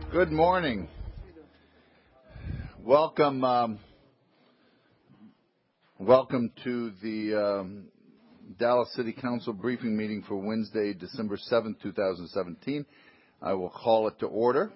Good morning. Welcome to the Dallas City Council briefing meeting for Wednesday, December 7th, 2017. I will call it to order.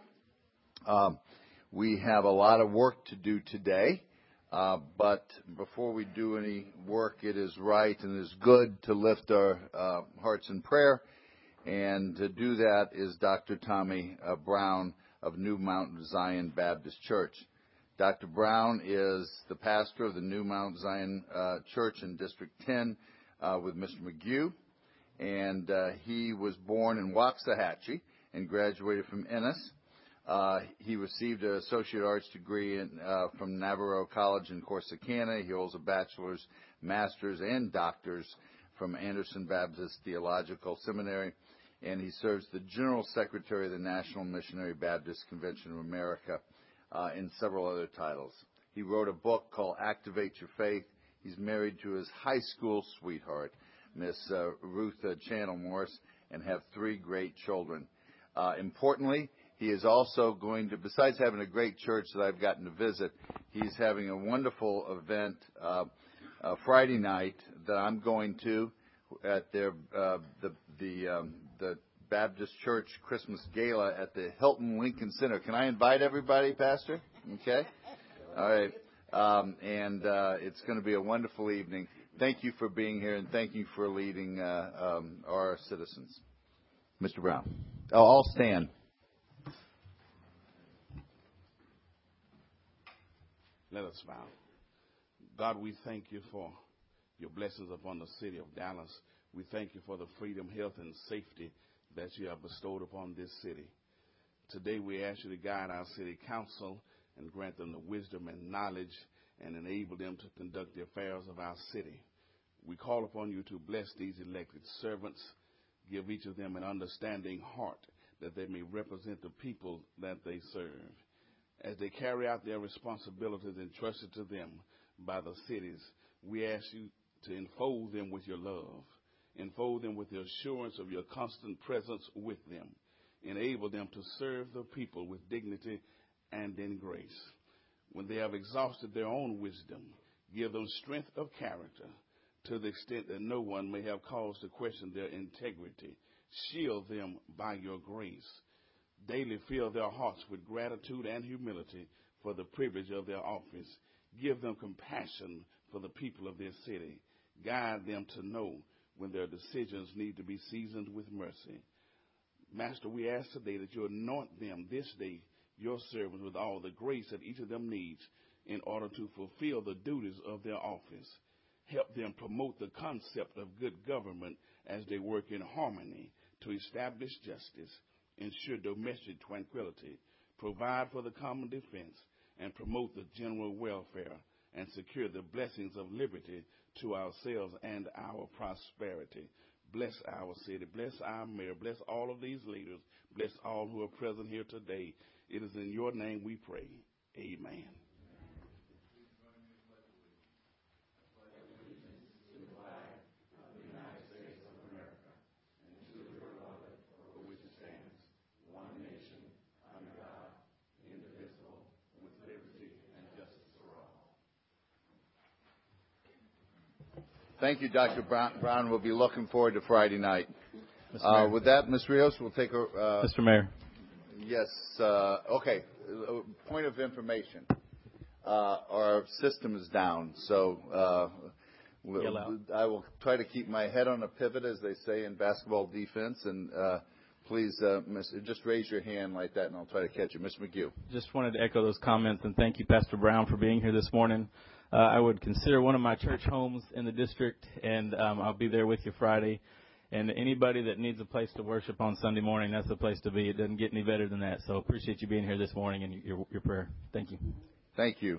We have a lot of work to do today, but before we do any work, it is right and it is good to lift our hearts in prayer, and to do that is Dr. Tommy Brown of New Mount Zion Baptist Church. Dr. Brown is the pastor of the New Mount Zion Church in District 10 with Mr. McGew, and he was born in Waxahachie and graduated from Ennis. He received an associate arts degree from Navarro College in Corsicana. He holds a bachelor's, master's, and doctor's from Anderson Baptist Theological Seminary, and he serves the General Secretary of the National Missionary Baptist Convention of America in several other titles. He wrote a book called Activate Your Faith. He's married to his high school sweetheart, Miss Ruth Channel Morris, and have 3 great children. Importantly, he is also going to, besides having a great church that I've gotten to visit, he's having a wonderful event Friday night that I'm going to at the Baptist Church Christmas Gala at the Hilton Lincoln Center. Can I invite everybody, Pastor? Okay. All right. It's going to be a wonderful evening. Thank you for being here, and thank you for leading our citizens. Mr. Brown. I'll stand. Let us bow. God, we thank you for your blessings upon the city of Dallas. We thank you for the freedom, health, and safety that you have bestowed upon this city. Today we ask you to guide our city council and grant them the wisdom and knowledge and enable them to conduct the affairs of our city. We call upon you to bless these elected servants, give each of them an understanding heart that they may represent the people that they serve. As they carry out their responsibilities entrusted to them by the cities, we ask you to enfold them with your love. Enfold them with the assurance of your constant presence with them. Enable them to serve the people with dignity and in grace. When they have exhausted their own wisdom, give them strength of character to the extent that no one may have cause to question their integrity. Shield them by your grace. Daily fill their hearts with gratitude and humility for the privilege of their office. Give them compassion for the people of their city. Guide them to know when their decisions need to be seasoned with mercy. Master, we ask today that you anoint them this day, your servants, with all the grace that each of them needs in order to fulfill the duties of their office. Help them promote the concept of good government as they work in harmony to establish justice, ensure domestic tranquility, provide for the common defense, and promote the general welfare, and secure the blessings of liberty to ourselves and our prosperity. Bless our city, bless our mayor, bless all of these leaders, bless all who are present here today. It is in your name we pray. Amen. Thank you, Dr. Brown. We'll be looking forward to Friday night. With that, Ms. Rios, we'll take her. Mr. Mayor. Yes. Okay. Point of information. Our system is down, so I will try to keep my head on a pivot, as they say in basketball defense. And please, just raise your hand like that, and I'll try to catch you. Mr. McGew. Just wanted to echo those comments, and thank you, Pastor Brown, for being here this morning. I would consider one of my church homes in the district, and I'll be there with you Friday. And anybody that needs a place to worship on Sunday morning, that's the place to be. It doesn't get any better than that. So appreciate you being here this morning and your prayer. Thank you. Thank you.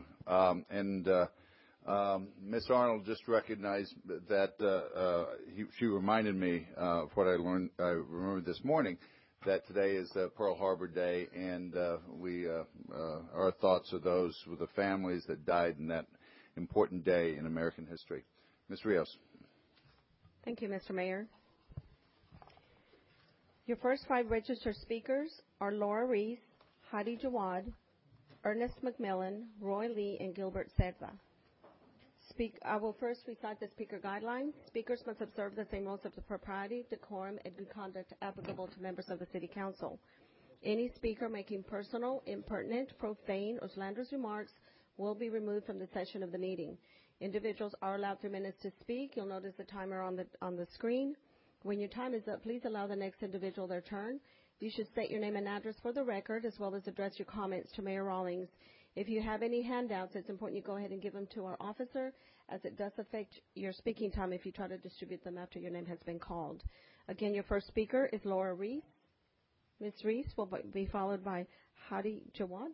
Ms. Arnold just recognized that she reminded me of what I learned. I remembered this morning that today is Pearl Harbor Day, and our thoughts are those with the families that died in that important day in American history. Ms. Rios. Thank you, Mr. Mayor. Your first 5 registered speakers are Laura Reese, Hadi Jawad, Ernest McMillan, Roy Lee, and Gilbert Serza. I will first recite the speaker guidelines. Speakers must observe the same rules of propriety, decorum, and good conduct applicable to members of the City Council. Any speaker making personal, impertinent, profane, or slanderous remarks will be removed from the session of the meeting. Individuals are allowed 3 minutes to speak. You'll notice the timer on the screen. When your time is up, please allow the next individual their turn. You should state your name and address for the record, as well as address your comments to Mayor Rawlings. If you have any handouts, it's important you go ahead and give them to our officer, as it does affect your speaking time if you try to distribute them after your name has been called. Again, your first speaker is Laura Reese. Ms. Reese will be followed by Hadi Jawad.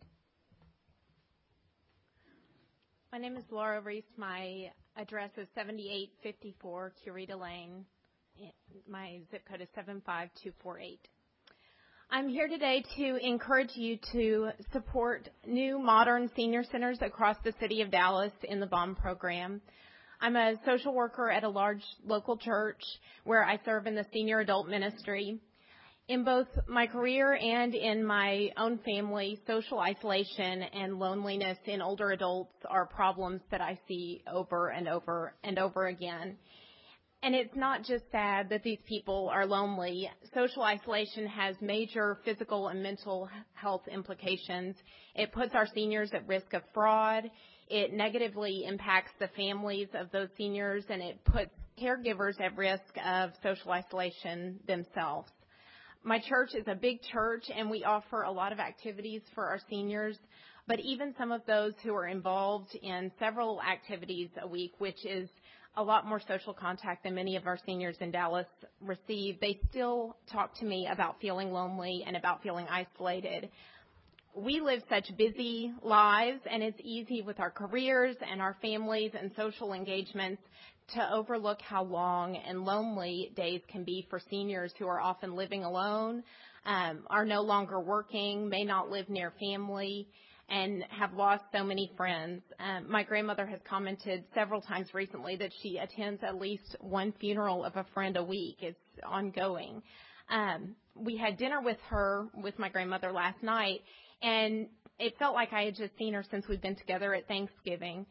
My name is Laura Reese. My address is 7854 Curita Lane. My zip code is 75248. I'm here today to encourage you to support new modern senior centers across the city of Dallas in the BOMB program. I'm a social worker at a large local church where I serve in the senior adult ministry. In both my career and in my own family, social isolation and loneliness in older adults are problems that I see over and over and over again. And it's not just sad that these people are lonely. Social isolation has major physical and mental health implications. It puts our seniors at risk of fraud. It negatively impacts the families of those seniors, and it puts caregivers at risk of social isolation themselves. My church is a big church, and we offer a lot of activities for our seniors. But even some of those who are involved in several activities a week, which is a lot more social contact than many of our seniors in Dallas receive, they still talk to me about feeling lonely and about feeling isolated. We live such busy lives, and it's easy with our careers and our families and social engagements to overlook how long and lonely days can be for seniors who are often living alone, are no longer working, may not live near family, and have lost so many friends. My grandmother has commented several times recently that she attends at least one funeral of a friend a week. It's ongoing. We had dinner with my grandmother last night, and it felt like I had just seen her since we've been together at Thanksgiving.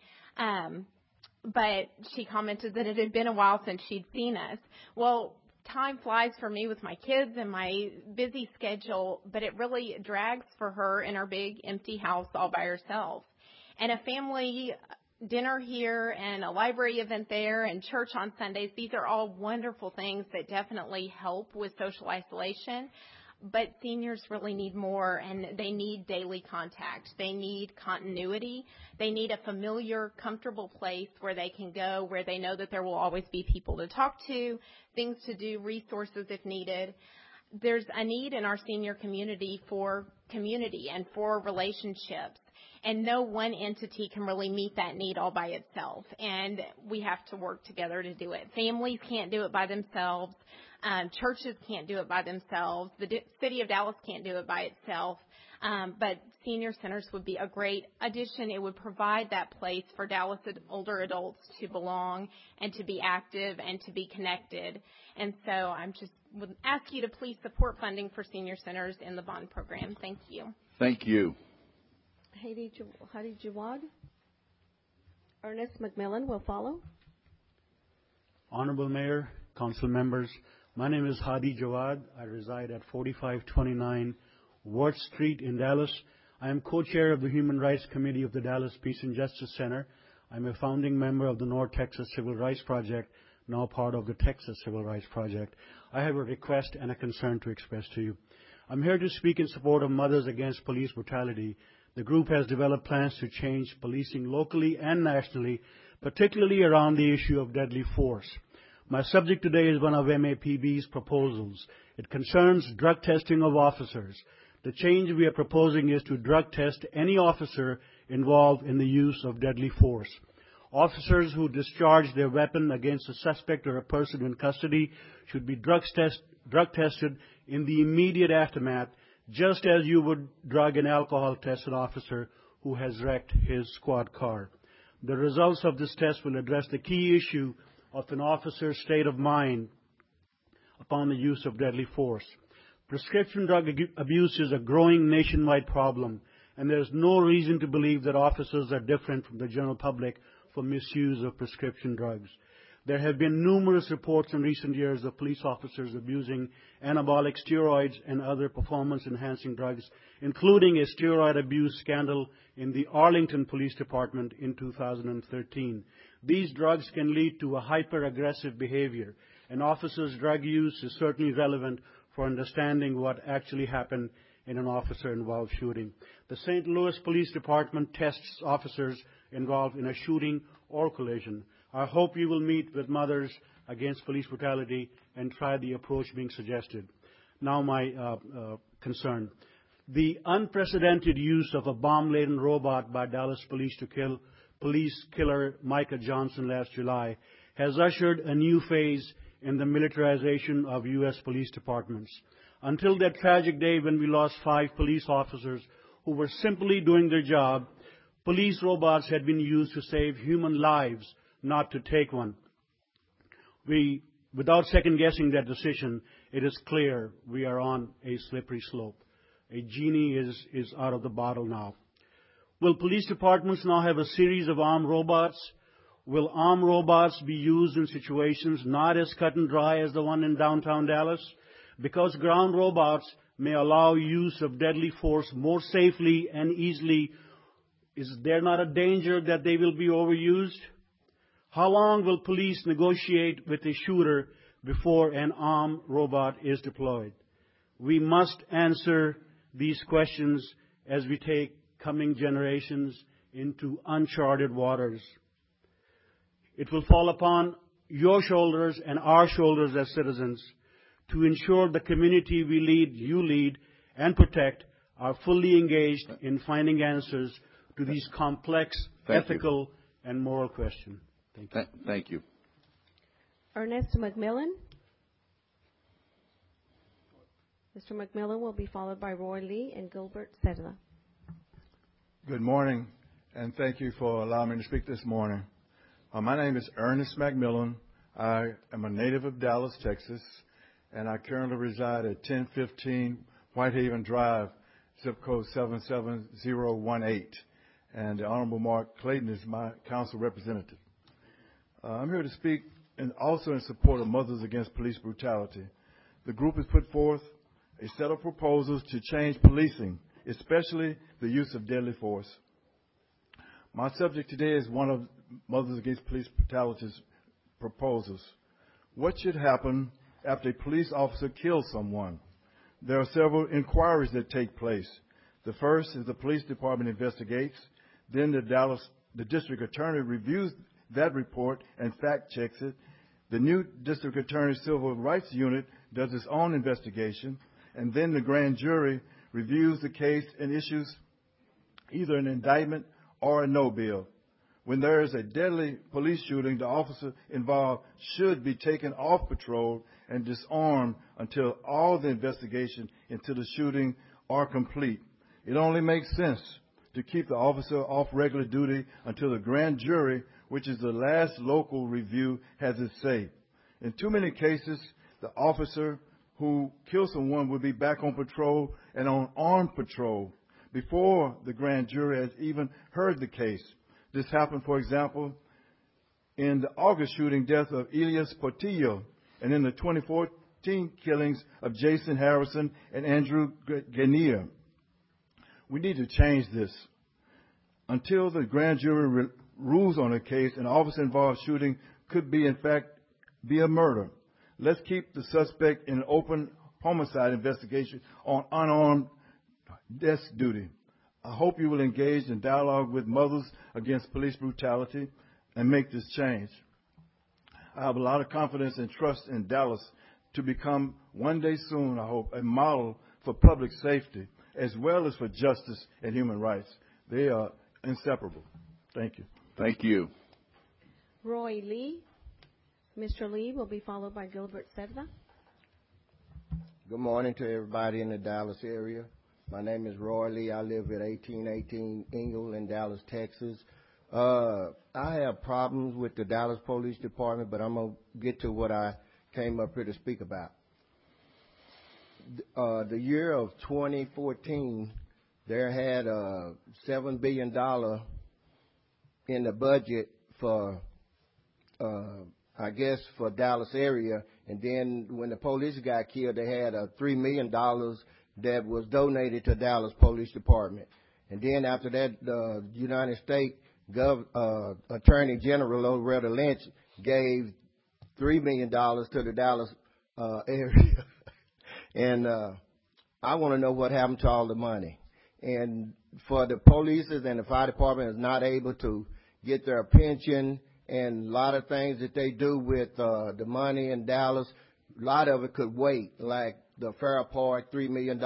But she commented that it had been a while since she'd seen us. Well, time flies for me with my kids and my busy schedule, but it really drags for her in our big empty house all by herself. And a family dinner here and a library event there and church on Sundays, these are all wonderful things that definitely help with social isolation. But seniors really need more, and they need daily contact. They need continuity. They need a familiar, comfortable place where they can go, where they know that there will always be people to talk to, things to do, resources if needed. There's a need in our senior community for community and for relationships, and no one entity can really meet that need all by itself, and we have to work together to do it. Families can't do it by themselves. Churches can't do it by themselves. The city of Dallas can't do it by itself. But senior centers would be a great addition. It would provide that place for Dallas older adults to belong and to be active and to be connected. And so I just would ask you to please support funding for senior centers in the BOND program. Thank you. Thank you. Hadi Jawad. Ernest McMillan will follow. Honorable Mayor, Council members, my name is Hadi Jawad. I reside at 4529 Worth Street in Dallas. I am co-chair of the Human Rights Committee of the Dallas Peace and Justice Center. I'm a founding member of the North Texas Civil Rights Project, now part of the Texas Civil Rights Project. I have a request and a concern to express to you. I'm here to speak in support of Mothers Against Police Brutality. The group has developed plans to change policing locally and nationally, particularly around the issue of deadly force. My subject today is one of MAPB's proposals. It concerns drug testing of officers. The change we are proposing is to drug test any officer involved in the use of deadly force. Officers who discharge their weapon against a suspect or a person in custody should be drug tested in the immediate aftermath, just as you would drug and alcohol test an officer who has wrecked his squad car. The results of this test will address the key issue of an officer's state of mind upon the use of deadly force. Prescription drug abuse is a growing nationwide problem, and there is no reason to believe that officers are different from the general public for misuse of prescription drugs. There have been numerous reports in recent years of police officers abusing anabolic steroids and other performance-enhancing drugs, including a steroid abuse scandal in the Arlington Police Department in 2013. These drugs can lead to a hyper-aggressive behavior, and officers' drug use is certainly relevant for understanding what actually happened in an officer-involved shooting. The St. Louis Police Department tests officers involved in a shooting or collision. I hope you will meet with Mothers Against Police Brutality and try the approach being suggested. Now my concern. The unprecedented use of a bomb-laden robot by Dallas police to kill police killer Micah Johnson last July has ushered a new phase in the militarization of U.S. police departments. Until that tragic day when we lost 5 police officers who were simply doing their job, police robots had been used to save human lives, not to take one. Without second-guessing that decision, it is clear we are on a slippery slope. A genie is out of the bottle now. Will police departments now have a series of armed robots? Will armed robots be used in situations not as cut and dry as the one in downtown Dallas? Because ground robots may allow use of deadly force more safely and easily, is there not a danger that they will be overused? How long will police negotiate with a shooter before an armed robot is deployed? We must answer these questions as we take coming generations into uncharted waters. It will fall upon your shoulders and our shoulders as citizens to ensure the community we lead, you lead, and protect are fully engaged in finding answers to these complex ethical and moral questions. Thank you. Thank you. Ernest McMillan. Mr. McMillan will be followed by Roy Lee and Gilbert Sedla. Good morning, and thank you for allowing me to speak this morning. My name is Ernest McMillan. I am a native of Dallas, Texas, and I currently reside at 1015 Whitehaven Drive, zip code 77018. And the Honorable Mark Clayton is my council representative. I'm here to speak and also in support of Mothers Against Police Brutality. The group has put forth a set of proposals to change policing, especially the use of deadly force. My subject today is one of Mothers Against Police Brutality's proposals. What should happen after a police officer kills someone? There are several inquiries that take place. The first is the police department investigates. Then the district attorney reviews that report and fact checks it. The new district attorney's civil rights unit does its own investigation. And then the grand jury reviews the case and issues either an indictment or a no bill. When there is a deadly police shooting, the officer involved should be taken off patrol and disarmed until all the investigation into the shooting are complete. It only makes sense to keep the officer off regular duty until the grand jury, which is the last local review, has its say. In too many cases, the officer who kills someone will be back on patrol and on armed patrol before the grand jury has even heard the case. This happened, for example, in the August shooting death of Elias Portillo and in the 2014 killings of Jason Harrison and Andrew Ganier. We need to change this. Until the grand jury rules on a case, an officer-involved shooting could be, in fact, be a murder. Let's keep the suspect in an open homicide investigation on unarmed desk duty. I hope you will engage in dialogue with Mothers Against Police Brutality and make this change. I have a lot of confidence and trust in Dallas to become, one day soon, I hope, a model for public safety as well as for justice and human rights. They are inseparable. Thank you. Thank you. Roy Lee. Mr. Lee will be followed by Gilbert Sedla. Good morning to everybody in the Dallas area. My name is Roy Lee. I live at 1818 Ingle in Dallas, Texas. I have problems with the Dallas Police Department, but I'm going to get to what I came up here to speak about. the year of 2014, there had $7 billion in the budget for, I guess, for Dallas area. And then when the police got killed, they had $3 million that was donated to Dallas Police Department. And then after that, the United States Attorney General Loretta Lynch gave $3 million to the Dallas area. And I want to know what happened to all the money. And for the police and the fire department is not able to get their pension and a lot of things that they do with the money in Dallas, a lot of it could wait, like the Fair Park, $3 million,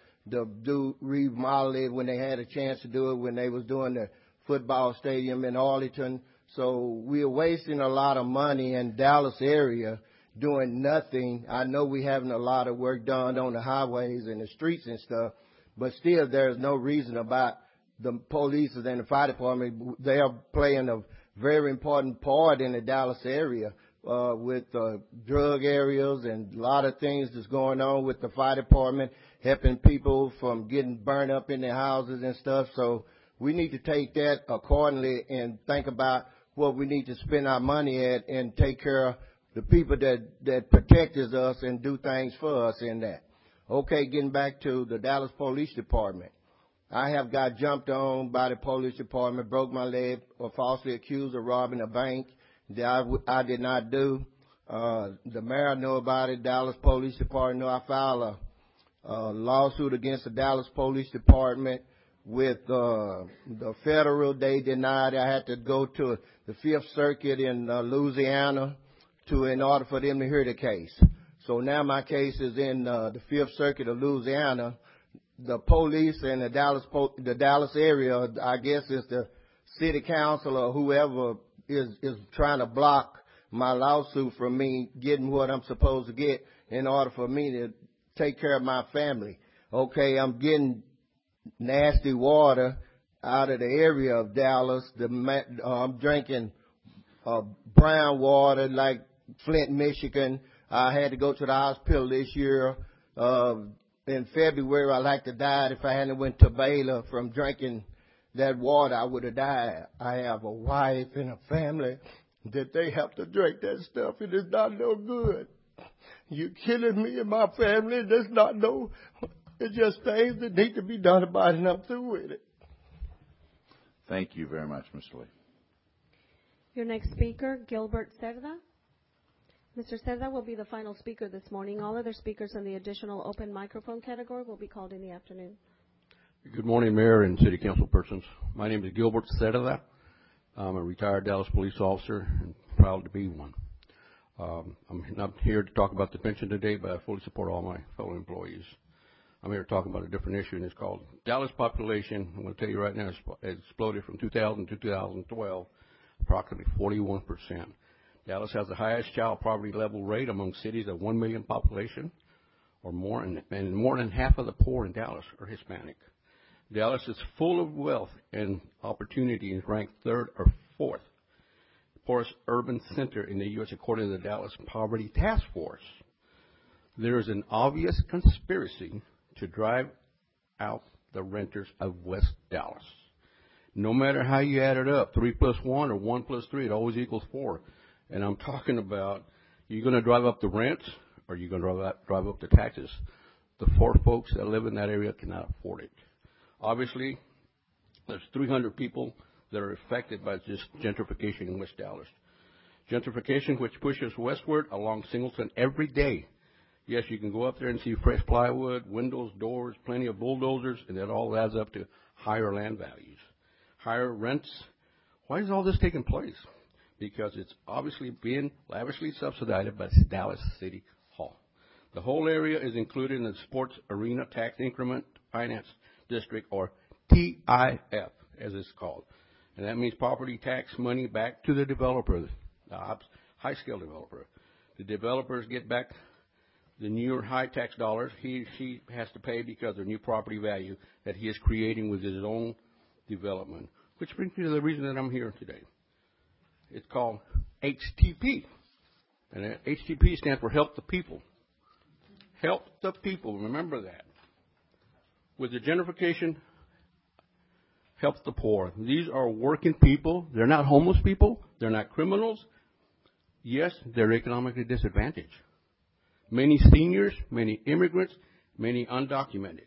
to remodel it when they had a chance to do it when they was doing the football stadium in Arlington. So we're wasting a lot of money in Dallas area doing nothing. I know we're having a lot of work done on the highways and the streets and stuff, but still there's no reason about the police and the fire department. They are playing a very important part in the Dallas area with drug areas and a lot of things that's going on with the fire department, helping people from getting burned up in their houses and stuff. So we need to take that accordingly and think about what we need to spend our money at and take care of the people that protects us and do things for us in that. Okay, getting back to the Dallas Police Department. I have got jumped on by the police department, broke my leg, or falsely accused of robbing a bank that I did not do. The mayor know about it. Dallas Police Department know I filed a lawsuit against the Dallas Police Department with the federal. They denied. I had to go to the Fifth Circuit in Louisiana in order for them to hear the case. So now my case is in the Fifth Circuit of Louisiana. The police and the Dallas area, I guess it's the city council or whoever is trying to block my lawsuit from me getting what I'm supposed to get in order for me to take care of my family. Okay, I'm getting nasty water out of the area of Dallas. I'm drinking brown water like Flint, Michigan. I had to go to the hospital this year. In February, I'd like to die. If I hadn't went to Baylor from drinking that water, I would have died. I have a wife and a family that they have to drink that stuff. It is not no good. You're killing me and my family. There's not no, it's just things that need to be done about it, and I'm through with it. Thank you very much, Mr. Lee. Your next speaker, Gilbert Cerda. Mr. Cerda will be the final speaker this morning. All other speakers in the additional open microphone category will be called in the afternoon. Good morning, Mayor and City Council persons. My name is Gilbert Cerda. I'm a retired Dallas police officer and proud to be one. I'm not here to talk about the pension today, but I fully support all my fellow employees. I'm here to talk about a different issue, and it's called Dallas population. I'm going to tell you right now, it's exploded from 2000 to 2012, approximately 41%. Dallas has the highest child poverty level rate among cities of 1 million population or more, and more than half of the poor in Dallas are Hispanic. Dallas is full of wealth and opportunity and is ranked third or fourth poorest urban center in the U.S. according to the Dallas Poverty Task Force. There is an obvious conspiracy to drive out the renters of West Dallas. No matter how you add it up, 3 plus 1 or 1 plus 3, it always equals 4. And I'm talking about, you're going to drive up the rent or you're going to drive up the taxes. The poor folks that live in that area cannot afford it. Obviously, there's 300 people that are affected by this gentrification in West Dallas. Gentrification which pushes westward along Singleton every day. Yes, you can go up there and see fresh plywood, windows, doors, plenty of bulldozers, and that all adds up to higher land values, higher rents. Why is all this taking place? Because it's obviously being lavishly subsidized by Dallas City Hall. The whole area is included in the Sports Arena Tax Increment Finance District, or TIF, as it's called. And that means property tax money back to the developer, the high-scale developer. The developers get back the newer high tax dollars she has to pay because of the new property value that he is creating with his own development. Which brings me to the reason that I'm here today. It's called HTP. And HTP stands for Help the People. Help the people. Remember that. With the gentrification, help the poor. These are working people. They're not homeless people. They're not criminals. Yes, they're economically disadvantaged. Many seniors, many immigrants, many undocumented.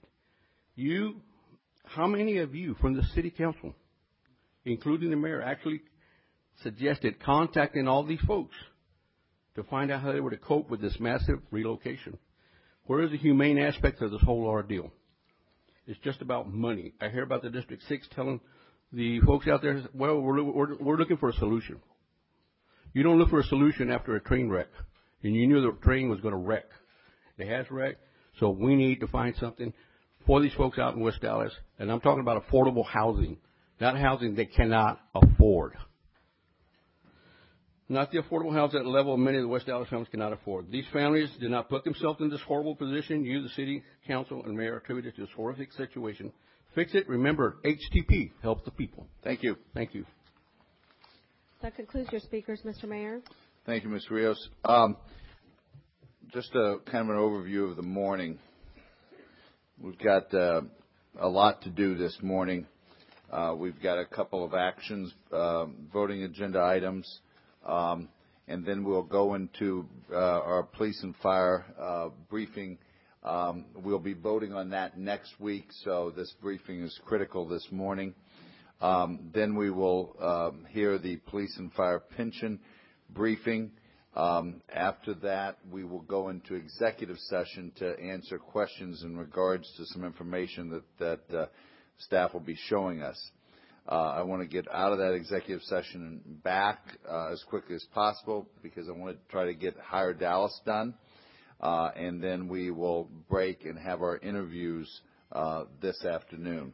How many of you from the city council, including the mayor, actually suggested contacting all these folks to find out how they were to cope with this massive relocation? Where is the humane aspect of this whole ordeal? It's just about money. I hear about the District 6 telling the folks out there, well, we're looking for a solution. You don't look for a solution after a train wreck, and you knew the train was going to wreck. It has wrecked, so we need to find something for these folks out in West Dallas, and I'm talking about affordable housing, not housing they cannot afford. Not the affordable housing at the level many of the West Dallas families cannot afford. These families did not put themselves in this horrible position. You, the city council, and mayor attributed to this horrific situation. Fix it. Remember, HTP, help the people. Thank you. Thank you. That concludes your speakers, Mr. Mayor. Thank you, Ms. Rios. Just a kind of an overview of the morning. We've got a lot to do this morning. We've got a couple of actions, voting agenda items, and then we'll go into our police and fire briefing. We'll be voting on that next week, so this briefing is critical this morning. Then we will hear the police and fire pension briefing. After that, we will go into executive session to answer questions in regards to some information that staff will be showing us. I want to get out of that executive session and back as quickly as possible because I want to try to get Hire Dallas done. And then we will break and have our interviews this afternoon.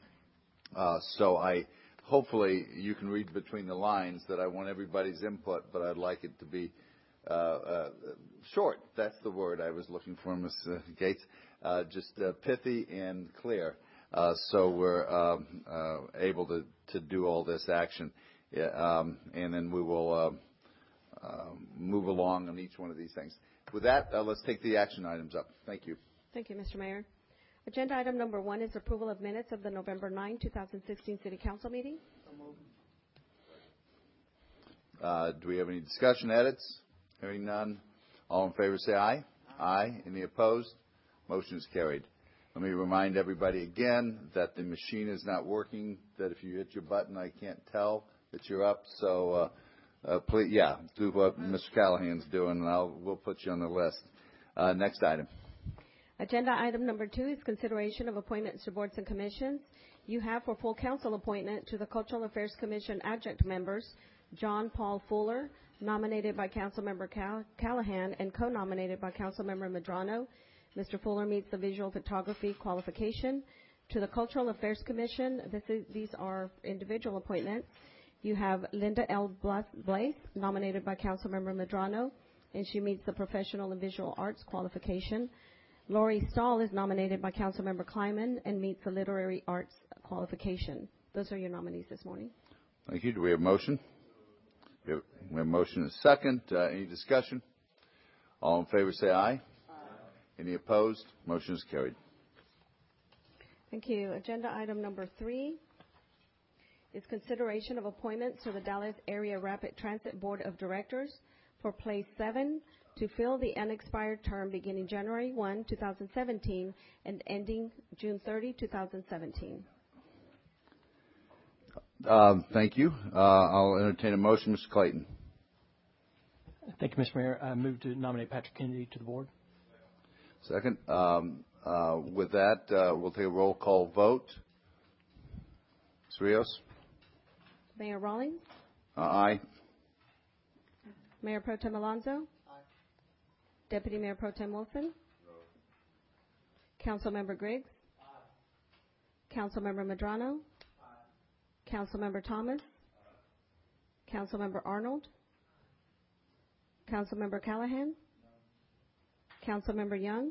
Hopefully you can read between the lines that I want everybody's input, but I'd like it to be short. That's the word I was looking for, Ms. Gates. Just pithy and clear. So we're able to do all this action. And then we will move along on each one of these things. With that, let's take the action items up. Thank you. Thank you, Mr. Mayor. Agenda item number 1 is approval of minutes of the November 9, 2016 City Council meeting. Do we have any discussion, edits? Hearing none. All in favor say aye. Aye. Any opposed? Motion is carried. Let me remind everybody again that the machine is not working, that if you hit your button, I can't tell that you're up. So please, do what Mr. Callahan's doing, and we'll put you on the list. Next item. Agenda item number 2 is consideration of appointments to boards and commissions. You have for full council appointment to the Cultural Affairs Commission adjunct members, John Paul Fuller, nominated by Councilmember Callahan and co-nominated by Councilmember Medrano. Mr. Fuller meets the visual photography qualification. To the Cultural Affairs Commission, these are individual appointments. You have Linda L. Blaise, nominated by Councilmember Medrano, and she meets the professional and visual arts qualification. Lori Stahl is nominated by Councilmember Kleiman and meets the literary arts qualification. Those are your nominees this morning. Thank you. Do we have a motion? We have a motion and a second. Any discussion? All in favor say aye. Aye. Any opposed? Motion is carried. Thank you. Agenda item number 3 is consideration of appointments to the Dallas Area Rapid Transit Board of Directors for Place 7 to fill the unexpired term beginning January 1, 2017 and ending June 30, 2017. Thank you. I'll entertain a motion. Mr. Clayton. Thank you, Mr. Mayor. I move to nominate Patrick Kennedy to the board. Second. With that, we'll take a roll call vote. Ms. Rios? Mayor Rawlings? Aye. Mayor Pro Tem Alonzo? Aye. Deputy Mayor Pro Tem Wilson? No. Councilmember Griggs? Aye. Councilmember Medrano? Aye. Councilmember Thomas? Aye. Councilmember Arnold? Aye. Councilmember Callahan? No. Councilmember Young?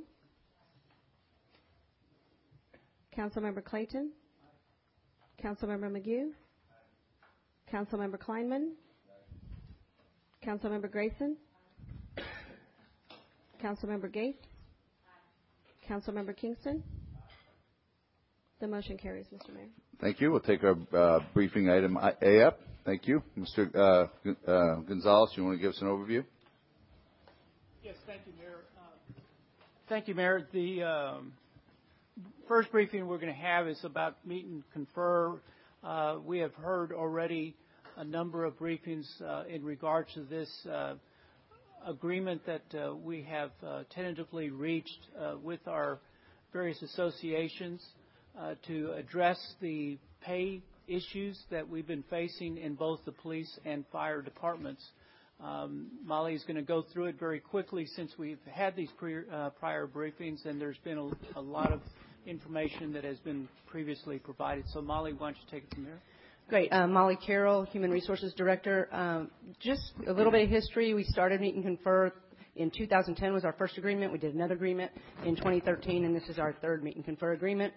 Councilmember Clayton? Aye. Councilmember McGue? Aye. Councilmember Kleinman? Aye. Councilmember Grayson? Aye. Councilmember Gates? Councilmember Kingston? The motion carries, Mr. Mayor. Thank you. We'll take our briefing item A up. Thank you. Mr. Gonzalez, you want to give us an overview? Yes, thank you, Mayor. Thank you, Mayor. The first briefing we're going to have is about meet and confer. We have heard already a number of briefings in regards to this agreement that we have tentatively reached with our various associations to address the pay issues that we've been facing in both the police and fire departments. Molly is going to go through it very quickly since we've had these prior briefings, and there's been a lot of information that has been previously provided. So, Molly, why don't you take it from there? Great. Molly Carroll, Human Resources Director. Just a little bit of history. We started Meet and Confer in 2010 was our first agreement. We did another agreement in 2013, and this is our third Meet and Confer agreement.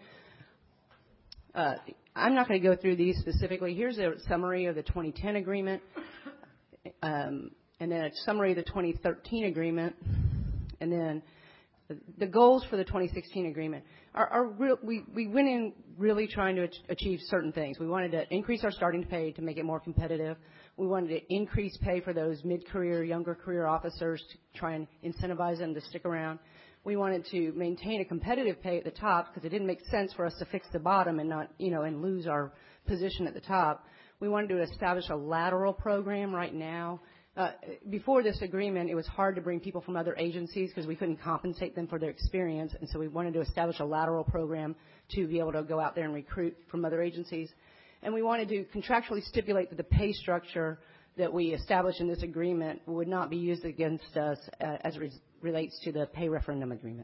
I'm not going to go through these specifically. Here's a summary of the 2010 agreement, and then a summary of the 2013 agreement, and then the goals for the 2016 agreement. We went in really trying to achieve certain things. We wanted to increase our starting pay to make it more competitive. We wanted to increase pay for those mid-career, younger career officers to try and incentivize them to stick around. We wanted to maintain a competitive pay at the top because it didn't make sense for us to fix the bottom and not, and lose our position at the top. We wanted to establish a lateral program right now. Before this agreement, it was hard to bring people from other agencies because we couldn't compensate them for their experience, and so we wanted to establish a lateral program to be able to go out there and recruit from other agencies. And we wanted to contractually stipulate that the pay structure that we established in this agreement would not be used against us as it relates to the pay referendum agreement.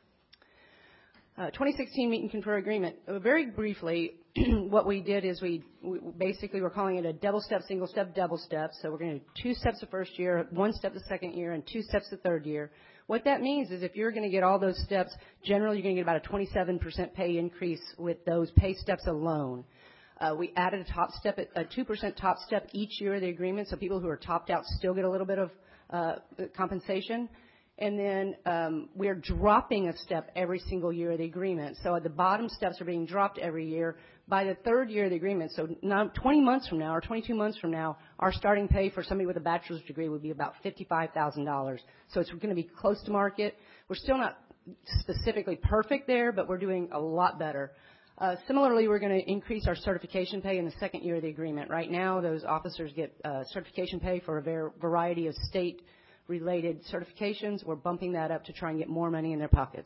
2016 Meet and Confer agreement. Very briefly, what we did is we basically were calling it a double step, single step, double step. So we're going to do 2 steps the first year, 1 step the second year, and 2 steps the third year. What that means is if you're going to get all those steps, generally you're going to get about a 27% pay increase with those pay steps alone. We added a top step, a 2% top step each year of the agreement, so people who are topped out still get a little bit of compensation. And then we're dropping a step every single year of the agreement. So the bottom steps are being dropped every year. By the third year of the agreement, so now 20 months from now or 22 months from now, our starting pay for somebody with a bachelor's degree would be about $55,000. So it's going to be close to market. We're still not specifically perfect there, but we're doing a lot better. Similarly, we're going to increase our certification pay in the second year of the agreement. Right now, those officers get certification pay for a variety of state-related certifications. We're bumping that up to try and get more money in their pockets.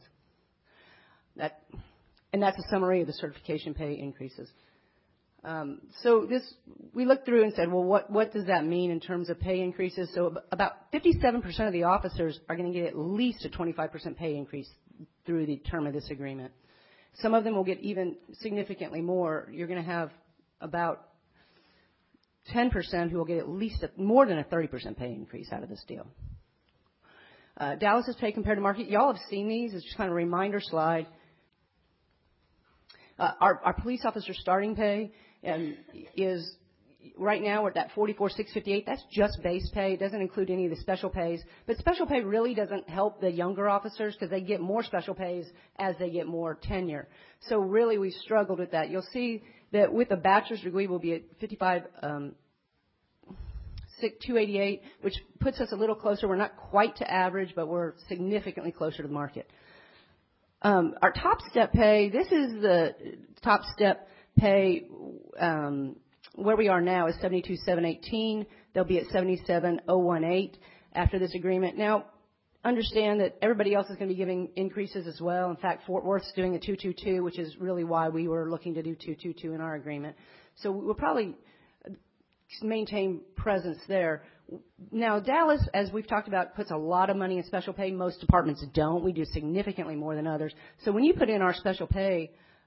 And that's a summary of the certification pay increases. So we looked through and said, well, what does that mean in terms of pay increases? So about 57% of the officers are going to get at least a 25% pay increase through the term of this agreement. Some of them will get even significantly more. You're going to have about 10% who will get at least more than a 30% pay increase out of this deal. Dallas's pay compared to market. Y'all have seen these. It's just kind of a reminder slide. Our police officer starting pay is right now we're at that $44,658. That's just base pay. It doesn't include any of the special pays. But special pay really doesn't help the younger officers because they get more special pays as they get more tenure. So really we've struggled with that. You'll see that with a bachelor's degree we'll be at $55,288, which puts us a little closer. We're not quite to average, but we're significantly closer to the market. Our top step pay, this is the top step pay. Where we are now is $72,718. They'll be at $77,018 after this agreement. Now, understand that everybody else is going to be giving increases as well. In fact, Fort Worth's doing a 222, which is really why we were looking to do 222 in our agreement. So we'll probably maintain presence there. Now, Dallas, as we've talked about, puts a lot of money in special pay. Most departments don't. We do significantly more than others. So when you put in our special pay,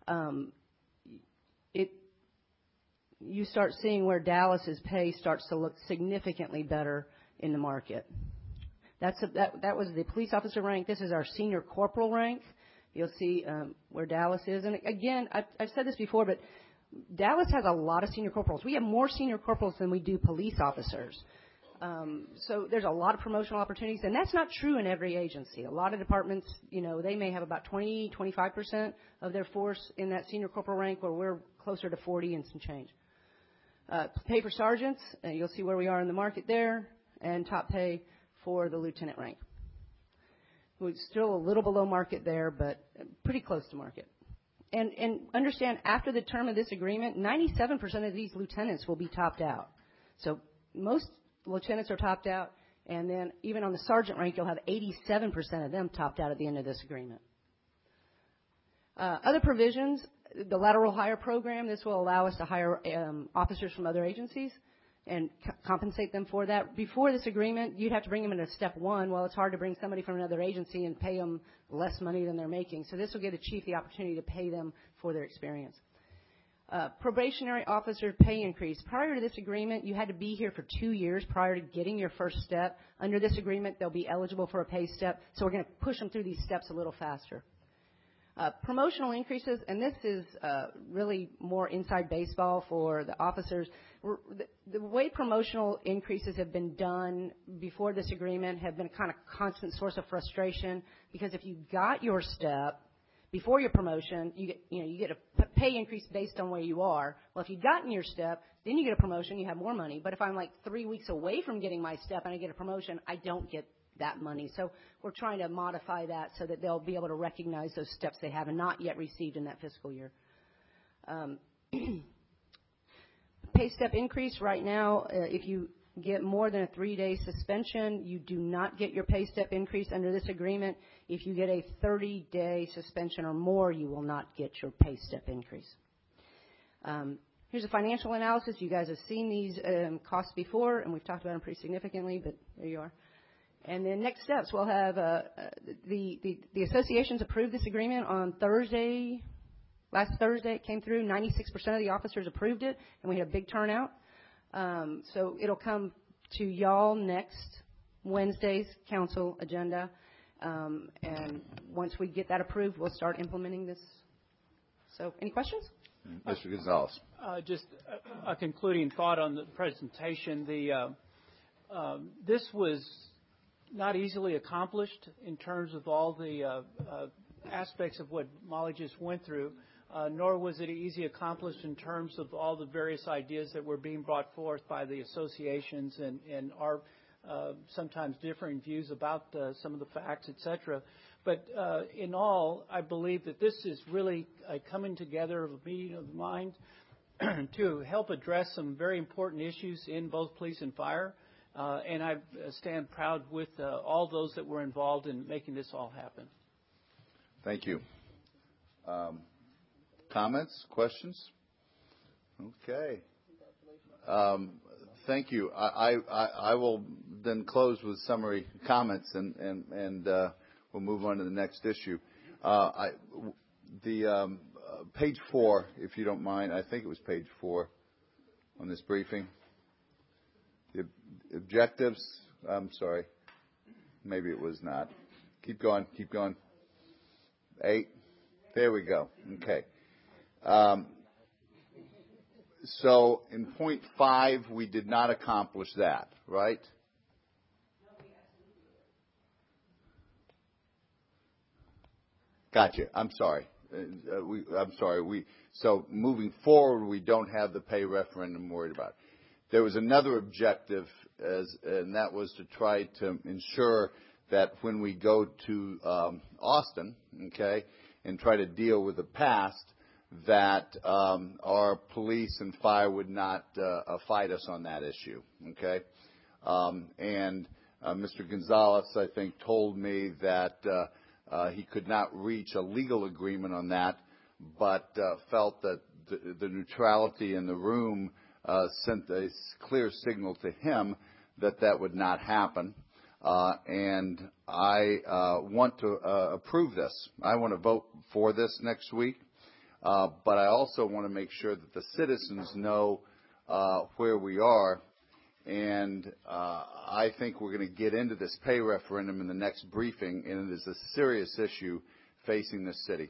you start seeing where Dallas's pay starts to look significantly better in the market. That was the police officer rank. This is our senior corporal rank. You'll see where Dallas is. And again, I've said this before, but Dallas has a lot of senior corporals. We have more senior corporals than we do police officers. So there's a lot of promotional opportunities, and that's not true in every agency. A lot of departments, they may have about 20, 25% of their force in that senior corporal rank, where we're closer to 40 and some change. Pay for sergeants, you'll see where we are in the market there, and top pay for the lieutenant rank. We're still a little below market there, but pretty close to market. And understand, after the term of this agreement, 97% of these lieutenants will be topped out. So most lieutenants are topped out, and then even on the sergeant rank, you'll have 87% of them topped out at the end of this agreement. Other provisions, the lateral hire program, this will allow us to hire officers from other agencies and compensate them for that. Before this agreement, you'd have to bring them into step one. Well, it's hard to bring somebody from another agency and pay them less money than they're making. So this will give the chief the opportunity to pay them for their experience. Probationary officer pay increase. Prior to this agreement, you had to be here for 2 years prior to getting your first step. Under this agreement, they'll be eligible for a pay step. So we're going to push them through these steps a little faster. Promotional increases, and this is really more inside baseball for the officers. The way promotional increases have been done before this agreement have been a kind of constant source of frustration, because if you got your step before your promotion, you get a pay increase based on where you are. Well, if you've gotten your step, then you get a promotion, you have more money. But if I'm like 3 weeks away from getting my step and I get a promotion, I don't get that money. So we're trying to modify that so that they'll be able to recognize those steps they have not yet received in that fiscal year. Pay step increase right now, if you get more than a 3-day suspension, you do not get your pay step increase under this agreement. If you get a 30-day suspension or more, you will not get your pay step increase. Here's a financial analysis. You guys have seen these costs before, and we've talked about them pretty significantly, but there you are. And then next steps, we'll have the associations approved this agreement on Thursday. Last Thursday it came through. 96% of the officers approved it, and we had a big turnout. So it'll come to y'all next Wednesday's council agenda. And once we get that approved, we'll start implementing this. So any questions? Mr. Gonzalez. Just a concluding thought on the presentation. This was not easily accomplished in terms of all the aspects of what Molly just went through, nor was it easily accomplished in terms of all the various ideas that were being brought forth by the associations and our sometimes differing views about some of the facts, et cetera. But in all, I believe that this is really a coming together of a meeting of the mind to help address some very important issues in both police and fire. And I stand proud with all those that were involved in making this all happen. Thank you. Comments, questions? Okay. Thank you. I will then close with summary comments, and we'll move on to the next issue. Page 4, if you don't mind. I think it was page 4 on this briefing. The objectives. I'm sorry. Maybe it was not. Keep going. 8. There we go. Okay. So in point 5, we did not accomplish that, right? Gotcha. I'm sorry. So moving forward, we don't have the pay referendum worried about. There was another objective, and that was to try to ensure that when we go to Austin, okay, and try to deal with the past, that our police and fire would not fight us on that issue, okay? And Mr. Gonzalez, I think, told me that he could not reach a legal agreement on that, but felt that the neutrality in the room sent a clear signal to him that that would not happen. And I want to approve this. I want to vote for this next week. But I also want to make sure that the citizens know where we are. And I think we're going to get into this pay referendum in the next briefing, and it is a serious issue facing this city.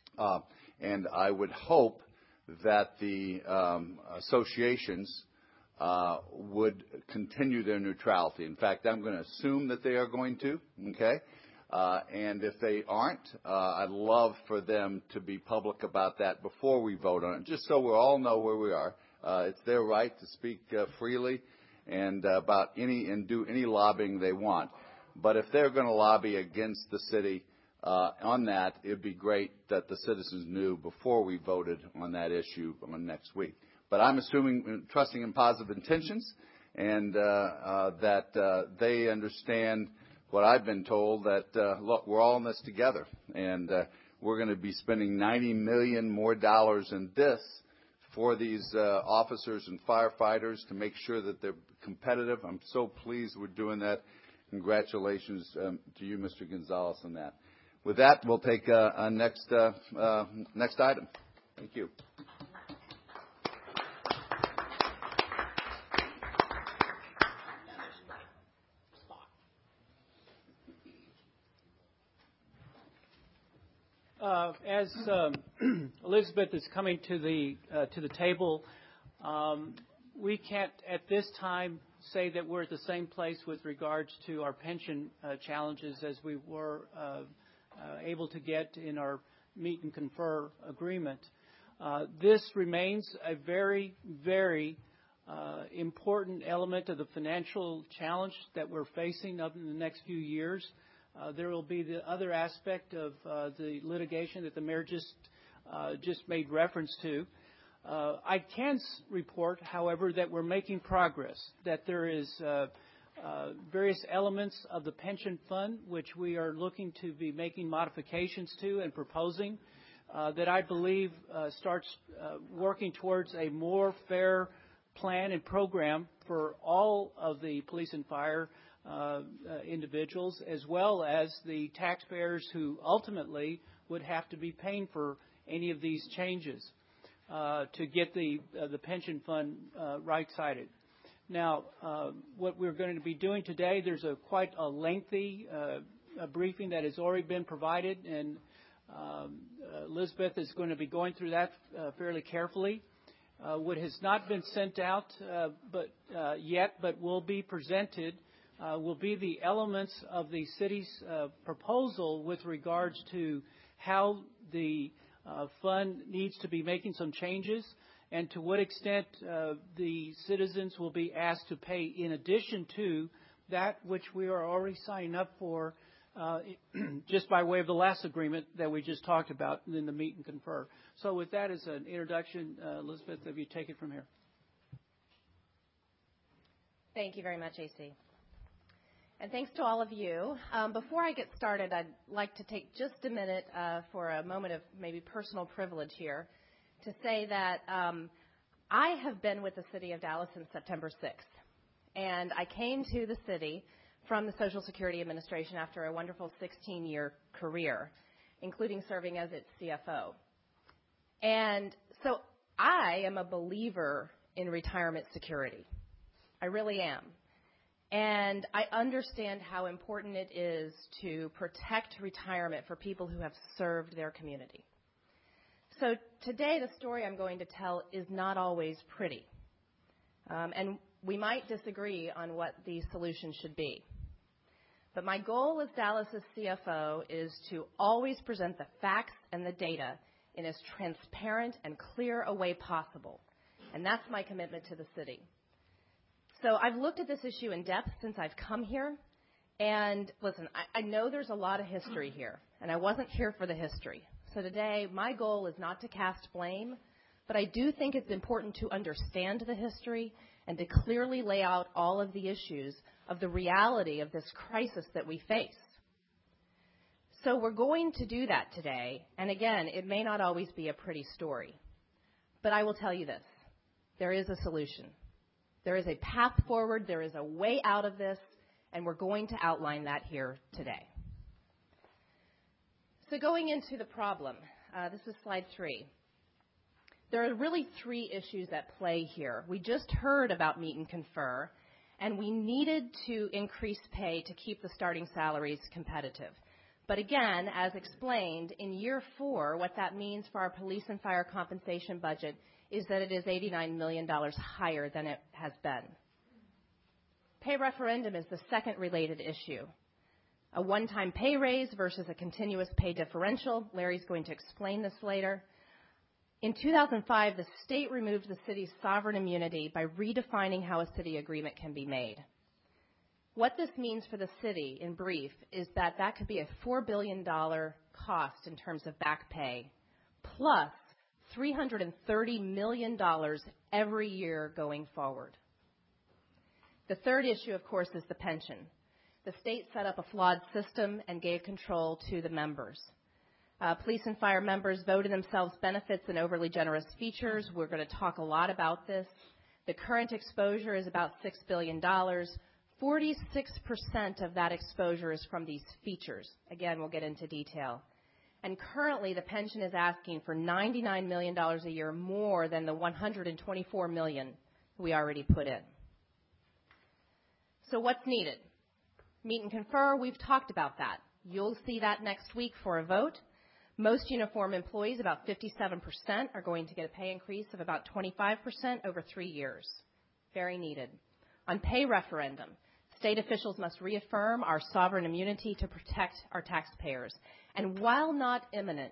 And I would hope that the associations would continue their neutrality. In fact, I'm going to assume that they are going to, okay? And if they aren't, I'd love for them to be public about that before we vote on it, just so we all know where we are. It's their right to speak freely and about and do any lobbying they want. But if they're going to lobby against the city on that, it would be great that the citizens knew before we voted on that issue on next week. But I'm assuming, trusting in positive intentions, and that they understand what I've been told, that, look, we're all in this together, and we're going to be spending $90 million more in this for these officers and firefighters to make sure that they're competitive. I'm so pleased we're doing that. Congratulations to you, Mr. Gonzalez, on that. With that, we'll take a next item. Thank you. As Elizabeth is coming to the table, we can't at this time say that we're at the same place with regards to our pension challenges as we were able to get in our meet and confer agreement. This remains a very, very important element of the financial challenge that we're facing up in the next few years. There will be the other aspect of the litigation that the mayor just made reference to. I can report, however, that we're making progress, that there is various elements of the pension fund which we are looking to be making modifications to and proposing that I believe starts working towards a more fair plan and program for all of the police and fire individuals, as well as the taxpayers who ultimately would have to be paying for any of these changes to get the pension fund right-sided. Now, what we're going to be doing today, there's quite a lengthy briefing that has already been provided, and Elizabeth is going to be going through that fairly carefully. What has not been sent out yet, but will be presented, will be the elements of the city's proposal with regards to how the fund needs to be making some changes and to what extent the citizens will be asked to pay in addition to that which we are already signing up for just by way of the last agreement that we just talked about in the meet and confer. So with that as an introduction, Elizabeth, if you take it from here. Thank you very much, AC. And thanks to all of you. Before I get started, I'd like to take just a minute for a moment of maybe personal privilege here to say that I have been with the City of Dallas since September 6th. And I came to the city from the Social Security Administration after a wonderful 16-year career, including serving as its CFO. And so I am a believer in retirement security. I really am. And I understand how important it is to protect retirement for people who have served their community. So today, the story I'm going to tell is not always pretty. And we might disagree on what the solution should be. But my goal as Dallas's CFO is to always present the facts and the data in as transparent and clear a way possible. And that's my commitment to the city. So I've looked at this issue in depth since I've come here. And listen, I know there's a lot of history here, and I wasn't here for the history. So today, my goal is not to cast blame, but I do think it's important to understand the history and to clearly lay out all of the issues of the reality of this crisis that we face. So we're going to do that today. And again, it may not always be a pretty story. But I will tell you this. There is a solution. There is a path forward. There is a way out of this. And we're going to outline that here today. So going into the problem, this is slide 3. There are really 3 issues at play here. We just heard about meet and confer, and we needed to increase pay to keep the starting salaries competitive. But again, as explained, in year 4, what that means for our police and fire compensation budget is that it is $89 million higher than it has been. Pay referendum is the second related issue. A one-time pay raise versus a continuous pay differential. Larry's going to explain this later. In 2005, the state removed the city's sovereign immunity by redefining how a city agreement can be made. What this means for the city, in brief, is that could be a $4 billion cost in terms of back pay, plus $330 million every year going forward. The third issue, of course, is the pension. The state set up a flawed system and gave control to the members. Police and fire members voted themselves benefits and overly generous features. We're going to talk a lot about this. The current exposure is about $6 billion. 46% of that exposure is from these features. Again, we'll get into detail. And currently, the pension is asking for $99 million a year more than the $124 million we already put in. So what's needed? Meet and confer, we've talked about that. You'll see that next week for a vote. Most uniform employees, about 57%, are going to get a pay increase of about 25% over 3 years. Very needed. On pay referendum, state officials must reaffirm our sovereign immunity to protect our taxpayers. And while not imminent,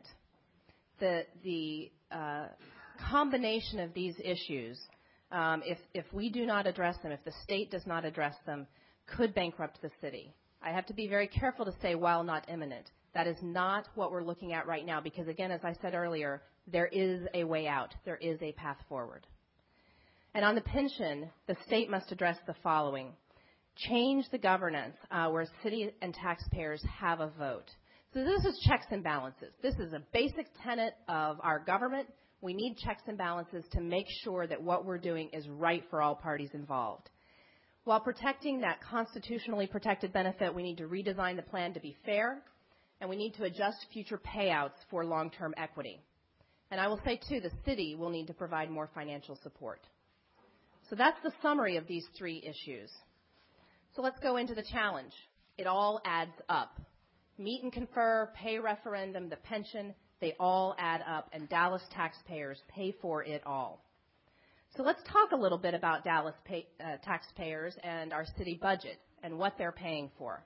the combination of these issues, if we do not address them, if the state does not address them, could bankrupt the city. I have to be very careful to say while not imminent. That is not what we're looking at right now because, again, as I said earlier, there is a way out. There is a path forward. And on the pension, the state must address the following. Change the governance where city and taxpayers have a vote. So this is checks and balances. This is a basic tenet of our government. We need checks and balances to make sure that what we're doing is right for all parties involved. While protecting that constitutionally protected benefit, we need to redesign the plan to be fair, and we need to adjust future payouts for long-term equity. And I will say, too, the city will need to provide more financial support. So that's the summary of these 3 issues. So let's go into the challenge. It all adds up. Meet and confer, pay referendum, the pension, they all add up, and Dallas taxpayers pay for it all. So let's talk a little bit about Dallas taxpayers and our city budget and what they're paying for.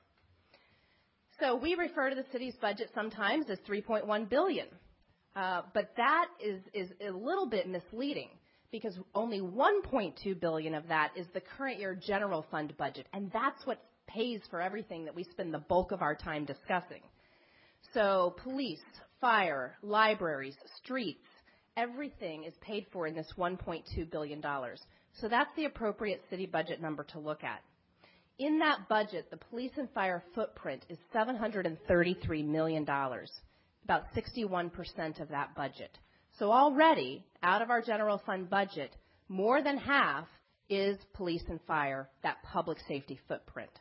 So we refer to the city's budget sometimes as $3.1 billion, but that is a little bit misleading because only $1.2 billion of that is the current year general fund budget, and that's what pays for everything that we spend the bulk of our time discussing. So police, fire, libraries, streets, everything is paid for in this $1.2 billion. So that's the appropriate city budget number to look at. In that budget, the police and fire footprint is $733 million, about 61% of that budget. So already, out of our general fund budget, more than half is police and fire, that public safety footprint.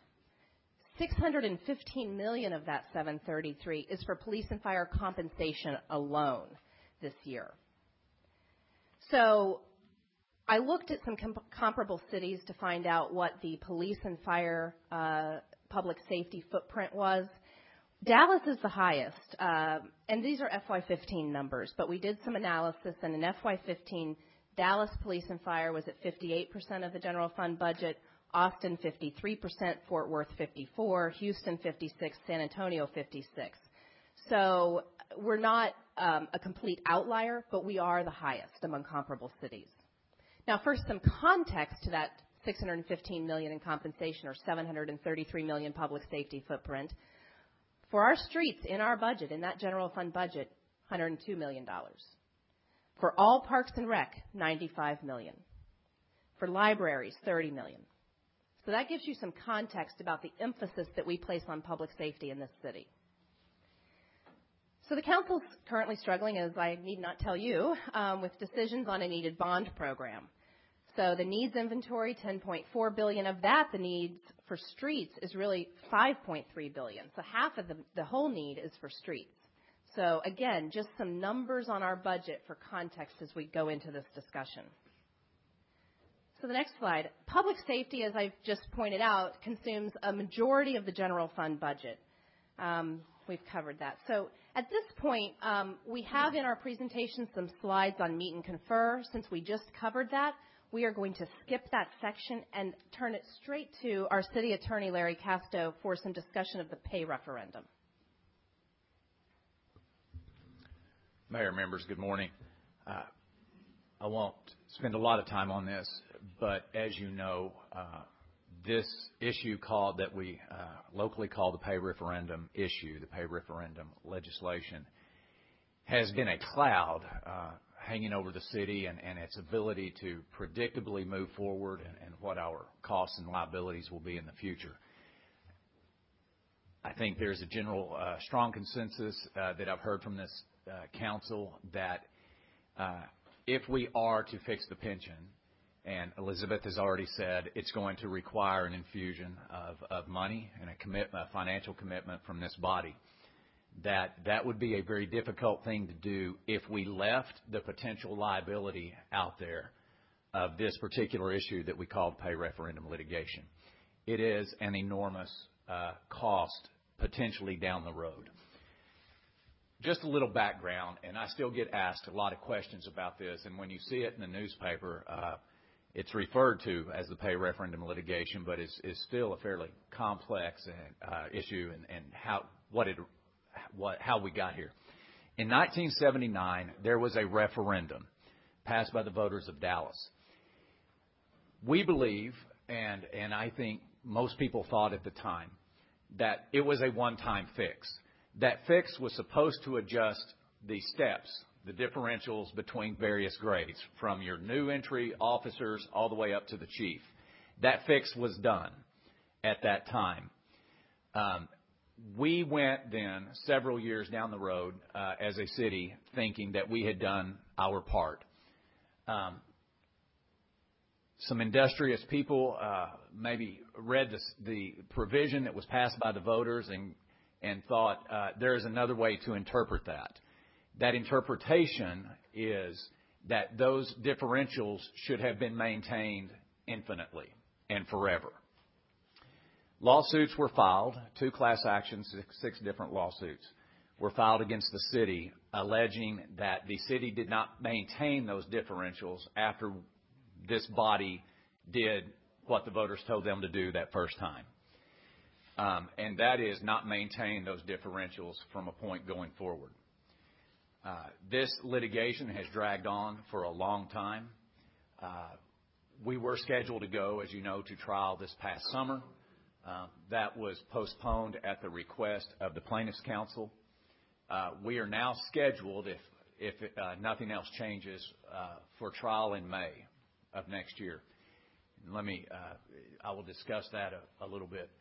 $615 million of that 733 is for police and fire compensation alone this year. So I looked at some comparable cities to find out what the police and fire public safety footprint was. Dallas is the highest, and these are FY15 numbers, but we did some analysis, and in FY15, Dallas police and fire was at 58% of the general fund budget, Austin 53%, Fort Worth 54%, Houston 56%, San Antonio 56%. So we're not a complete outlier, but we are the highest among comparable cities. Now, first, some context to that $615 million in compensation or $733 million public safety footprint. For our streets in our budget, in that general fund budget, $102 million. For all parks and rec, $95 million. For libraries, $30 million. So that gives you some context about the emphasis that we place on public safety in this city. So the council's currently struggling, as I need not tell you, with decisions on a needed bond program. So the needs inventory, $10.4 billion. Of that, the needs for streets is really $5.3 billion. So half of the whole need is for streets. So again, just some numbers on our budget for context as we go into this discussion. So the next slide. Public safety, as I've just pointed out, consumes a majority of the general fund budget. we've covered that. So at this point, we have in our presentation some slides on meet and confer. Since we just covered that, we are going to skip that section and turn it straight to our City Attorney, Larry Casto, for some discussion of the pay referendum. Mayor, members, good morning. I won't spend a lot of time on this, but as you know, this issue that we locally call the pay referendum issue, the pay referendum legislation, has been a cloud hanging over the city and its ability to predictably move forward and what our costs and liabilities will be in the future. I think there's a general strong consensus that I've heard from this council that if we are to fix the pension, and Elizabeth has already said it's going to require an infusion of money and a financial commitment from this body, that would be a very difficult thing to do if we left the potential liability out there of this particular issue that we call pay referendum litigation. It is an enormous cost potentially down the road. Just a little background, and I still get asked a lot of questions about this, and when you see it in the newspaper, it's referred to as the pay referendum litigation, but is still a fairly complex issue and how we got here. In 1979, there was a referendum passed by the voters of Dallas. We believe, and I think most people thought at the time, that it was a one-time fix. That fix was supposed to adjust the steps, the differentials between various grades, from your new entry officers all the way up to the chief. That fix was done at that time. We went then several years down the road as a city thinking that we had done our part. Some industrious people maybe read the provision that was passed by the voters and thought there is another way to interpret that. That interpretation is that those differentials should have been maintained infinitely and forever. Lawsuits were filed, 2 class actions, 6 different lawsuits were filed against the city, alleging that the city did not maintain those differentials after this body did what the voters told them to do that first time. And that is not maintain those differentials from a point going forward. This litigation has dragged on for a long time. We were scheduled to go, as you know, to trial this past summer. That was postponed at the request of the Plaintiffs' Counsel. We are now scheduled, if nothing else changes, for trial in May of next year. I will discuss that a little bit.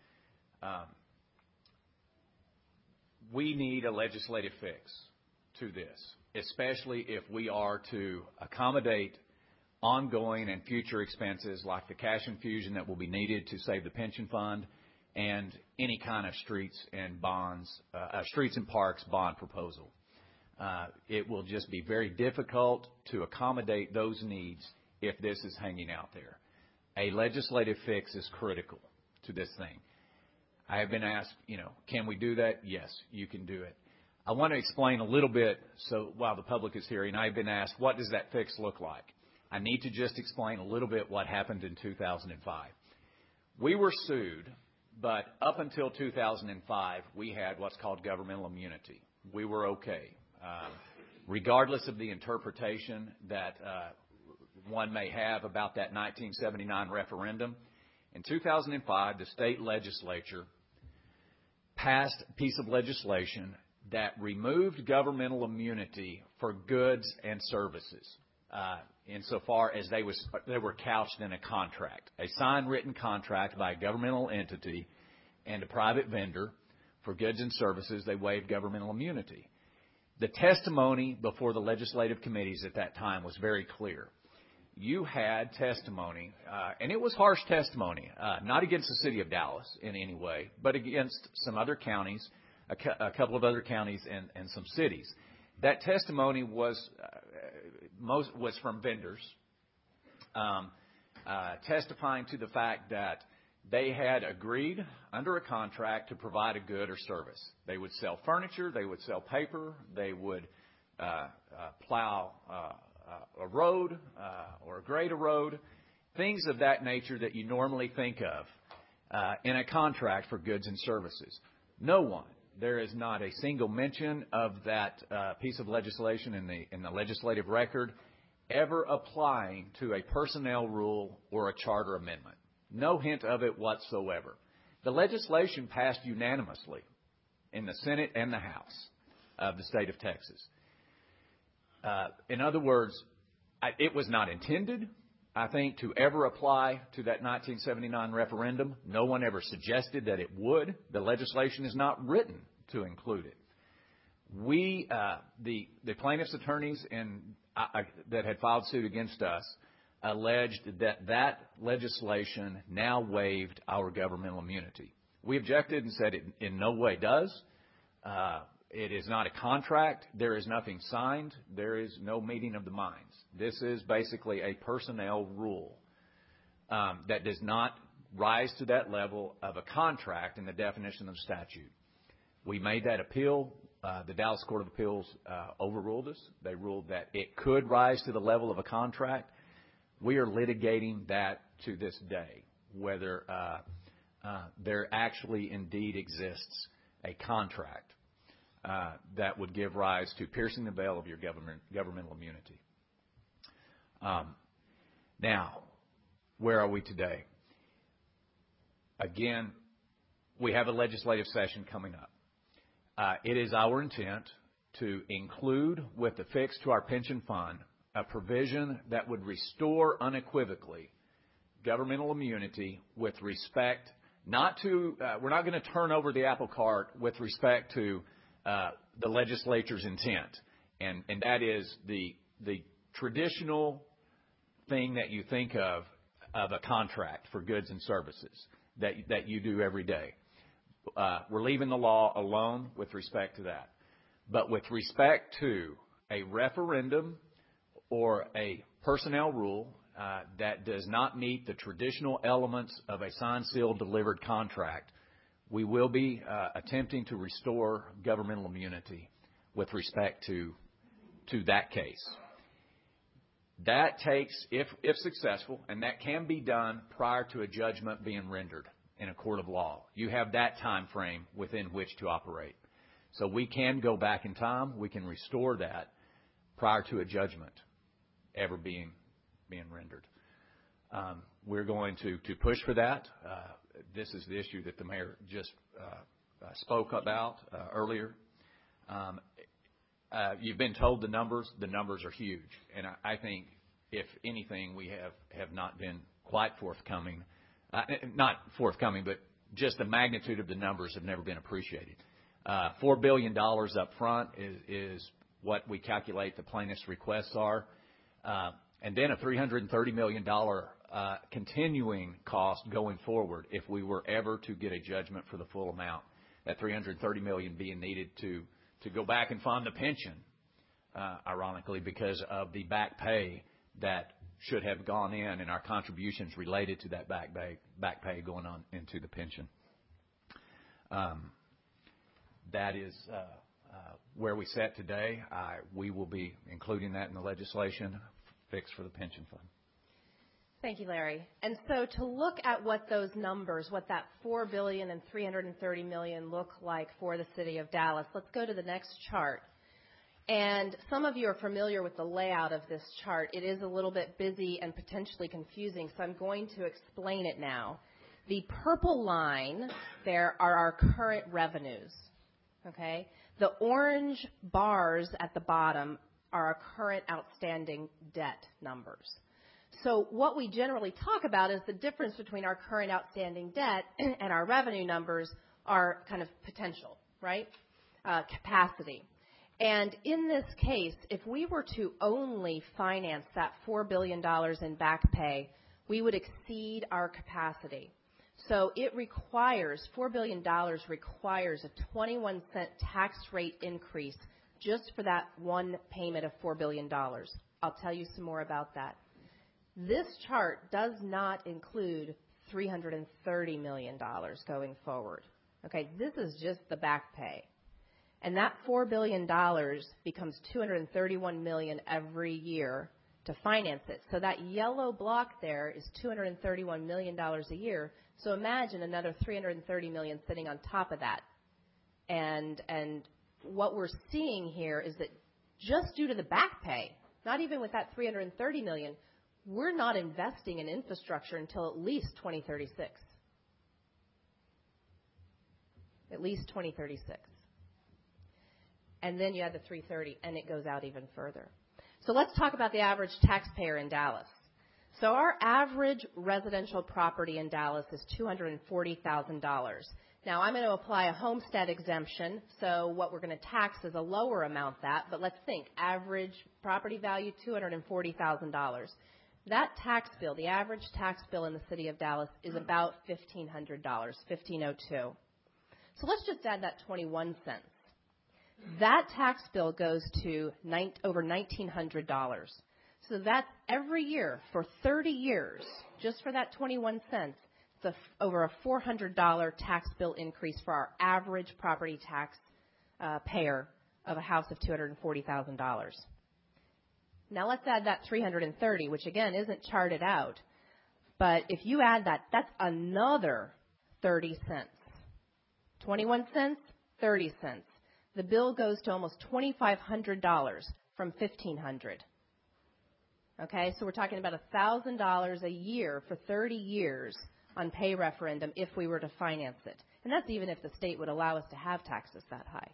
We need a legislative fix to this, especially if we are to accommodate ongoing and future expenses like the cash infusion that will be needed to save the pension fund and any kind of streets and parks bond proposal. It will just be very difficult to accommodate those needs if this is hanging out there. A legislative fix is critical to this thing. I have been asked, can we do that? Yes, you can do it. I want to explain a little bit, so while the public is hearing, I've been asked, what does that fix look like? I need to just explain a little bit what happened in 2005. We were sued, but up until 2005, we had what's called governmental immunity. We were okay. Regardless of the interpretation that one may have about that 1979 referendum, in 2005, the state legislature passed a piece of legislation that removed governmental immunity for goods and services insofar as they were couched in a contract, a signed written contract by a governmental entity and a private vendor for goods and services. They waived governmental immunity. The testimony before the legislative committees at that time was very clear. You had testimony, and it was harsh testimony, not against the city of Dallas in any way, but against some other counties, a couple of other counties and some cities. That testimony was from vendors testifying to the fact that they had agreed under a contract to provide a good or service. They would sell furniture, they would sell paper, they would plow a road or grade a road, things of that nature that you normally think of in a contract for goods and services. No one. There is not a single mention of that piece of legislation in the legislative record ever applying to a personnel rule or a charter amendment. No hint of it whatsoever. The legislation passed unanimously in the Senate and the House of the state of Texas. In other words, it was not intended, I think, to ever apply to that 1979 referendum. No one ever suggested that it would. The legislation is not written to include it. We, the plaintiff's attorneys that had filed suit against us, alleged that legislation now waived our governmental immunity. We objected and said it in no way does. It is not a contract. There is nothing signed. There is no meeting of the minds. This is basically a personnel rule that does not rise to that level of a contract in the definition of statute. We made that appeal. The Dallas Court of Appeals overruled us. They ruled that it could rise to the level of a contract. We are litigating that to this day, whether there actually indeed exists a contract that would give rise to piercing the veil of your governmental immunity. Now, where are we today? Again, we have a legislative session coming up. It is our intent to include with the fix to our pension fund a provision that would restore unequivocally governmental immunity with respect not to, we're not going to turn over the apple cart with respect to the legislature's intent. And that is the traditional thing that you think of a contract for goods and services that you do every day. We're leaving the law alone with respect to that. But with respect to a referendum or a personnel rule that does not meet the traditional elements of a signed, sealed, delivered contract, we will be attempting to restore governmental immunity with respect to that case. That takes, if successful, and that can be done prior to a judgment being rendered in a court of law. You have that time frame within which to operate. So we can go back in time. We can restore that prior to a judgment ever being rendered. We're going to push for that. This is the issue that the mayor just spoke about earlier. You've been told the numbers. The numbers are huge. And I think, if anything, we have not been quite forthcoming. Not forthcoming, but just the magnitude of the numbers have never been appreciated. $4 billion up front is what we calculate the plaintiff's requests are. And then a $330 million continuing cost going forward if we were ever to get a judgment for the full amount. That $330 million being needed to go back and fund the pension, ironically, because of the back pay that should have gone in and our contributions related to that back pay going on into the pension. That is where we sit today. We will be including that in the legislation fix for the pension fund. Thank you, Larry. And so to look at what those numbers, what that $4 billion and $330 million look like for the city of Dallas, let's go to the next chart. And some of you are familiar with the layout of this chart. It is a little bit busy and potentially confusing, so I'm going to explain it now. The purple line there are our current revenues, okay? The orange bars at the bottom are our current outstanding debt numbers. So what we generally talk about is the difference between our current outstanding debt and our revenue numbers are kind of potential, right? Capacity. And in this case, if we were to only finance that $4 billion in back pay, we would exceed our capacity. So it requires, $4 billion requires a 21-cent tax rate increase just for that one payment of $4 billion. I'll tell you some more about that. This chart does not include $330 million going forward. Okay, this is just the back pay. And that $4 billion becomes $231 million every year to finance it. So that yellow block there is $231 million a year. So imagine another $330 million sitting on top of that. And what we're seeing here is that just due to the back pay, not even with that $330 million, we're not investing in infrastructure until at least 2036. At least 2036. And then you add the 330, and it goes out even further. So let's talk about the average taxpayer in Dallas. So our average residential property in Dallas is $240,000. Now, I'm going to apply a homestead exemption, so what we're going to tax is a lower amount that, but let's think, average property value, $240,000. That tax bill, the average tax bill in the city of Dallas is about $1,500, $1,502. So let's just add that 21 cents. That tax bill goes to over $1,900. So that's every year for 30 years, just for that 21 cents, it's over a $400 tax bill increase for our average property tax payer of a house of $240,000. Now let's add that 330, which again isn't charted out. But if you add that, that's another 30 cents. 21 cents, 30 cents. The bill goes to almost $2,500 from $1,500. Okay, so we're talking about $1,000 a year for 30 years on pay referendum if we were to finance it. And that's even if the state would allow us to have taxes that high.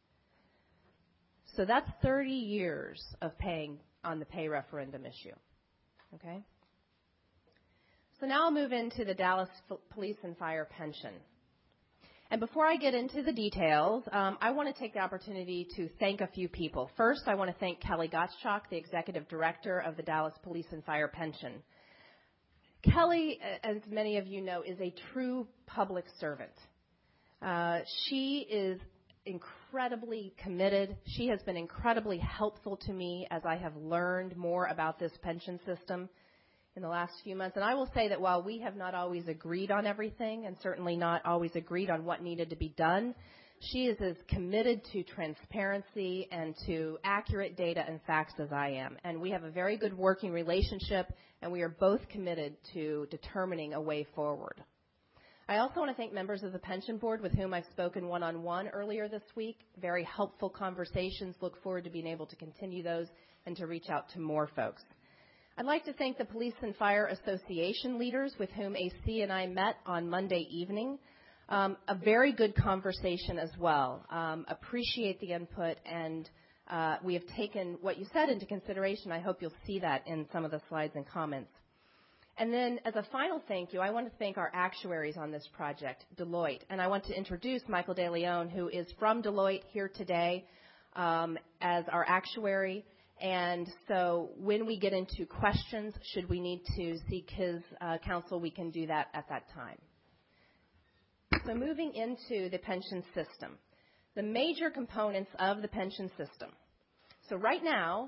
So that's 30 years of paying on the pay referendum issue. Okay? So now I'll move into the Dallas Police and Fire pension. And before I get into the details, I want to take the opportunity to thank a few people. First, I want to thank Kelly Gottschalk, the Executive Director of the Dallas Police and Fire Pension. Kelly, as many of you know, is a true public servant. She is incredibly committed. She has been incredibly helpful to me as I have learned more about this pension system in the last few months. And I will say that while we have not always agreed on everything and certainly not always agreed on what needed to be done, she is as committed to transparency and to accurate data and facts as I am. And we have a very good working relationship, and we are both committed to determining a way forward. I also want to thank members of the pension board with whom I've spoken one-on-one earlier this week. Very helpful conversations. Look forward to being able to continue those and to reach out to more folks. I'd like to thank the Police and Fire Association leaders with whom AC and I met on Monday evening. A very good conversation as well. Appreciate the input, and we have taken what you said into consideration. I hope you'll see that in some of the slides and comments. And then as a final thank you, I want to thank our actuaries on this project, Deloitte. And I want to introduce Michael De Leon, who is from Deloitte here today as our actuary. And so when we get into questions, should we need to seek his counsel, we can do that at that time. So moving into the pension system, the major components of the pension system. So right now,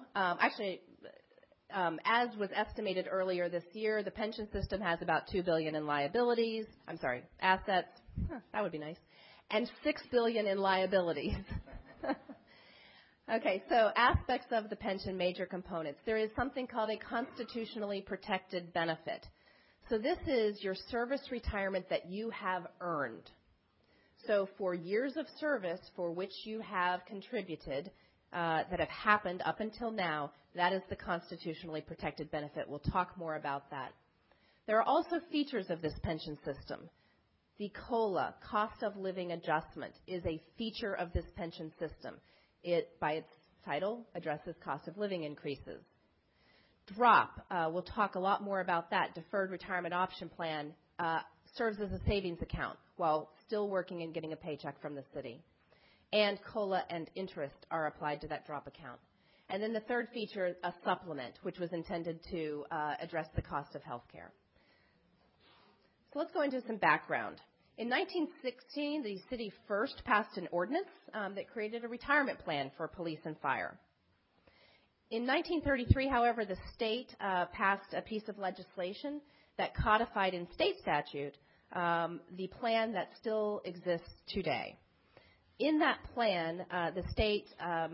as was estimated earlier this year, the pension system has about $2 billion in assets. That would be nice. And $6 billion in liabilities. Okay, so aspects of the pension, major components. There is something called a constitutionally protected benefit. So this is your service retirement that you have earned. So for years of service for which you have contributed that have happened up until now, that is the constitutionally protected benefit. We'll talk more about that. There are also features of this pension system. The COLA, cost of living adjustment, is a feature of this pension system. It, by its title, addresses cost of living increases. DROP, we'll talk a lot more about that. Deferred Retirement Option Plan serves as a savings account while still working and getting a paycheck from the city. And COLA and interest are applied to that DROP account. And then the third feature, a supplement, which was intended to address the cost of health care. So let's go into some background. In 1916, the city first passed an ordinance that created a retirement plan for police and fire. In 1933, however, the state passed a piece of legislation that codified in state statute the plan that still exists today. In that plan, the state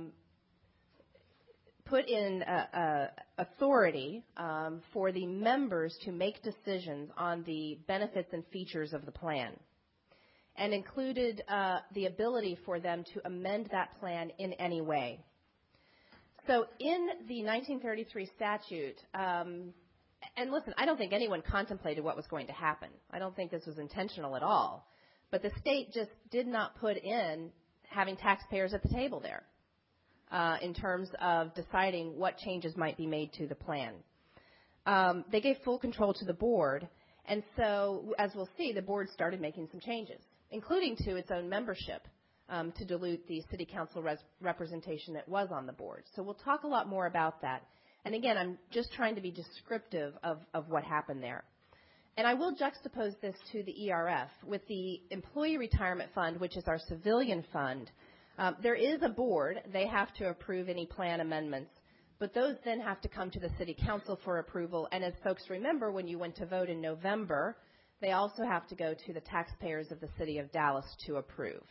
put in authority for the members to make decisions on the benefits and features of the plan, and included the ability for them to amend that plan in any way. So in the 1933 statute, and listen, I don't think anyone contemplated what was going to happen. I don't think this was intentional at all. But the state just did not put in having taxpayers at the table there in terms of deciding what changes might be made to the plan. They gave full control to the board, and so, as we'll see, the board started making some changes, including to its own membership, to dilute the city council representation that was on the board. So we'll talk a lot more about that. And again, I'm just trying to be descriptive of what happened there. And I will juxtapose this to the ERF. With the Employee Retirement Fund, which is our civilian fund, there is a board. They have to approve any plan amendments. But those then have to come to the city council for approval. And as folks remember, when you went to vote in November, they also have to go to the taxpayers of the city of Dallas to approve.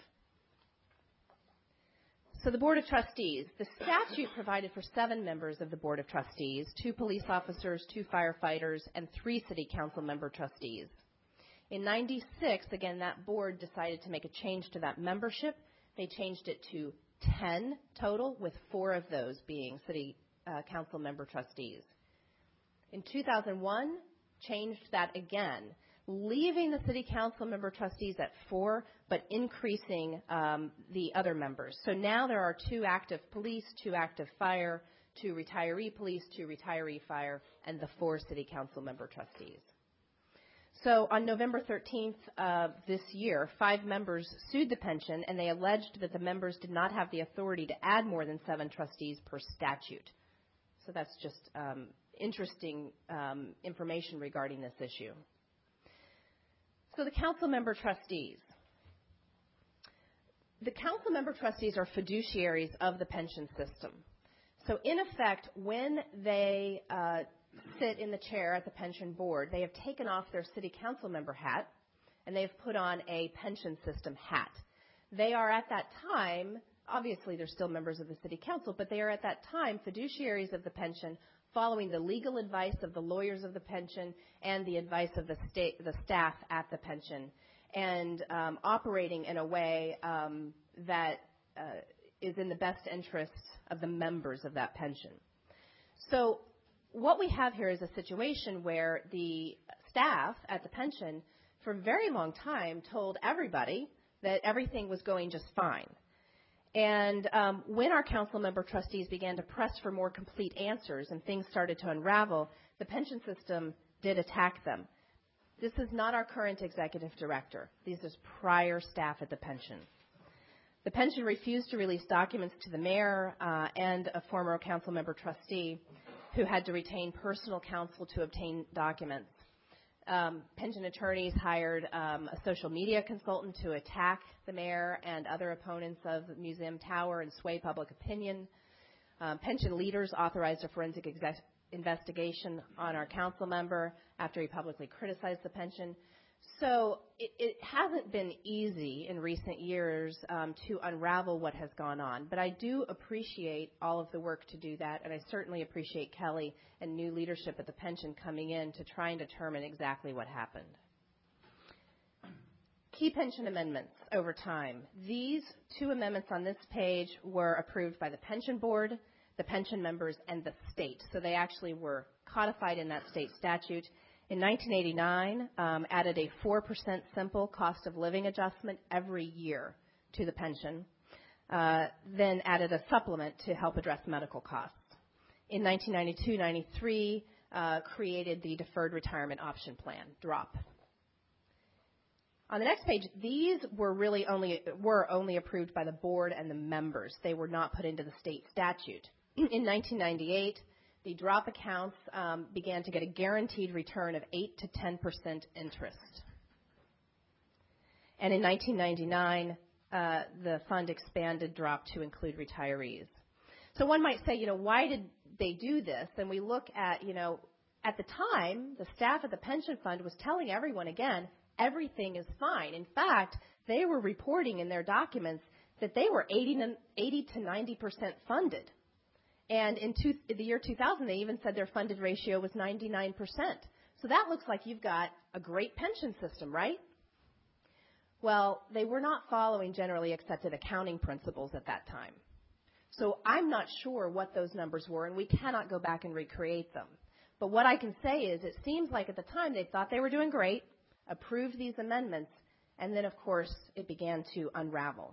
So the Board of Trustees. The statute provided for 7 members of the Board of Trustees, 2 police officers, 2 firefighters, and 3 city council member trustees. In 96, again, that board decided to make a change to that membership. They changed it to 10 total, with 4 of those being city council member trustees. In 2001, changed that again, leaving the city council member trustees at 4, but increasing the other members. So now there are 2 active police, 2 active fire, 2 retiree police, 2 retiree fire, and the 4 city council member trustees. So on November 13th of this year, 5 members sued the pension, and they alleged that the members did not have the authority to add more than 7 trustees per statute. So that's just interesting information regarding this issue. So the council member trustees. The council member trustees are fiduciaries of the pension system. So in effect, when they sit in the chair at the pension board, they have taken off their city council member hat and they have put on a pension system hat. They are at that time, obviously they're still members of the city council, but they are at that time fiduciaries of the pension, following the legal advice of the lawyers of the pension and the advice of the staff at the pension, and operating in a way that is in the best interest of the members of that pension. So what we have here is a situation where the staff at the pension for a very long time told everybody that everything was going just fine. And when our council member trustees began to press for more complete answers and things started to unravel, the pension system did attack them. This is not our current executive director. This is prior staff at the pension. The pension refused to release documents to the mayor and a former council member trustee who had to retain personal counsel to obtain documents. Pension attorneys hired a social media consultant to attack the mayor and other opponents of Museum Tower and sway public opinion. Pension leaders authorized a forensic investigation on our council member after he publicly criticized the pension. So it hasn't been easy in recent years to unravel what has gone on, but I do appreciate all of the work to do that, and I certainly appreciate Kelly and new leadership at the pension coming in to try and determine exactly what happened. Key pension amendments over time. These 2 amendments on this page were approved by the pension board, the pension members, and the state. So they actually were codified in that state statute. In 1989, added a 4% simple cost of living adjustment every year to the pension, then added a supplement to help address medical costs. In 1992-93, created the Deferred Retirement Option Plan, DROP. On the next page, these were only approved by the board and the members. They were not put into the state statute. In 1998, the drop accounts began to get a guaranteed return of 8 to 10% interest. And in 1999, the fund expanded drop to include retirees. So one might say, why did they do this? And we look at, at the time, the staff at the pension fund was telling everyone, again, everything is fine. In fact, they were reporting in their documents that they were 80 to 90% funded. And in the year 2000, they even said their funded ratio was 99%. So that looks like you've got a great pension system, right? Well, they were not following generally accepted accounting principles at that time. So I'm not sure what those numbers were, and we cannot go back and recreate them. But what I can say is it seems like at the time they thought they were doing great, approved these amendments, and then, of course, it began to unravel.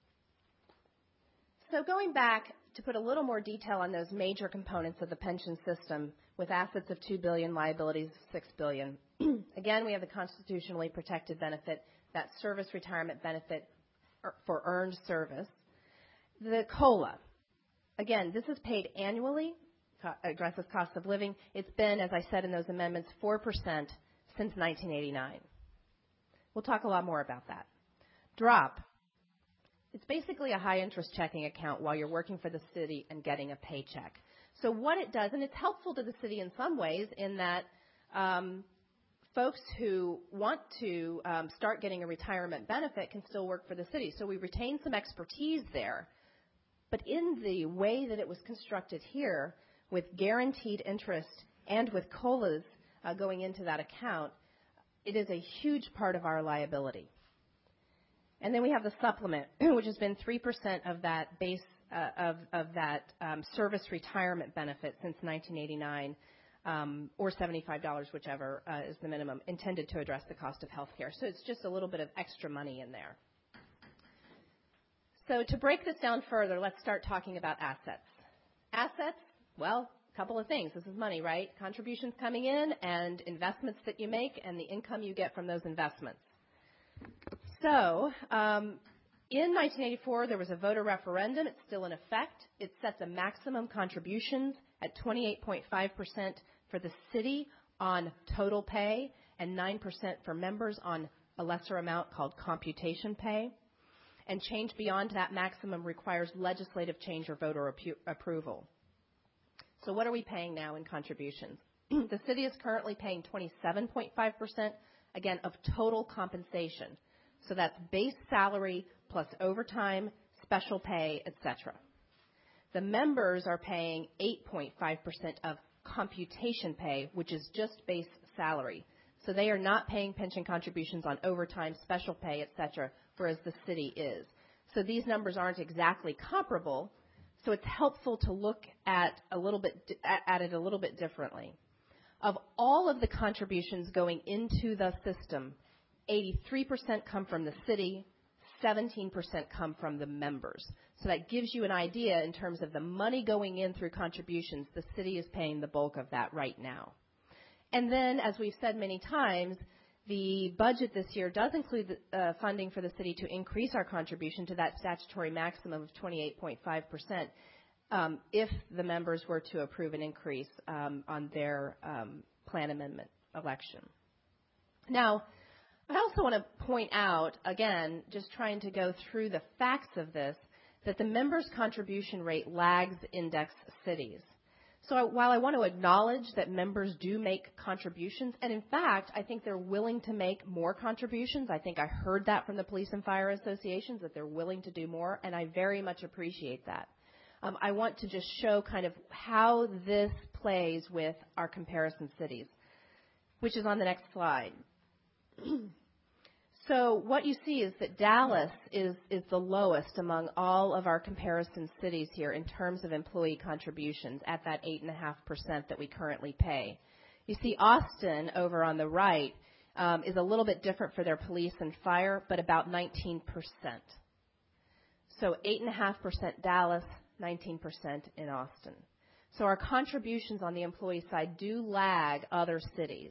So going back to put a little more detail on those major components of the pension system with assets of $2 billion, liabilities of $6 billion. Again, we have the constitutionally protected benefit, that service retirement benefit for earned service. The COLA. Again, this is paid annually, addresses cost of living. It's been, as I said in those amendments, 4% since 1989. We'll talk a lot more about that. DROP. It's basically a high-interest checking account while you're working for the city and getting a paycheck. So what it does, and it's helpful to the city in some ways in that folks who want to start getting a retirement benefit can still work for the city. So we retain some expertise there. But in the way that it was constructed here, with guaranteed interest and with COLAs going into that account, it is a huge part of our liability. And then we have the supplement, which has been 3% of that base of that service retirement benefit since 1989, or $75, whichever is the minimum, intended to address the cost of health care. So it's just a little bit of extra money in there. So to break this down further, let's start talking about assets. Assets, well, a couple of things. This is money, right? Contributions coming in and investments that you make and the income you get from those investments. So in 1984, there was a voter referendum. It's still in effect. It set the maximum contributions at 28.5% for the city on total pay and 9% for members on a lesser amount called computation pay. And change beyond that maximum requires legislative change or voter approval. So what are we paying now in contributions? The city is currently paying 27.5%, again, of total compensation. So that's base salary plus overtime, special pay, etc. The members are paying 8.5% of computation pay, which is just base salary. So they are not paying pension contributions on overtime, special pay, etc., whereas the city is. So these numbers aren't exactly comparable, so it's helpful to look at it a little bit differently. Of all of the contributions going into the system, 83% come from the city, 17% come from the members. So that gives you an idea in terms of the money going in through contributions. The city is paying the bulk of that right now. And then, as we've said many times, the budget this year does include funding for the city to increase our contribution to that statutory maximum of 28.5% if the members were to approve an increase on their plan amendment election. Now, I also want to point out, again, just trying to go through the facts of this, that the members' contribution rate lags index cities. So while I want to acknowledge that members do make contributions, and in fact, I think they're willing to make more contributions. I think I heard that from the police and fire associations, that they're willing to do more, and I very much appreciate that. I want to just show kind of how this plays with our comparison cities, which is on the next slide. So what you see is that Dallas is the lowest among all of our comparison cities here in terms of employee contributions at that 8.5% that we currently pay. You see Austin over on the right is a little bit different for their police and fire, but about 19%. So 8.5% Dallas, 19% in Austin. So our contributions on the employee side do lag other cities.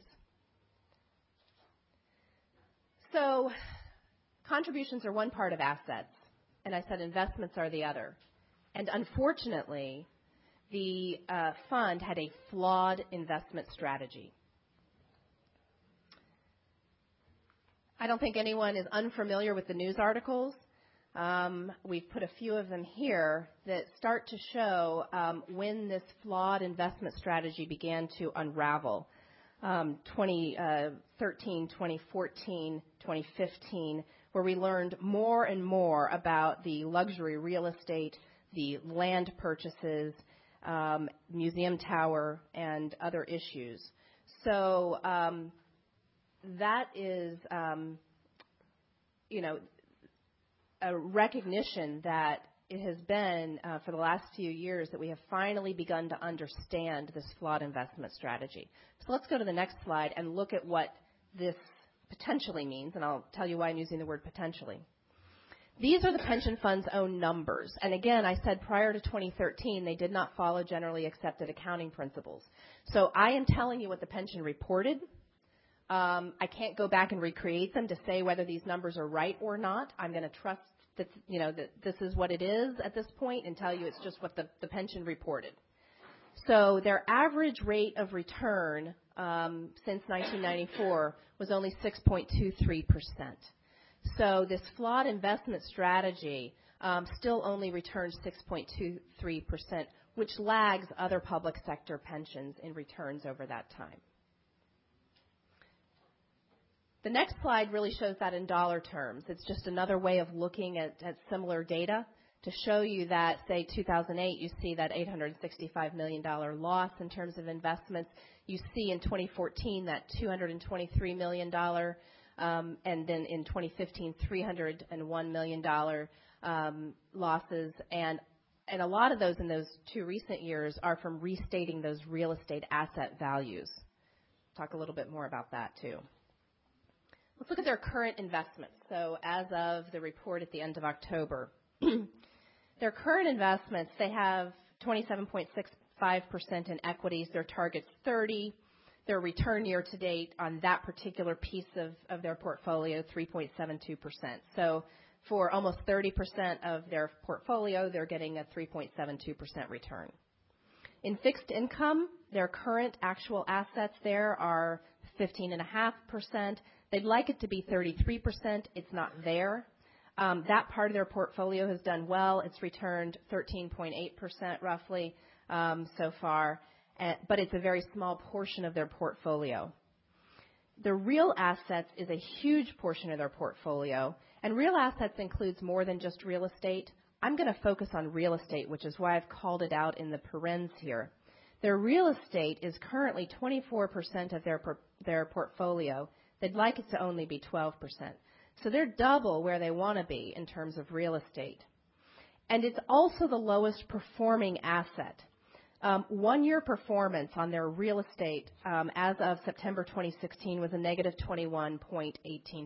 So contributions are one part of assets, and I said investments are the other. And unfortunately, the fund had a flawed investment strategy. I don't think anyone is unfamiliar with the news articles, We've put a few of them here that start to show when this flawed investment strategy began to unravel. 2013, 2014, 2015, where we learned more and more about the luxury real estate, the land purchases, museum tower, and other issues. So that is, a recognition that it has been for the last few years that we have finally begun to understand this flawed investment strategy. So let's go to the next slide and look at what this potentially means, and I'll tell you why I'm using the word potentially. These are the pension fund's own numbers. And again, I said prior to 2013, they did not follow generally accepted accounting principles. So I am telling you what the pension reported. I can't go back and recreate them to say whether these numbers are right or not. I'm going to trust that, that this is what it is at this point and tell you it's just what the pension reported. So their average rate of return since 1994 was only 6.23%. So this flawed investment strategy still only returns 6.23%, which lags other public sector pensions in returns over that time. The next slide really shows that in dollar terms. It's just another way of looking at similar data to show you that, say, 2008, you see that $865 million loss in terms of investments. You see in 2014 that $223 million, and then in 2015, $301 million losses. And a lot of those in those two recent years are from restating those real estate asset values. Talk a little bit more about that, too. Let's look at their current investments. So as of the report at the end of October, their current investments, they have 27.65% in equities. Their target's 30%. Their return year to date on that particular piece of their portfolio, 3.72%. So for almost 30% of their portfolio, they're getting a 3.72% return. In fixed income, their current actual assets there are 15.5%. They'd like it to be 33%. It's not there. That part of their portfolio has done well. It's returned 13.8% roughly so far, but it's a very small portion of their portfolio. The real assets is a huge portion of their portfolio, and real assets includes more than just real estate. I'm going to focus on real estate, which is why I've called it out in the parens here. Their real estate is currently 24% of their portfolio. They'd like it to only be 12%. So they're double where they want to be in terms of real estate. And it's also the lowest performing asset. 1 year performance on their real estate as of September 2016 was a negative 21.18%.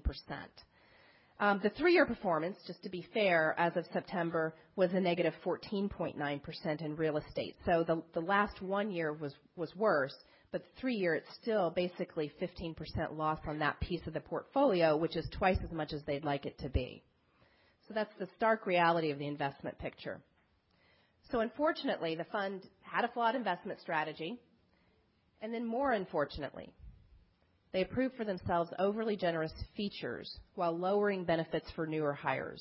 The 3-year performance, just to be fair, as of September was a negative 14.9% in real estate. So the last 1 year was worse, but the 3-year, it's still basically 15% loss on that piece of the portfolio, which is twice as much as they'd like it to be. So that's the stark reality of the investment picture. So unfortunately, the fund had a flawed investment strategy, and then more unfortunately, they approved for themselves overly generous features while lowering benefits for newer hires.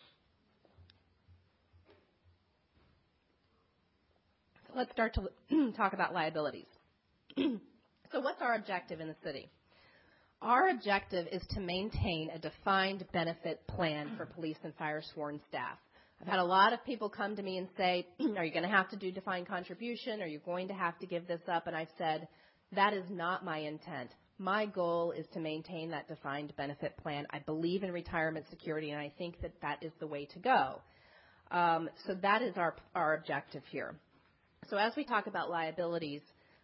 So let's start to talk about liabilities. So what's our objective in the city? Our objective is to maintain a defined benefit plan for police and fire sworn staff. I've had a lot of people come to me and say, are you going to have to do defined contribution? Are you going to have to give this up? And I've said, that is not my intent. My goal is to maintain that defined benefit plan. I believe in retirement security, and I think that that is the way to go. So that is our objective here. So as we talk about liabilities,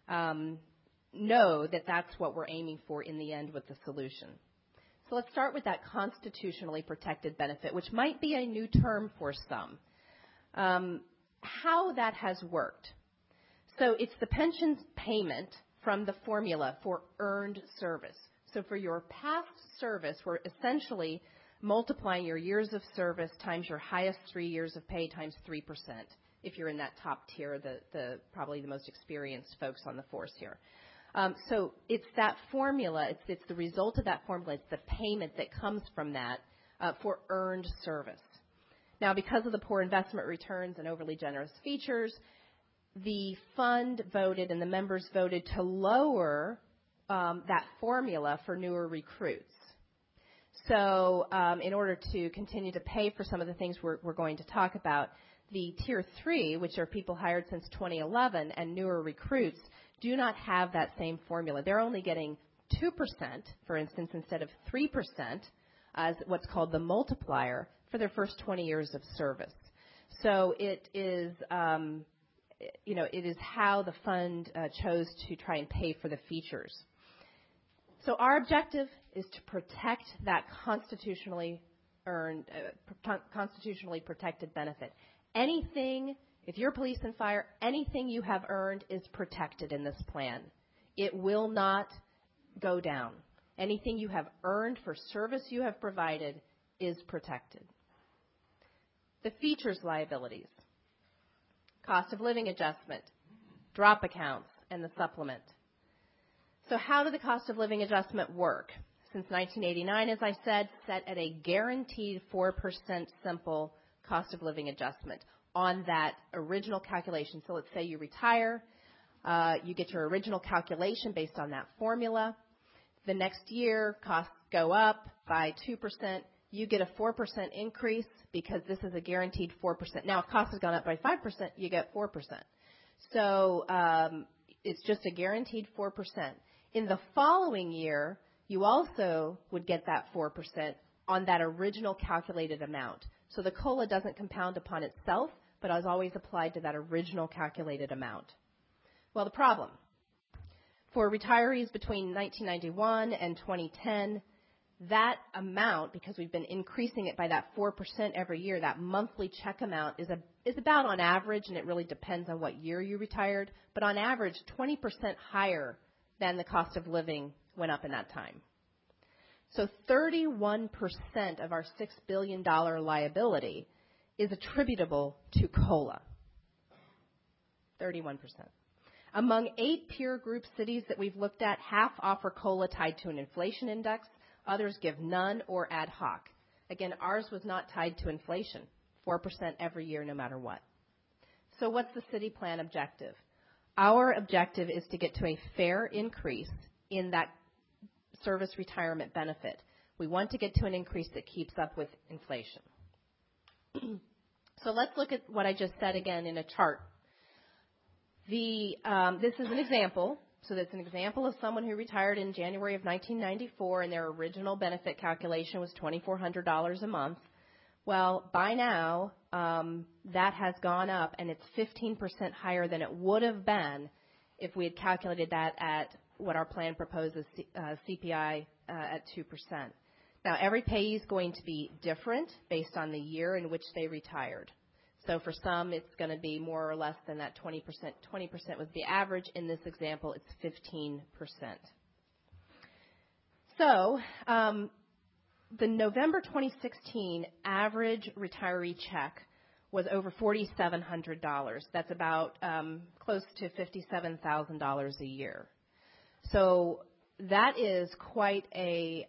know that that's what we're aiming for in the end with the solution. So let's start with that constitutionally protected benefit, which might be a new term for some. How that has worked. So it's the pensions payment from the formula for earned service. So for your past service, we're essentially multiplying your years of service times your highest 3 years of pay times 3%. If you're in that top tier, probably the most experienced folks on the force here. So it's that formula, it's the result of that formula, it's the payment that comes from that for earned service. Now, because of the poor investment returns and overly generous features, the fund voted and the members voted to lower that formula for newer recruits. So in order to continue to pay for some of the things we're going to talk about, the Tier 3, which are people hired since 2011, and newer recruits, do not have that same formula. They're only getting 2%, for instance, instead of 3% as what's called the multiplier for their first 20 years of service. So it is, it is how the fund chose to try and pay for the features. So our objective is to protect that constitutionally earned, constitutionally protected benefit. Anything, if you're police and fire, anything you have earned is protected in this plan. It will not go down. Anything you have earned for service you have provided is protected. The features liabilities, cost of living adjustment, drop accounts, and the supplement. So how did the cost of living adjustment work? Since 1989, as I said, set at a guaranteed 4% simple cost of living adjustment on that original calculation. So let's say you retire, you get your original calculation based on that formula. The next year, costs go up by 2%. You get a 4% increase because this is a guaranteed 4%. Now, if costs have gone up by 5%, you get 4%. So it's just a guaranteed 4%. In the following year, you also would get that 4% on that original calculated amount. So the COLA doesn't compound upon itself, but is always applied to that original calculated amount. Well, the problem. For retirees between 1991 and 2010, that amount, because we've been increasing it by that 4% every year, that monthly check amount is about on average, and it really depends on what year you retired, but on average 20% higher than the cost of living went up in that time. So 31% of our $6 billion liability is attributable to COLA. 31%. Among 8 peer group cities that we've looked at, half offer COLA tied to an inflation index. Others give none or ad hoc. Again, ours was not tied to inflation, 4% every year no matter what. So what's the city plan objective? Our objective is to get to a fair increase in that service retirement benefit. We want to get to an increase that keeps up with inflation. So let's look at what I just said again in a chart. This is an example. So that's an example of someone who retired in January of 1994, and their original benefit calculation was $2,400 a month. Well, by now, that has gone up, and it's 15% higher than it would have been if we had calculated that at what our plan proposes, CPI at 2%. Now, every payee is going to be different based on the year in which they retired. So for some, it's going to be more or less than that 20%. 20% was the average. In this example, it's 15%. So the November 2016 average retiree check was over $4,700. That's about close to $57,000 a year. So that is quite a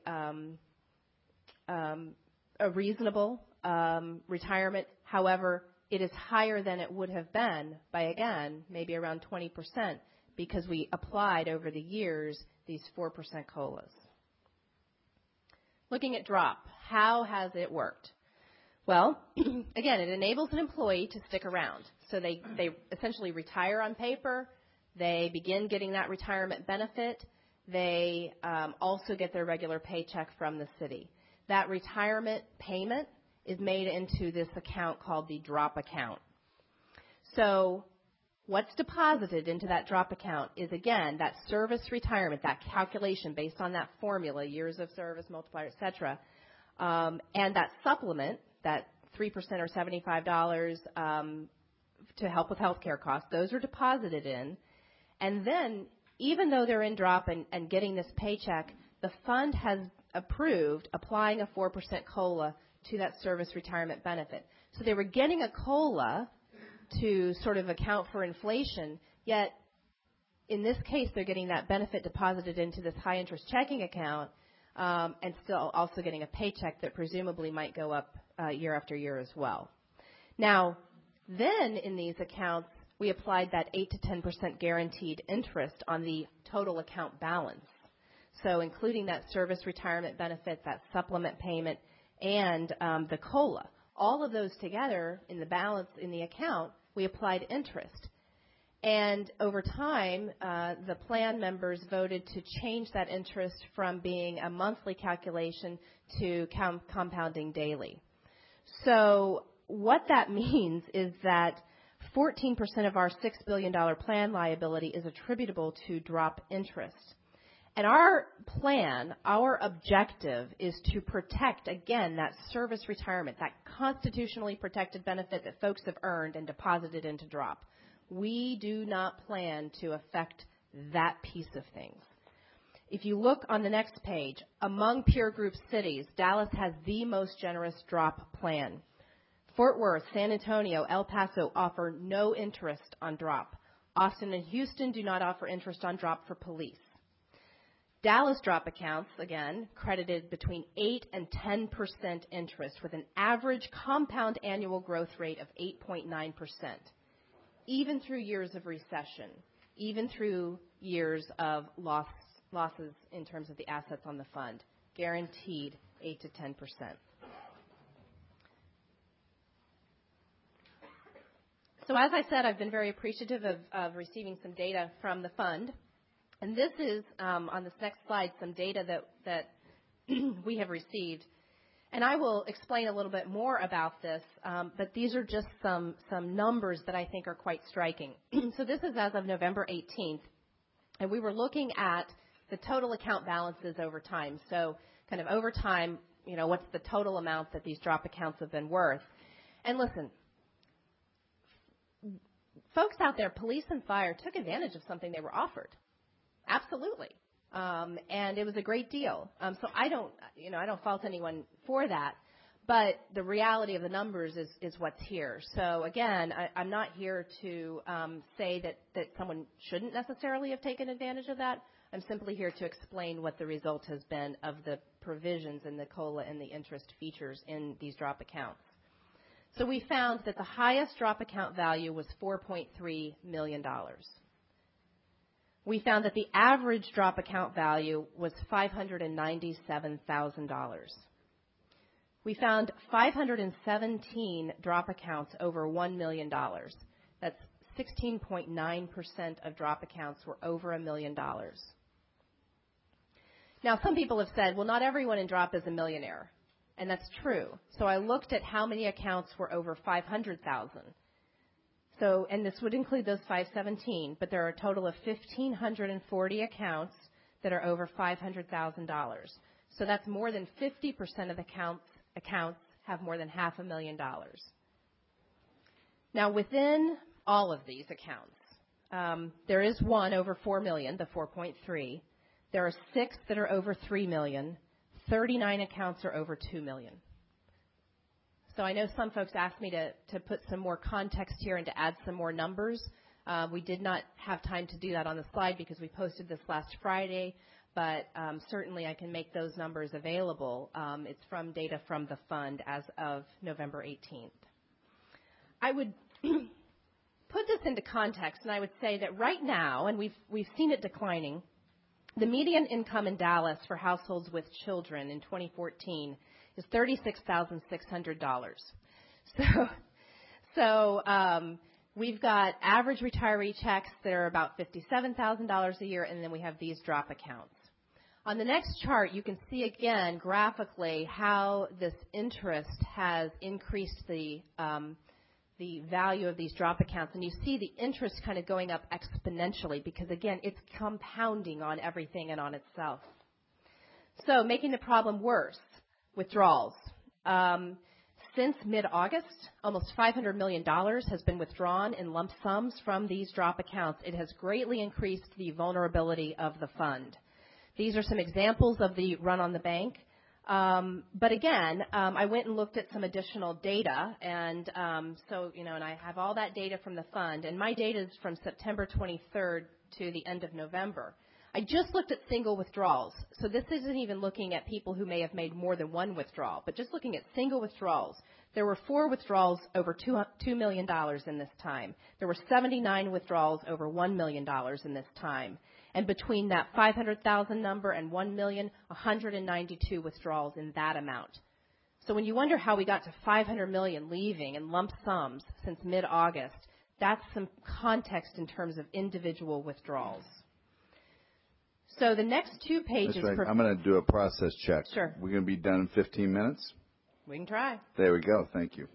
reasonable retirement. However, it is higher than it would have been by, again, maybe around 20% because we applied over the years these 4% COLAs. Looking at drop, how has it worked? Well, again, it enables an employee to stick around. So they essentially retire on paper. They begin getting that retirement benefit. They also get their regular paycheck from the city. That retirement payment is made into this account called the drop account. So what's deposited into that drop account is, again, that service retirement, that calculation based on that formula, years of service, multiplier, et cetera, and that supplement, that 3% or $75 to help with health care costs, those are deposited in. And then, even though they're in drop and getting this paycheck, the fund has approved applying a 4% COLA to that service retirement benefit. So they were getting a COLA to sort of account for inflation, yet in this case they're getting that benefit deposited into this high interest checking account and still also getting a paycheck that presumably might go up year after year as well. Now, then in these accounts, we applied that 8 to 10% guaranteed interest on the total account balance. So including that service retirement benefit, that supplement payment, and the COLA. All of those together in the balance in the account, we applied interest. And over time, the plan members voted to change that interest from being a monthly calculation to compounding daily. So what that means is that 14% of our $6 billion plan liability is attributable to drop interest. And our plan, our objective is to protect, again, that service retirement, that constitutionally protected benefit that folks have earned and deposited into drop. We do not plan to affect that piece of things. If you look on the next page, among peer group cities, Dallas has the most generous drop plan. Fort Worth, San Antonio, El Paso offer no interest on drop. Austin and Houston do not offer interest on drop for police. Dallas drop accounts, again, credited between 8 and 10% interest with an average compound annual growth rate of 8.9%, even through years of recession, even through years of losses in terms of the assets on the fund, guaranteed 8 to 10%. So as I said, I've been very appreciative of receiving some data from the fund. And this is, on this next slide, some data that we have received. And I will explain a little bit more about this, but these are just some numbers that I think are quite striking. So this is as of November 18th, and we were looking at the total account balances over time. So kind of over time, you know, what's the total amount that these drop accounts have been worth? And listen, folks out there, police and fire, took advantage of something they were offered. Absolutely. And it was a great deal. So I don't fault anyone for that. But the reality of the numbers is what's here. So again, I'm not here to say that someone shouldn't necessarily have taken advantage of that. I'm simply here to explain what the result has been of the provisions in the COLA and the interest features in these drop accounts. So we found that the highest drop account value was $4.3 million. We found that the average drop account value was $597,000. We found 517 drop accounts over $1 million. That's 16.9% of drop accounts were over $1 million. Now, some people have said, well, not everyone in drop is a millionaire. And that's true. So I looked at how many accounts were over $500,000. So, and this would include those 517, but there are a total of 1,540 accounts that are over $500,000. So that's more than 50% of accounts have more than $500,000. Now, within all of these accounts, there is one over $4 million, the 4.3. There are 6 that are over $3 million. 39 accounts are over $2 million. So I know some folks asked me to put some more context here and to add some more numbers. We did not have time to do that on the slide because we posted this last Friday, but certainly I can make those numbers available. It's from data from the fund as of November 18th. I would put this into context, and I would say that right now, and we've seen it declining, the median income in Dallas for households with children in 2014 is $36,600. So we've got average retiree checks that are about $57,000 a year, and then we have these drop accounts. On the next chart, you can see again graphically how this interest has increased the value of these drop accounts, and you see the interest kind of going up exponentially because, again, it's compounding on everything and on itself. So making the problem worse, withdrawals. Since mid-August, almost $500 million has been withdrawn in lump sums from these drop accounts. It has greatly increased the vulnerability of the fund. These are some examples of the run on the bank. But again, I went and looked at some additional data, and and I have all that data from the fund, and my data is from September 23rd to the end of November. I just looked at single withdrawals. So this isn't even looking at people who may have made more than one withdrawal, but just looking at single withdrawals. There were 4 withdrawals over $2 million in this time. There were 79 withdrawals over $1 million in this time. And between that 500,000 number and 1 million, 192 withdrawals in that amount. So when you wonder how we got to 500 million leaving in lump sums since mid-August, that's some context in terms of individual withdrawals. So the next 2 pages. That's right. I'm going to do a process check. Sure. We're going to be done in 15 minutes. We can try. There we go. Thank you.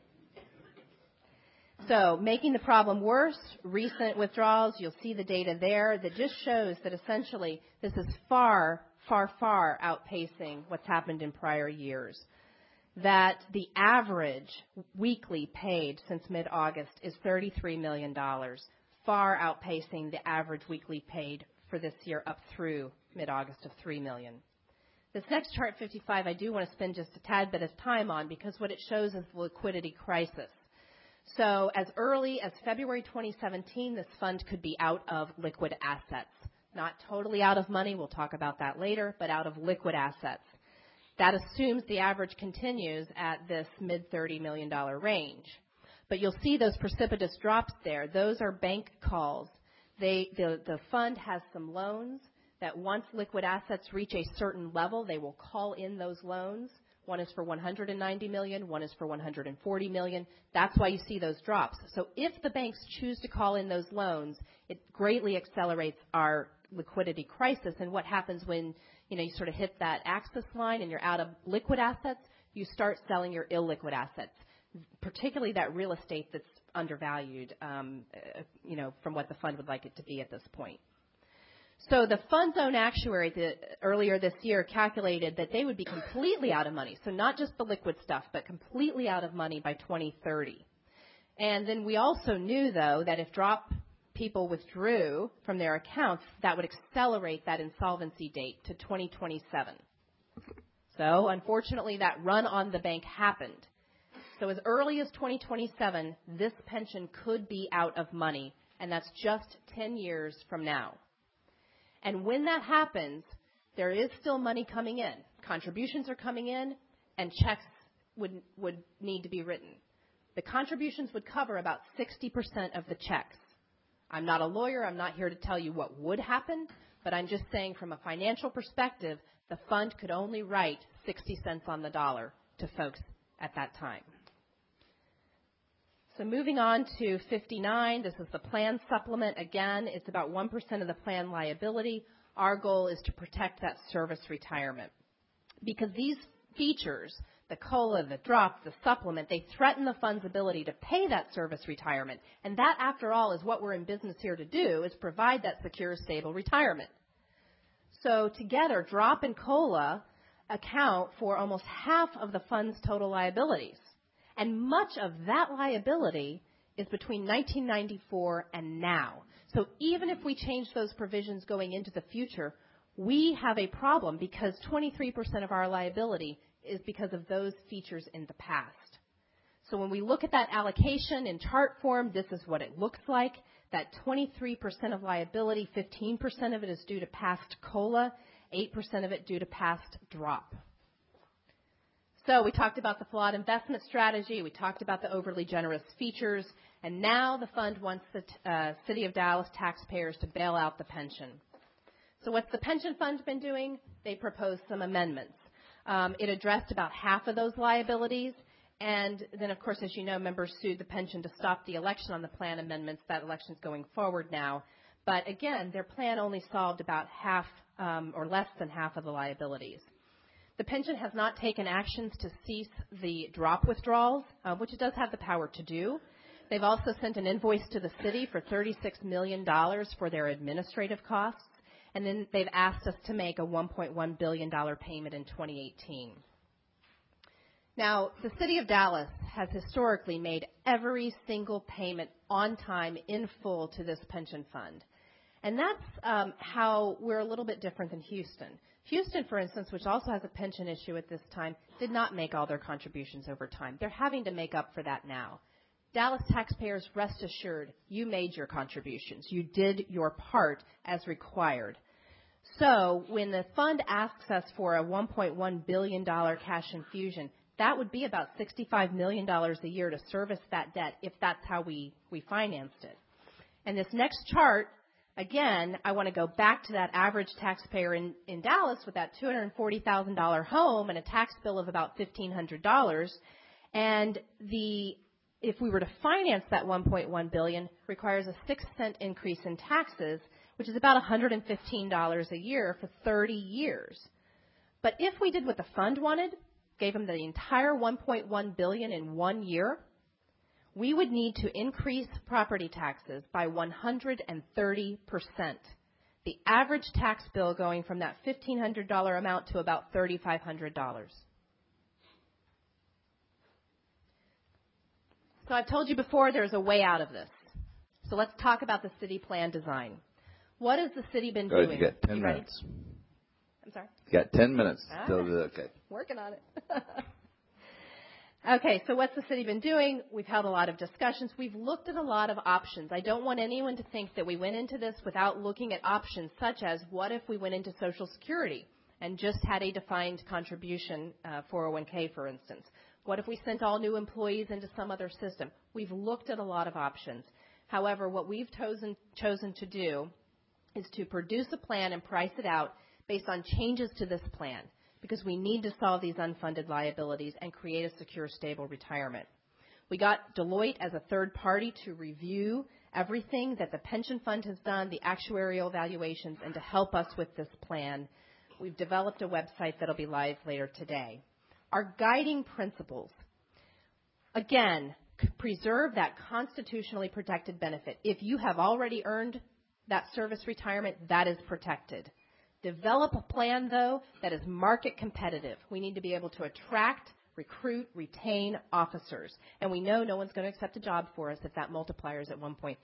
So making the problem worse, recent withdrawals, you'll see the data there that just shows that essentially this is far, far, far outpacing what's happened in prior years. That the average weekly paid since mid-August is $33 million, far outpacing the average weekly paid for this year up through mid-August of $3 million. This next chart, 55, I do want to spend just a tad bit of time on because what it shows is the liquidity crisis. So as early as February 2017, this fund could be out of liquid assets. Not totally out of money, we'll talk about that later, but out of liquid assets. That assumes the average continues at this mid-$30 million range. But you'll see those precipitous drops there. Those are bank calls. The fund has some loans that once liquid assets reach a certain level, they will call in those loans. One is for $190 million, one is for $140 million. That's why you see those drops. So if the banks choose to call in those loans, it greatly accelerates our liquidity crisis. And what happens when you sort of hit that axis line and you're out of liquid assets, you start selling your illiquid assets, particularly that real estate that's undervalued, from what the fund would like it to be at this point. So the fund's own actuary earlier this year calculated that they would be completely out of money. So not just the liquid stuff, but completely out of money by 2030. And then we also knew, though, that if people withdrew from their accounts, that would accelerate that insolvency date to 2027. So unfortunately, that run on the bank happened. So as early as 2027, this pension could be out of money, and that's just 10 years from now. And when that happens, there is still money coming in. Contributions are coming in, and checks would need to be written. The contributions would cover about 60% of the checks. I'm not a lawyer. I'm not here to tell you what would happen, but I'm just saying from a financial perspective, the fund could only write 60 cents on the dollar to folks at that time. So moving on to 59, this is the plan supplement. Again, it's about 1% of the plan liability. Our goal is to protect that service retirement. Because these features, the COLA, the drop, the supplement, they threaten the fund's ability to pay that service retirement. And that, after all, is what we're in business here to do, is provide that secure, stable retirement. So together, drop and COLA account for almost half of the fund's total liabilities. And much of that liability is between 1994 and now. So even if we change those provisions going into the future, we have a problem because 23% of our liability is because of those features in the past. So when we look at that allocation in chart form, this is what it looks like. That 23% of liability, 15% of it is due to past COLA, 8% of it due to past drop. So we talked about the flawed investment strategy. We talked about the overly generous features. And now the fund wants the City of Dallas taxpayers to bail out the pension. So what's the pension fund been doing? They proposed some amendments. It addressed about half of those liabilities. And then, of course, as you know, members sued the pension to stop the election on the plan amendments. That election's going forward now. But again, their plan only solved about half or less than half of the liabilities. The pension has not taken actions to cease the drop withdrawals, which it does have the power to do. They've also sent an invoice to the city for $36 million for their administrative costs. And then they've asked us to make a $1.1 billion payment in 2018. Now, the City of Dallas has historically made every single payment on time in full to this pension fund. And that's how we're a little bit different than Houston. Houston, for instance, which also has a pension issue at this time, did not make all their contributions over time. They're having to make up for that now. Dallas taxpayers, rest assured, you made your contributions. You did your part as required. So when the fund asks us for a $1.1 billion cash infusion, that would be about $65 million a year to service that debt if that's how we financed it. And this next chart, again, I want to go back to that average taxpayer in Dallas with that $240,000 home and a tax bill of about $1,500. And if we were to finance that $1.1 billion, requires a 6-cent increase in taxes, which is about $115 a year for 30 years. But if we did what the fund wanted, gave them the entire $1.1 billion in 1 year, we would need to increase property taxes by 130%. The average tax bill going from that $1,500 amount to about $3,500. So I've told you before there's a way out of this. So let's talk about the city plan design. What has the city been doing? You got 10 minutes. I'm sorry? You got 10 minutes. Okay. Working on it. Okay, so what's the city been doing? We've held a lot of discussions. We've looked at a lot of options. I don't want anyone to think that we went into this without looking at options such as what if we went into Social Security and just had a defined contribution, 401k, for instance? What if we sent all new employees into some other system? We've looked at a lot of options. However, what we've chosen to do is to produce a plan and price it out based on changes to this plan, because we need to solve these unfunded liabilities and create a secure, stable retirement. We got Deloitte as a third party to review everything that the pension fund has done, the actuarial valuations, and to help us with this plan. We've developed a website that'll be live later today. Our guiding principles, again, preserve that constitutionally protected benefit. If you have already earned that service retirement, that is protected. Develop a plan, though, that is market competitive. We need to be able to attract, recruit, retain officers. And we know no one's going to accept a job for us if that multiplier is at 1.5%.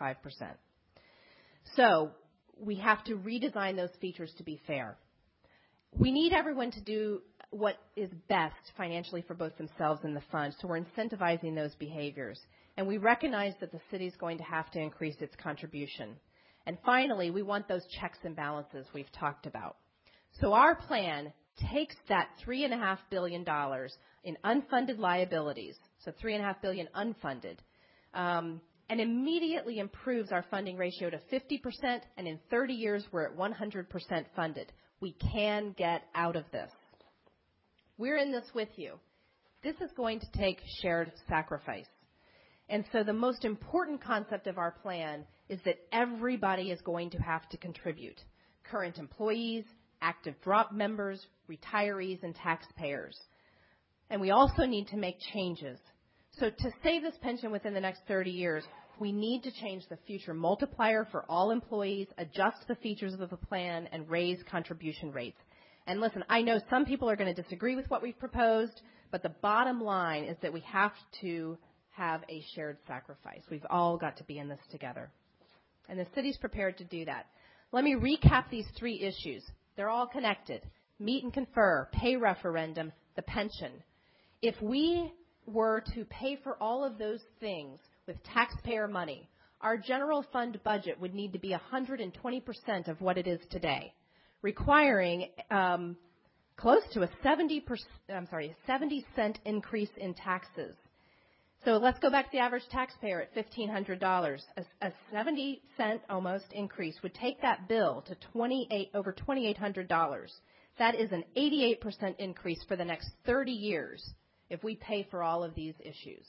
So we have to redesign those features to be fair. We need everyone to do what is best financially for both themselves and the fund, so we're incentivizing those behaviors. And we recognize that the city is going to have to increase its contribution. And finally, we want those checks and balances we've talked about. So our plan takes that $3.5 billion in unfunded liabilities, so $3.5 billion unfunded, and immediately improves our funding ratio to 50%, and in 30 years we're at 100% funded. We can get out of this. We're in this with you. This is going to take shared sacrifice. And so the most important concept of our plan is that everybody is going to have to contribute. Current employees, active drop members, retirees, and taxpayers. And we also need to make changes. So to save this pension within the next 30 years, we need to change the future multiplier for all employees, adjust the features of the plan, and raise contribution rates. And listen, I know some people are going to disagree with what we've proposed, but the bottom line is that we have to have a shared sacrifice. We've all got to be in this together. And the city's prepared to do that. Let me recap these three issues. They're all connected. Meet and confer, pay referendum, the pension. If we were to pay for all of those things with taxpayer money, our general fund budget would need to be 120% of what it is today, requiring close to a 70-cent increase in taxes. So let's go back to the average taxpayer at $1,500. A 70-cent almost increase would take that bill to over $2,800. That is an 88% increase for the next 30 years if we pay for all of these issues.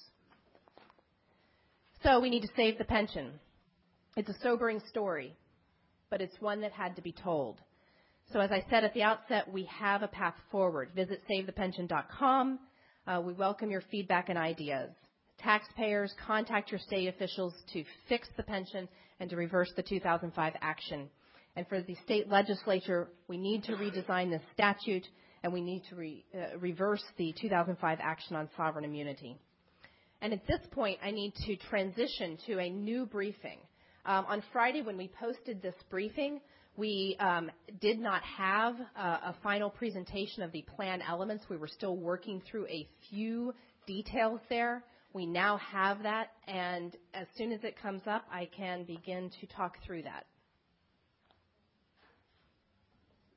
So we need to save the pension. It's a sobering story, but it's one that had to be told. So as I said at the outset, we have a path forward. Visit SaveThePension.com. We welcome your feedback and ideas. Taxpayers, contact your state officials to fix the pension and to reverse the 2005 action. And for the state legislature, we need to redesign the statute, and we need to reverse the 2005 action on sovereign immunity. And at this point, I need to transition to a new briefing. On Friday, when we posted this briefing, we did not have a final presentation of the plan elements. We were still working through a few details there. We now have that, and as soon as it comes up, I can begin to talk through that.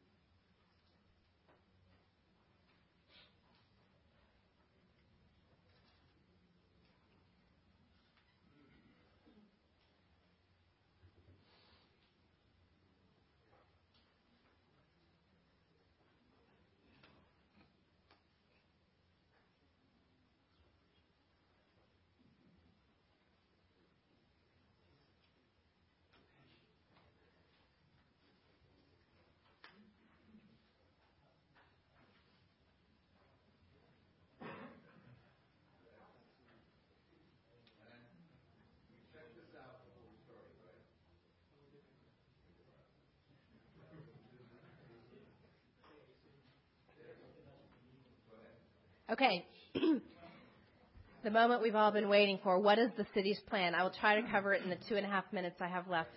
Okay. The moment we've all been waiting for. What is the city's plan? I will try to cover it in the 2.5 minutes I have left.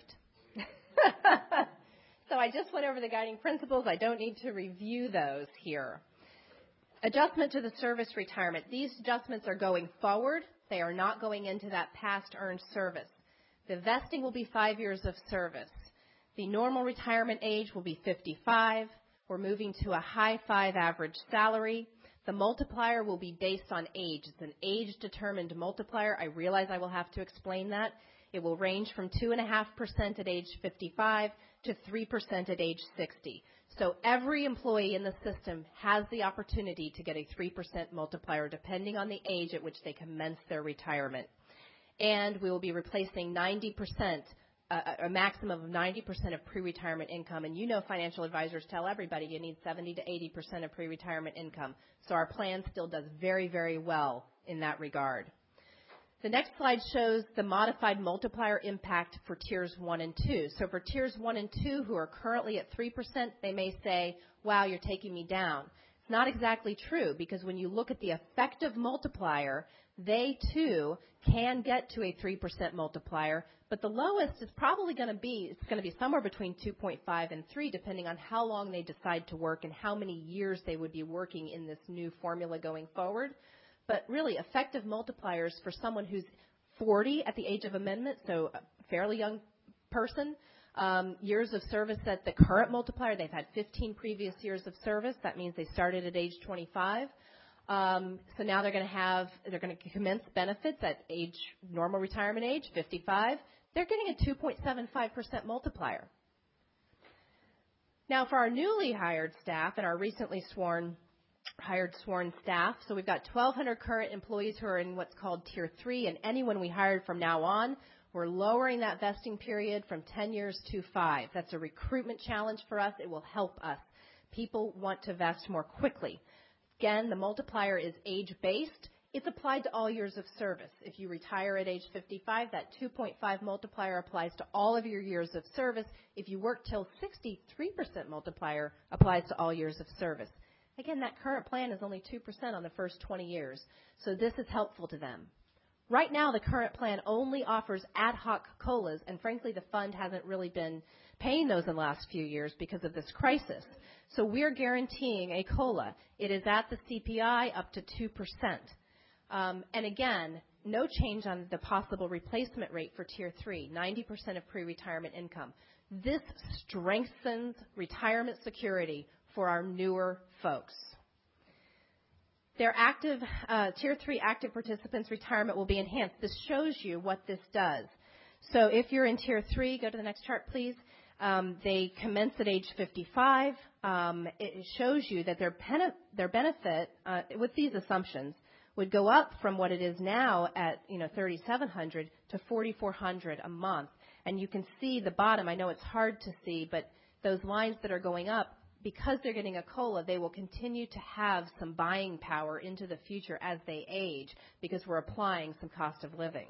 So I just went over the guiding principles. I don't need to review those here. Adjustment to the service retirement. These adjustments are going forward. They are not going into that past earned service. The vesting will be 5 years of service. The normal retirement age will be 55. We're moving to a high 5 average salary. The multiplier will be based on age. It's an age-determined multiplier. I realize I will have to explain that. It will range from 2.5% at age 55 to 3% at age 60. So every employee in the system has the opportunity to get a 3% multiplier depending on the age at which they commence their retirement. And we will be replacing 90%, a maximum of 90% of pre-retirement income. And you know financial advisors tell everybody you need 70 to 80% of pre-retirement income. So our plan still does very, very well in that regard. The next slide shows the modified multiplier impact for tiers 1 and 2. So for tiers 1 and 2 who are currently at 3%, they may say, wow, you're taking me down. It's not exactly true because when you look at the effective multiplier, they too can get to a 3% multiplier, but the lowest is probably going to be somewhere between 2.5 and 3 depending on how long they decide to work and how many years they would be working in this new formula going forward. But really, effective multipliers for someone who's 40 at the age of amendment, so a fairly young person, years of service at the current multiplier, they've had 15 previous years of service. That means they started at age 25. So now they're going to commence benefits at normal retirement age, 55. They're getting a 2.75% multiplier. Now, for our newly hired staff and our recently hired sworn staff. So we've got 1,200 current employees who are in what's called Tier 3, and anyone we hired from now on, we're lowering that vesting period from 10 years to 5. That's a recruitment challenge for us. It will help us. People want to vest more quickly. Again, the multiplier is age-based. It's applied to all years of service. If you retire at age 55, that 2.5 multiplier applies to all of your years of service. If you work till 60, 3% multiplier applies to all years of service. Again, that current plan is only 2% on the first 20 years, so this is helpful to them. Right now, the current plan only offers ad hoc COLAs, and frankly, the fund hasn't really been paying those in the last few years because of this crisis. So we're guaranteeing a COLA. It is at the CPI up to 2%. And again, no change on the possible replacement rate for Tier 3, 90% of pre-retirement income. This strengthens retirement security for our newer folks. Their Tier 3 active participants' retirement will be enhanced. This shows you what this does. So if you're in Tier 3, go to the next chart, please. They commence at age 55. It shows you that their benefit, with these assumptions, would go up from what it is now at $3,700 to $4,400 a month. And you can see the bottom. I know it's hard to see, but those lines that are going up, because they're getting a COLA, they will continue to have some buying power into the future as they age because we're applying some cost of living.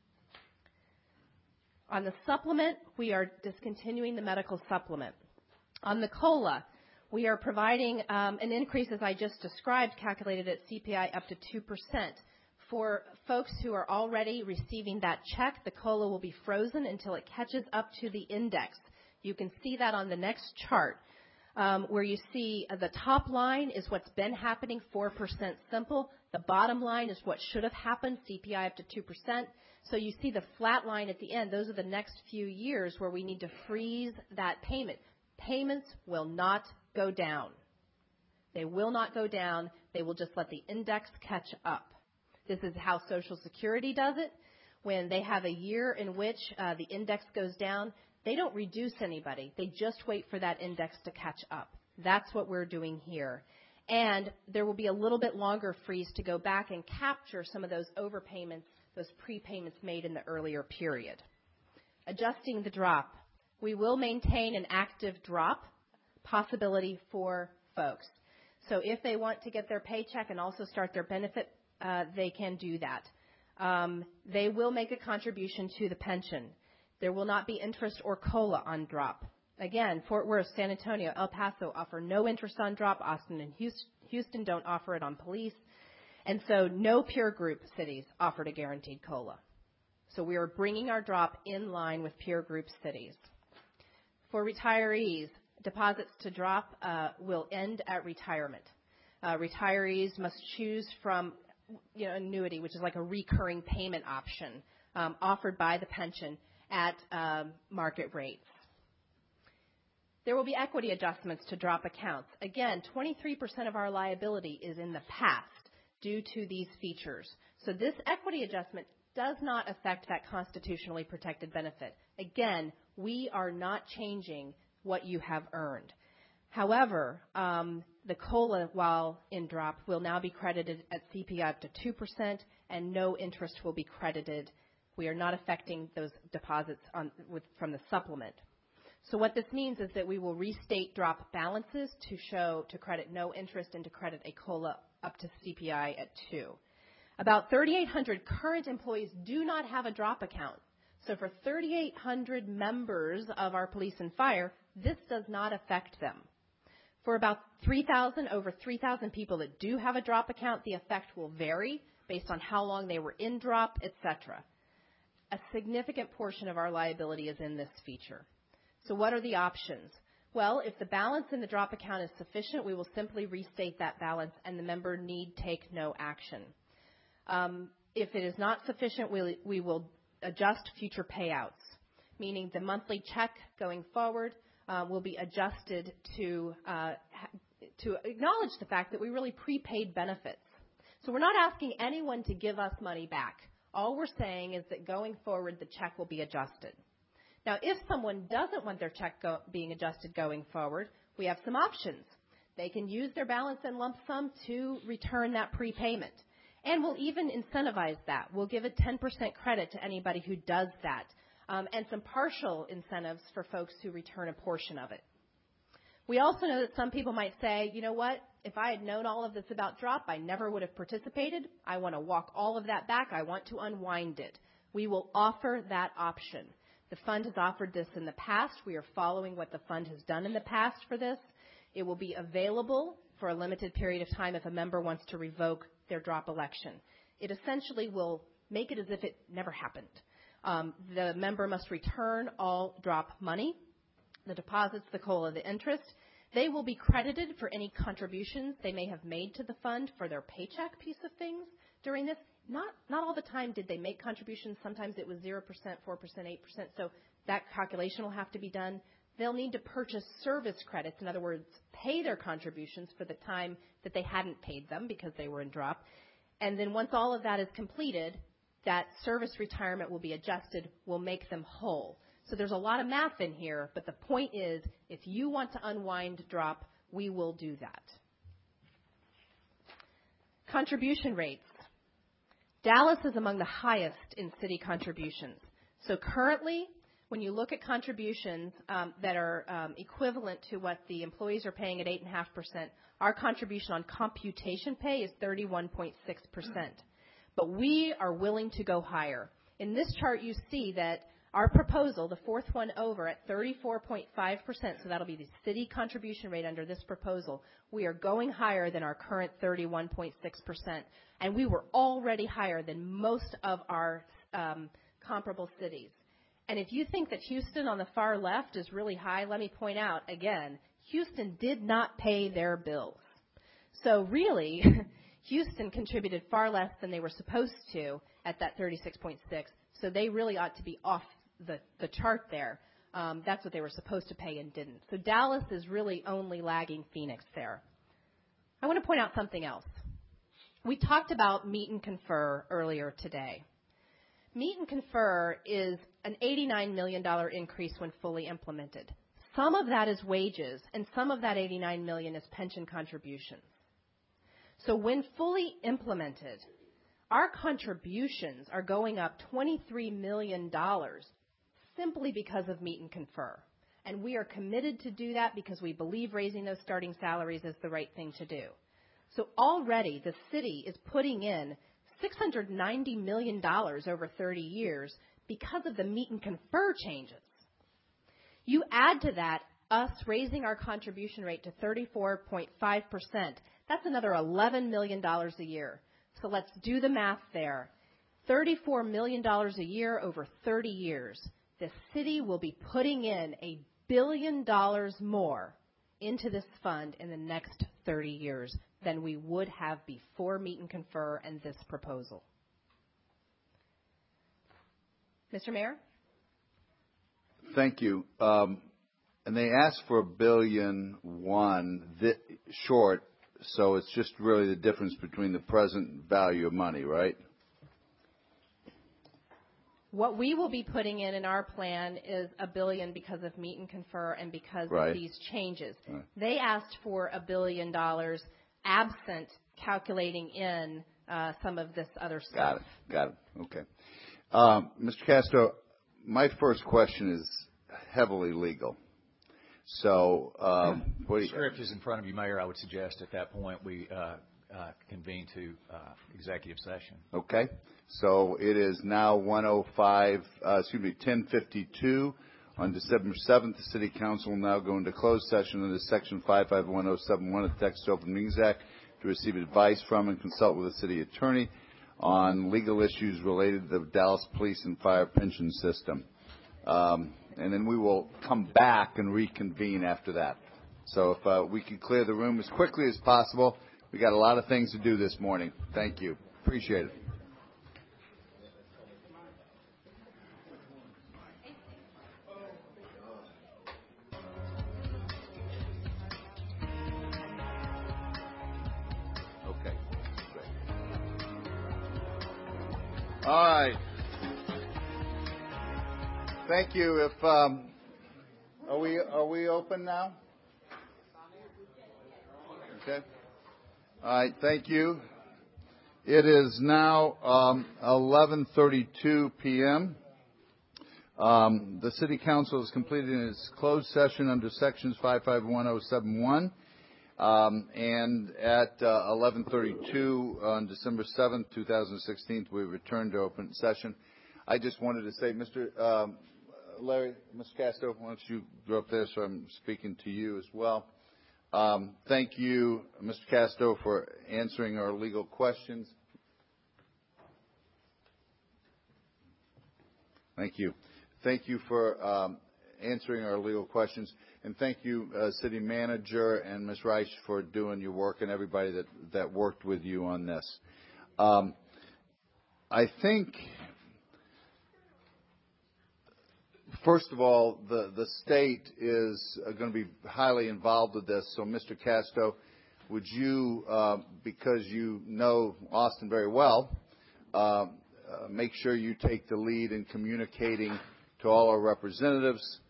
On the supplement, we are discontinuing the medical supplement. On the COLA, we are providing an increase, as I just described, calculated at CPI up to 2%. For folks who are already receiving that check, the COLA will be frozen until it catches up to the index. You can see that on the next chart. Where you see the top line is what's been happening, 4% simple. The bottom line is what should have happened, CPI up to 2%. So you see the flat line at the end. Those are the next few years where we need to freeze that payment. Payments will not go down. They will not go down. They will just let the index catch up. This is how Social Security does it. When they have a year in which the index goes down, they don't reduce anybody. They just wait for that index to catch up. That's what we're doing here. And there will be a little bit longer freeze to go back and capture some of those overpayments, those prepayments made in the earlier period. Adjusting the drop. We will maintain an active drop possibility for folks. So if they want to get their paycheck and also start their benefit, they can do that. They will make a contribution to the pension. There will not be interest or COLA on drop. Again, Fort Worth, San Antonio, El Paso offer no interest on drop. Austin and Houston don't offer it on police. And so no peer group cities offered a guaranteed COLA. So we are bringing our drop in line with peer group cities. For retirees, deposits to drop will end at retirement. Retirees must choose from annuity, which is like a recurring payment option offered by the pension at market rates. There will be equity adjustments to drop accounts. Again, 23% of our liability is in the past due to these features. So this equity adjustment does not affect that constitutionally protected benefit. Again, we are not changing what you have earned. However, the COLA, while in drop, will now be credited at CPI up to 2%, and no interest will be credited. We are not affecting those deposits from the supplement. So what this means is that we will restate drop balances to credit no interest and to credit a COLA up to CPI at 2. About 3,800 current employees do not have a drop account. So for 3,800 members of our police and fire, this does not affect them. For about over 3,000 people that do have a drop account, the effect will vary based on how long they were in drop, etc. A significant portion of our liability is in this feature. So what are the options? Well, if the balance in the drop account is sufficient, we will simply restate that balance and the member need take no action. If it is not sufficient, we will adjust future payouts, meaning the monthly check going forward will be adjusted to acknowledge the fact that we really prepaid benefits. So we're not asking anyone to give us money back. All we're saying is that going forward, the check will be adjusted. Now, if someone doesn't want their check being adjusted going forward, we have some options. They can use their balance and lump sum to return that prepayment. And we'll even incentivize that. We'll give a 10% credit to anybody who does that, and some partial incentives for folks who return a portion of it. We also know that some people might say, you know what, if I had known all of this about drop, I never would have participated. I want to walk all of that back. I want to unwind it. We will offer that option. The fund has offered this in the past. We are following what the fund has done in the past for this. It will be available for a limited period of time if a member wants to revoke their drop election. It essentially will make it as if it never happened. The member must return all drop money, the deposits, the COLA, the interest. They will be credited for any contributions they may have made to the fund for their paycheck piece of things during this. Not all the time did they make contributions. Sometimes it was 0%, 4%, 8%. So that calculation will have to be done. They'll need to purchase service credits, in other words, pay their contributions for the time that they hadn't paid them because they were in drop. And then once all of that is completed, that service retirement will be adjusted, will make them whole. So there's a lot of math in here, but the point is, if you want to unwind drop, we will do that. Contribution rates. Dallas is among the highest in city contributions. So currently, when you look at contributions that are equivalent to what the employees are paying at 8.5%, our contribution on computation pay is 31.6%. But we are willing to go higher. In this chart, you see that our proposal, the fourth one over at 34.5%, so that'll be the city contribution rate under this proposal, we are going higher than our current 31.6%. And we were already higher than most of our comparable cities. And if you think that Houston on the far left is really high, let me point out again, Houston did not pay their bills. So really, Houston contributed far less than they were supposed to at that 36.6. So they really ought to be off the chart there. That's what they were supposed to pay and didn't. So Dallas is really only lagging Phoenix there. I want to point out something else. We talked about Meet and Confer earlier today. Meet and Confer is an $89 million increase when fully implemented. Some of that is wages, and some of that $89 million is pension contributions. So when fully implemented, our contributions are going up $23 million simply because of Meet and Confer. And we are committed to do that because we believe raising those starting salaries is the right thing to do. So already the city is putting in $690 million over 30 years because of the Meet and Confer changes. You add to that us raising our contribution rate to 34.5%. That's another $11 million a year. So let's do the math there. $34 million a year over 30 years. The city will be putting in $1 billion more into this fund in the next 30 years than we would have before Meet and Confer and this proposal. Mr. Mayor? Thank you. And they asked for $1.1 billion short, so it's just really the difference between the present value of money, right? What we will be putting in our plan is $1 billion because of Meet and Confer and because of these changes. Right. They asked for $1 billion absent calculating in some of this other stuff. Got it. Okay. Mr. Castro, my first question is heavily legal. So, the script is in front of you, Mayor. I would suggest at that point we convene to executive session. Okay. So it is now 10:52 on December 7th. The City Council will now go into closed session under Section 551071 of the Texas Open Meetings Act to receive advice from and consult with the city attorney on legal issues related to the Dallas Police and Fire pension system. And then we will come back and reconvene after that. So if we can clear the room as quickly as possible. We got a lot of things to do this morning. Thank you. Appreciate it. Okay. All right. Thank you. If are we open now? Okay. All right. Thank you. It is now 11:32 p.m. The City Council has completed its closed session under Sections 551071. And at 11:32 on December 7th, 2016, we returned to open session. I just wanted to say, Mr. Larry, Mr. Castro, why don't you go up there so I'm speaking to you as well. Thank you, Mr. Castro, for answering our legal questions. Thank you. Thank you for answering our legal questions. And thank you, City Manager and Ms. Reich, for doing your work and everybody that worked with you on this. I think, first of all, the state is going to be highly involved with this. So, Mr. Castro, would you, because you know Austin very well, make sure you take the lead in communicating to all our representatives,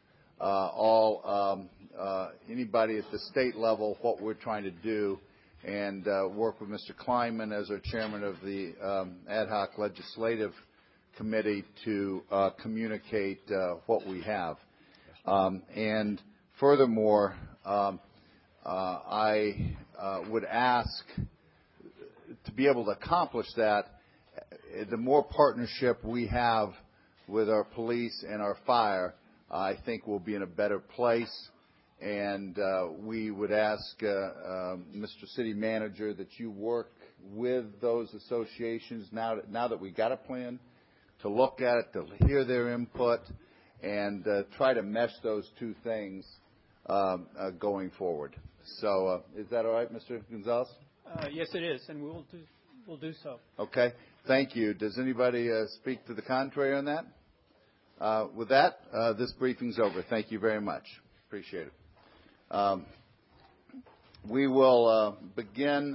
anybody at the state level, what we're trying to do, and work with Mr. Kleinman as our chairman of the ad hoc legislative committee to communicate what we have. And furthermore, I would ask to be able to accomplish that, the more partnership we have with our police and our fire, I think we'll be in a better place. And we would ask Mr. City Manager that you work with those associations now that we got a plan, to look at it, to hear their input, and try to mesh those two things going forward. So is that all right, Mr. Gonzalez? Yes, it is, and we'll do so. Okay. Thank you. Does anybody speak to the contrary on that? With that, this briefing's over. Thank you very much. Appreciate it. We will begin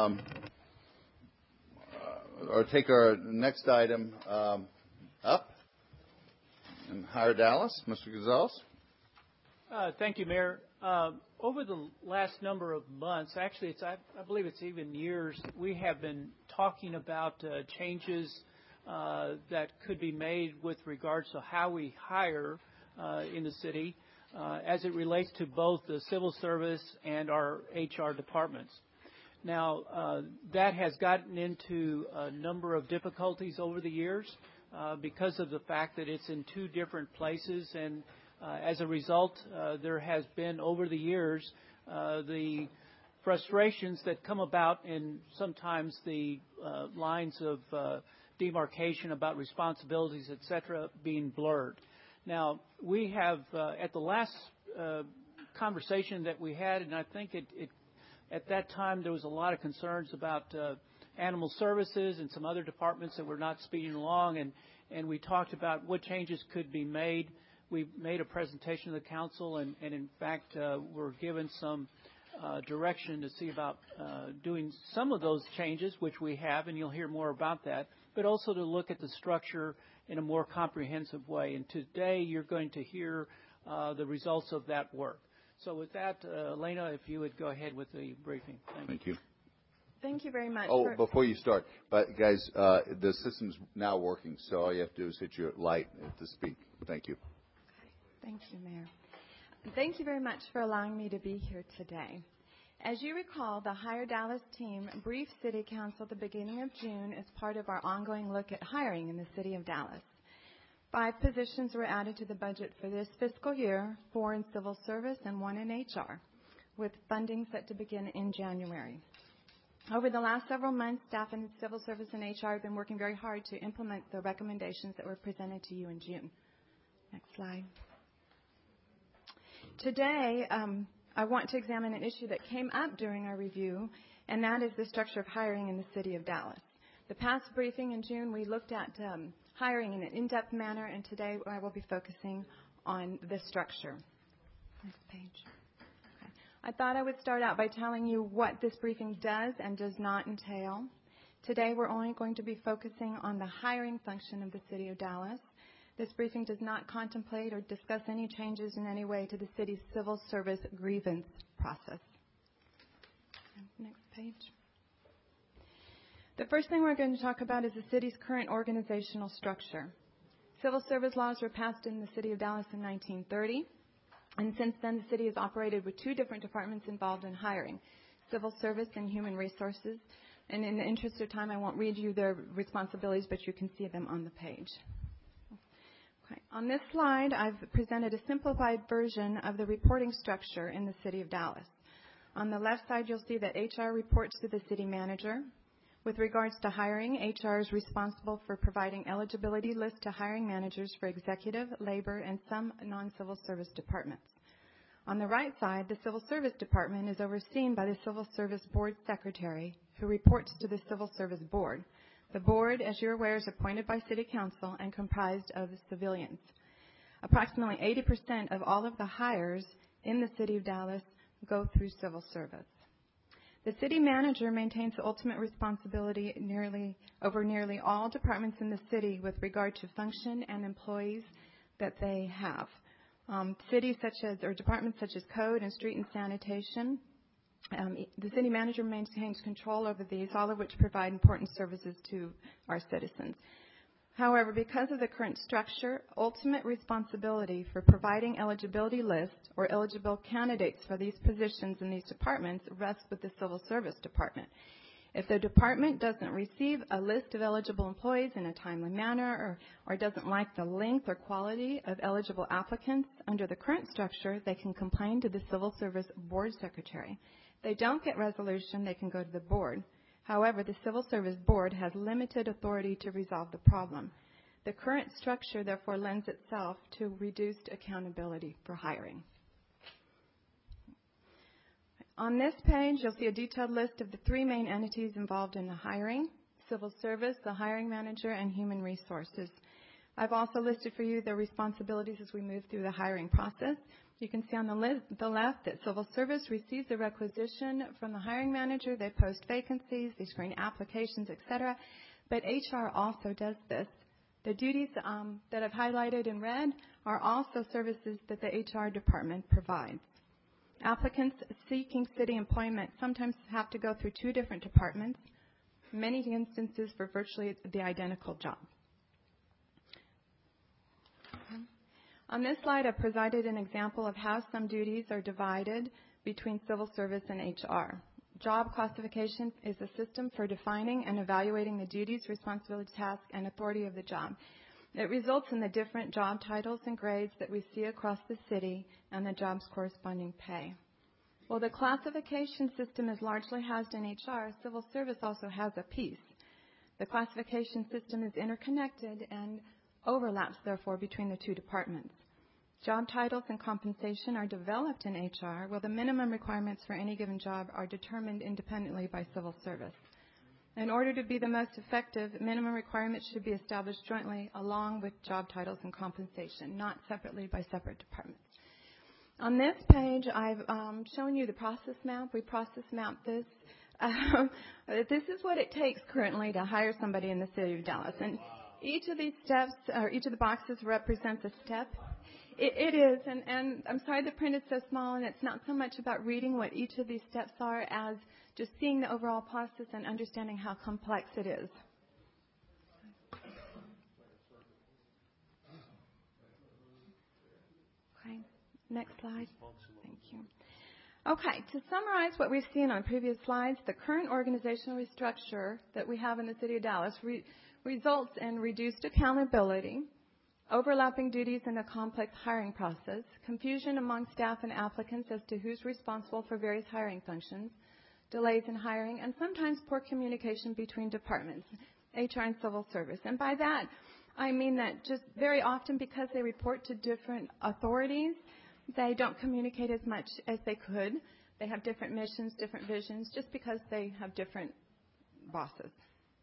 or take our next item up and hire Dallas. Mr. Gonzalez. Thank you, Mayor. Over the last number of months, actually, I believe it's even years, we have been talking about changes that could be made with regards to how we hire in the city as it relates to both the civil service and our HR departments. Now, that has gotten into a number of difficulties over the years because of the fact that it's in two different places, and as a result, there has been over the years the frustrations that come about in sometimes the lines of demarcation about responsibilities, et cetera, being blurred. Now, we have, at the last conversation that we had, and I think at that time there was a lot of concerns about animal services and some other departments that were not speeding along, and we talked about what changes could be made. We made a presentation to the council, and in fact, we're given some direction to see about doing some of those changes, which we have, and you'll hear more about that, but also to look at the structure in a more comprehensive way. And today you're going to hear the results of that work. So with that, Elena, if you would go ahead with the briefing. Thank you. Thank you very much. Before you start, but guys, the system's now working, so all you have to do is hit your light to speak. Thank you. Thank you, Mayor. Thank you very much for allowing me to be here today. As you recall, the Hire Dallas team briefed City Council at the beginning of June as part of our ongoing look at hiring in the City of Dallas. 5 positions were added to the budget for this fiscal year, 4 in civil service and 1 in HR, with funding set to begin in January. Over the last several months, staff in civil service and HR have been working very hard to implement the recommendations that were presented to you in June. Next slide. Today, I want to examine an issue that came up during our review, and that is the structure of hiring in the City of Dallas. The past briefing in June, we looked at hiring in an in-depth manner, and today I will be focusing on this structure. Next page. Okay. I thought I would start out by telling you what this briefing does and does not entail. Today, we're only going to be focusing on the hiring function of the City of Dallas. This briefing does not contemplate or discuss any changes in any way to the city's civil service grievance process. Next page. The first thing we're going to talk about is the city's current organizational structure. Civil service laws were passed in the City of Dallas in 1930, and since then the city has operated with 2 different departments involved in hiring, civil service and human resources. And in the interest of time, I won't read you their responsibilities, but you can see them on the page. On this slide, I've presented a simplified version of the reporting structure in the City of Dallas. On the left side, you'll see that HR reports to the city manager. With regards to hiring, HR is responsible for providing eligibility lists to hiring managers for executive, labor, and some non-civil service departments. On the right side, the Civil Service Department is overseen by the Civil Service Board Secretary, who reports to the Civil Service Board. The board, as you're aware, is appointed by City Council and comprised of civilians. Approximately 80% of all of the hires in the City of Dallas go through civil service. The city manager maintains the ultimate responsibility over nearly all departments in the city with regard to function and employees that they have. Departments such as code and street and sanitation. The city manager maintains control over these, all of which provide important services to our citizens. However, because of the current structure, ultimate responsibility for providing eligibility lists or eligible candidates for these positions in these departments rests with the Civil Service Department. If the department doesn't receive a list of eligible employees in a timely manner or doesn't like the length or quality of eligible applicants under the current structure, they can complain to the Civil Service Board Secretary. If they don't get resolution, they can go to the board. However, the Civil Service Board has limited authority to resolve the problem. The current structure, therefore, lends itself to reduced accountability for hiring. On this page, you'll see a detailed list of the 3 main entities involved in the hiring: civil service, the hiring manager, and human resources. I've also listed for you their responsibilities as we move through the hiring process. You can see on the left that civil service receives the requisition from the hiring manager. They post vacancies, they screen applications, etc. But HR also does this. The duties that I've highlighted in red are also services that the HR department provides. Applicants seeking city employment sometimes have to go through 2 different departments, many instances for virtually the identical job. On this slide, I've provided an example of how some duties are divided between civil service and HR. Job classification is a system for defining and evaluating the duties, responsibilities, tasks, and authority of the job. It results in the different job titles and grades that we see across the city and the job's corresponding pay. Well, the classification system is largely housed in HR. Civil service also has a piece. The classification system is interconnected and overlaps, therefore, between the two departments. Job titles and compensation are developed in HR, while the minimum requirements for any given job are determined independently by civil service. In order to be the most effective, minimum requirements should be established jointly along with job titles and compensation, not separately by separate departments. On this page, I've shown you the process map. We process map this. This is what it takes currently to hire somebody in the city of Dallas. And each of these steps, or each of the boxes represents a step. It is, and I'm sorry the print is so small, and it's not so much about reading what each of these steps are as just seeing the overall process and understanding how complex it is. Okay, next slide. Thank you. Okay, to summarize what we've seen on previous slides, the current organizational restructure that we have in the City of Dallas results in reduced accountability, overlapping duties in a complex hiring process, confusion among staff and applicants as to who's responsible for various hiring functions, delays in hiring, and sometimes poor communication between departments, HR and civil service. And by that, I mean that just very often, because they report to different authorities, they don't communicate as much as they could. They have different missions, different visions, just because they have different bosses.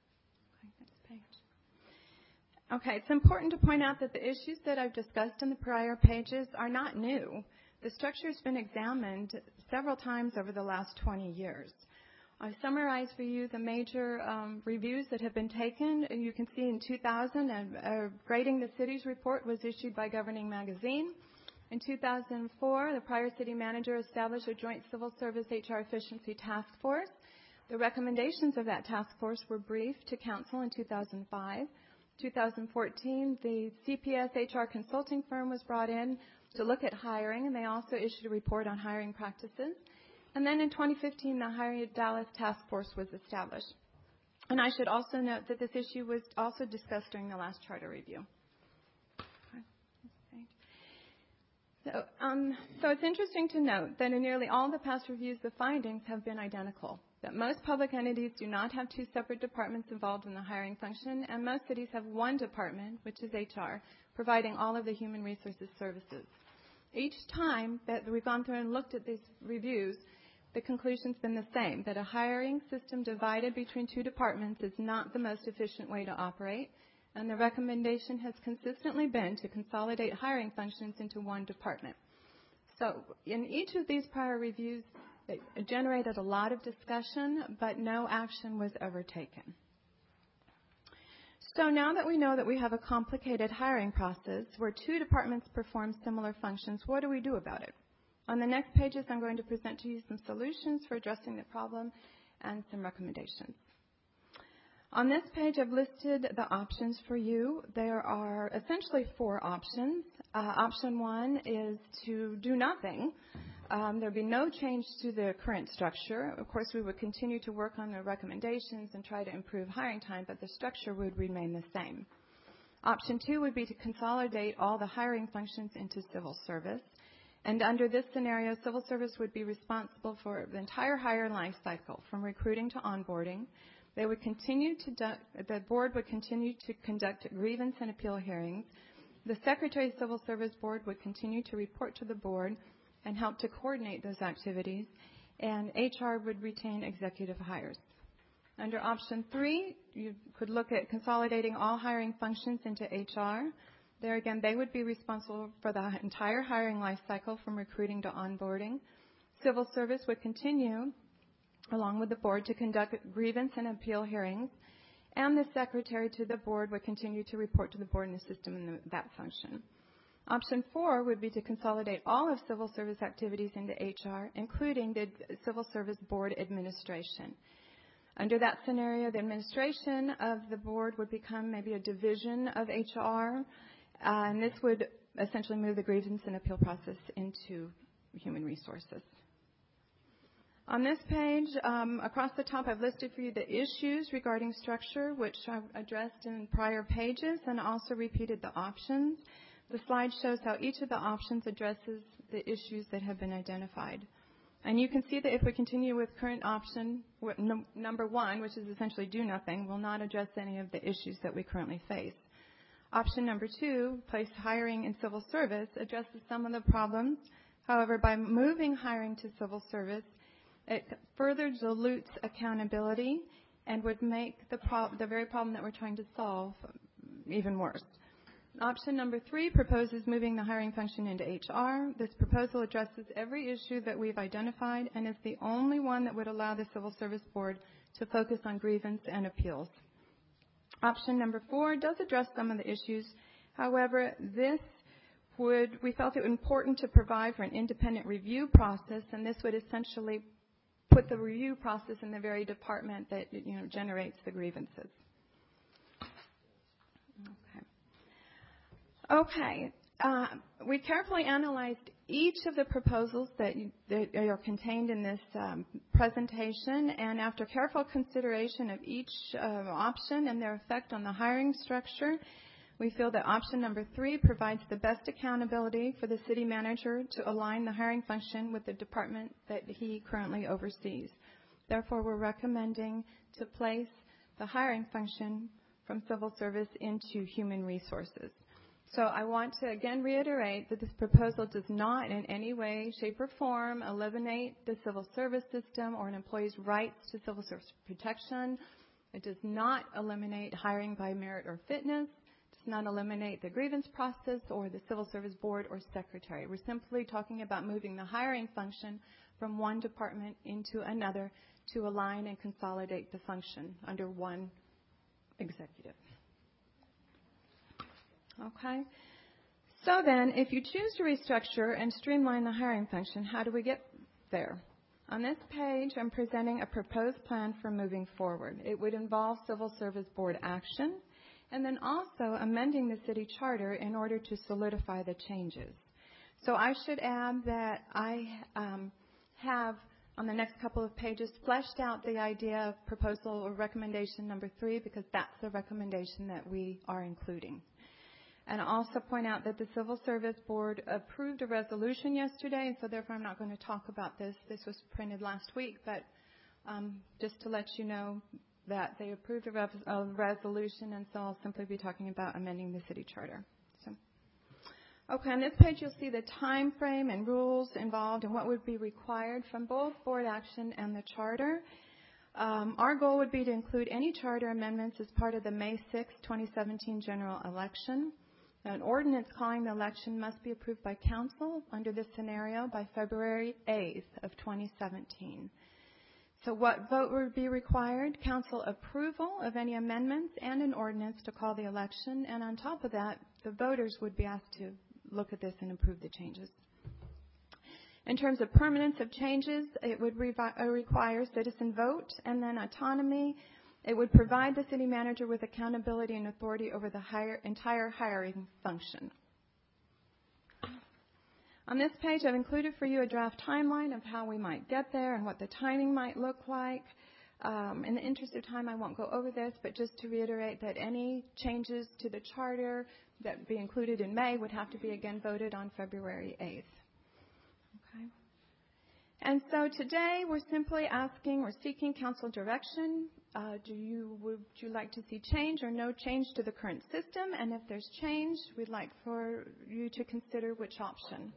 Okay, it's important to point out that the issues that I've discussed in the prior pages are not new. The structure has been examined several times over the last 20 years. I've summarized for you the major reviews that have been taken. And you can see in 2000, Grading the Cities report was issued by Governing Magazine. In 2004, the prior city manager established a joint civil service HR efficiency task force. The recommendations of that task force were briefed to council in 2005. 2014, the CPS HR consulting firm was brought in to look at hiring, and they also issued a report on hiring practices. And then in 2015, the Hiring Dallas Task Force was established. And I should also note that this issue was also discussed during the last charter review. So it's interesting to note that in nearly all the past reviews, the findings have been identical, that most public entities do not have two separate departments involved in the hiring function, and most cities have one department, which is HR, providing all of the human resources services. Each time that we've gone through and looked at these reviews, the conclusion's been the same, that a hiring system divided between two departments is not the most efficient way to operate, and the recommendation has consistently been to consolidate hiring functions into one department. So in each of these prior reviews, it generated a lot of discussion, but no action was ever taken. So now that we know that we have a complicated hiring process where two departments perform similar functions, what do we do about it? On the next pages, I'm going to present to you some solutions for addressing the problem and some recommendations. On this page, I've listed the options for you. There are essentially four options. Option one is to do nothing. There would be no change to the current structure. Of course, we would continue to work on the recommendations and try to improve hiring time, but the structure would remain the same. Option two would be to consolidate all the hiring functions into civil service. And under this scenario, civil service would be responsible for the entire hire life cycle, from recruiting to onboarding. They would continue the board would continue to conduct grievance and appeal hearings. The Secretary of Civil Service Board would continue to report to the board and help to coordinate those activities, and HR would retain executive hires. Under option three, you could look at consolidating all hiring functions into HR. There again, they would be responsible for the entire hiring life cycle, from recruiting to onboarding. Civil service would continue, along with the board, to conduct grievance and appeal hearings, and the secretary to the board would continue to report to the board and the system in that function. Option four would be to consolidate all of civil service activities into HR, including the civil service board administration. Under that scenario, the administration of the board would become maybe a division of HR, and this would essentially move the grievance and appeal process into human resources. On this page, across the top, I've listed for you the issues regarding structure, which I've addressed in prior pages, and also repeated the options. The slide shows how each of the options addresses the issues that have been identified. And you can see that if we continue with current option number 1, which is essentially do nothing, will not address any of the issues that we currently face. Option number 2, place hiring in civil service, addresses some of the problems. However, by moving hiring to civil service, it further dilutes accountability and would make the very problem that we're trying to solve even worse. Option number 3 proposes moving the hiring function into HR. This proposal addresses every issue that we've identified and is the only one that would allow the Civil Service Board to focus on grievance and appeals. Option number 4 does address some of the issues. However, we felt it important to provide for an independent review process, and this would essentially put the review process in the very department that generates the grievances. Okay. We carefully analyzed each of the proposals that are contained in this presentation, and after careful consideration of each option and their effect on the hiring structure, we feel that option number 3 provides the best accountability for the city manager to align the hiring function with the department that he currently oversees. Therefore, we're recommending to place the hiring function from civil service into human resources. So I want to again reiterate that this proposal does not in any way, shape, or form eliminate the civil service system or an employee's rights to civil service protection. It does not eliminate hiring by merit or fitness. It does not eliminate the grievance process or the Civil Service Board or secretary. We're simply talking about moving the hiring function from one department into another to align and consolidate the function under one executive. Okay. So then, if you choose to restructure and streamline the hiring function, how do we get there? On this page, I'm presenting a proposed plan for moving forward. It would involve Civil Service Board action and then also amending the city charter in order to solidify the changes. So I should add that I have, on the next couple of pages, fleshed out the idea of proposal or recommendation number 3 because that's the recommendation that we are including. And I'll also point out that the Civil Service Board approved a resolution yesterday, and so therefore I'm not going to talk about this. This was printed last week, but just to let you know that they approved a resolution, and so I'll simply be talking about amending the city charter. So, okay, on this page you'll see the time frame and rules involved and what would be required from both board action and the charter. Our goal would be to include any charter amendments as part of the May 6, 2017 general election. An ordinance calling the election must be approved by council under this scenario by February 8th of 2017. So what vote would be required? Council approval of any amendments and an ordinance to call the election. And on top of that, the voters would be asked to look at this and approve the changes. In terms of permanence of changes, it would require citizen vote and then autonomy. It would provide the city manager with accountability and authority over the entire hiring function. On this page, I've included for you a draft timeline of how we might get there and what the timing might look like. In the interest of time, I won't go over this, but just to reiterate that any changes to the charter that would be included in May would have to be again voted on February 8th. Okay. And so today we're simply seeking council direction. Would you like to see change or no change to the current system? And if there's change, we'd like for you to consider which option.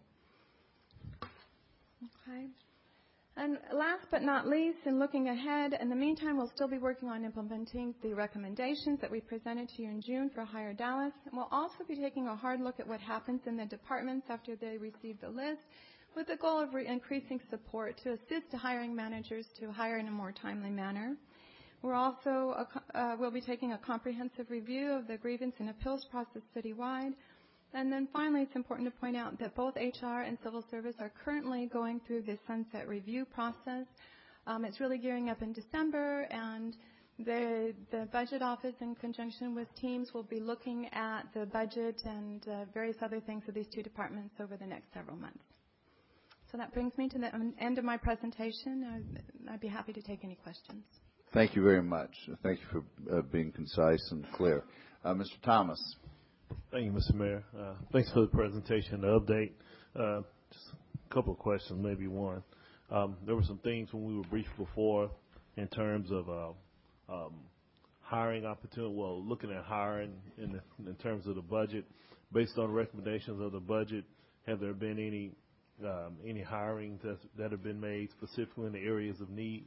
Okay. And last but not least, in looking ahead, in the meantime, we'll still be working on implementing the recommendations that we presented to you in June for Hire Dallas. And we'll also be taking a hard look at what happens in the departments after they receive the list, with the goal of increasing support to assist the hiring managers to hire in a more timely manner. We're also we'll be taking a comprehensive review of the grievance and appeals process citywide. And then finally, it's important to point out that both HR and civil service are currently going through this sunset review process. It's really gearing up in December, and the budget office, in conjunction with teams, will be looking at the budget and various other things of these two departments over the next several months. So that brings me to the end of my presentation. I'd be happy to take any questions. Thank you very much. Thank you for being concise and clear. Mr. Thomas. Thank you, Mr. Mayor. Thanks for the presentation, the update. Just a couple of questions, maybe one. There were some things when we were briefed before in terms of hiring opportunity, well, looking at hiring in terms of the budget. Based on recommendations of the budget, have there been any hiring that have been made specifically in the areas of need?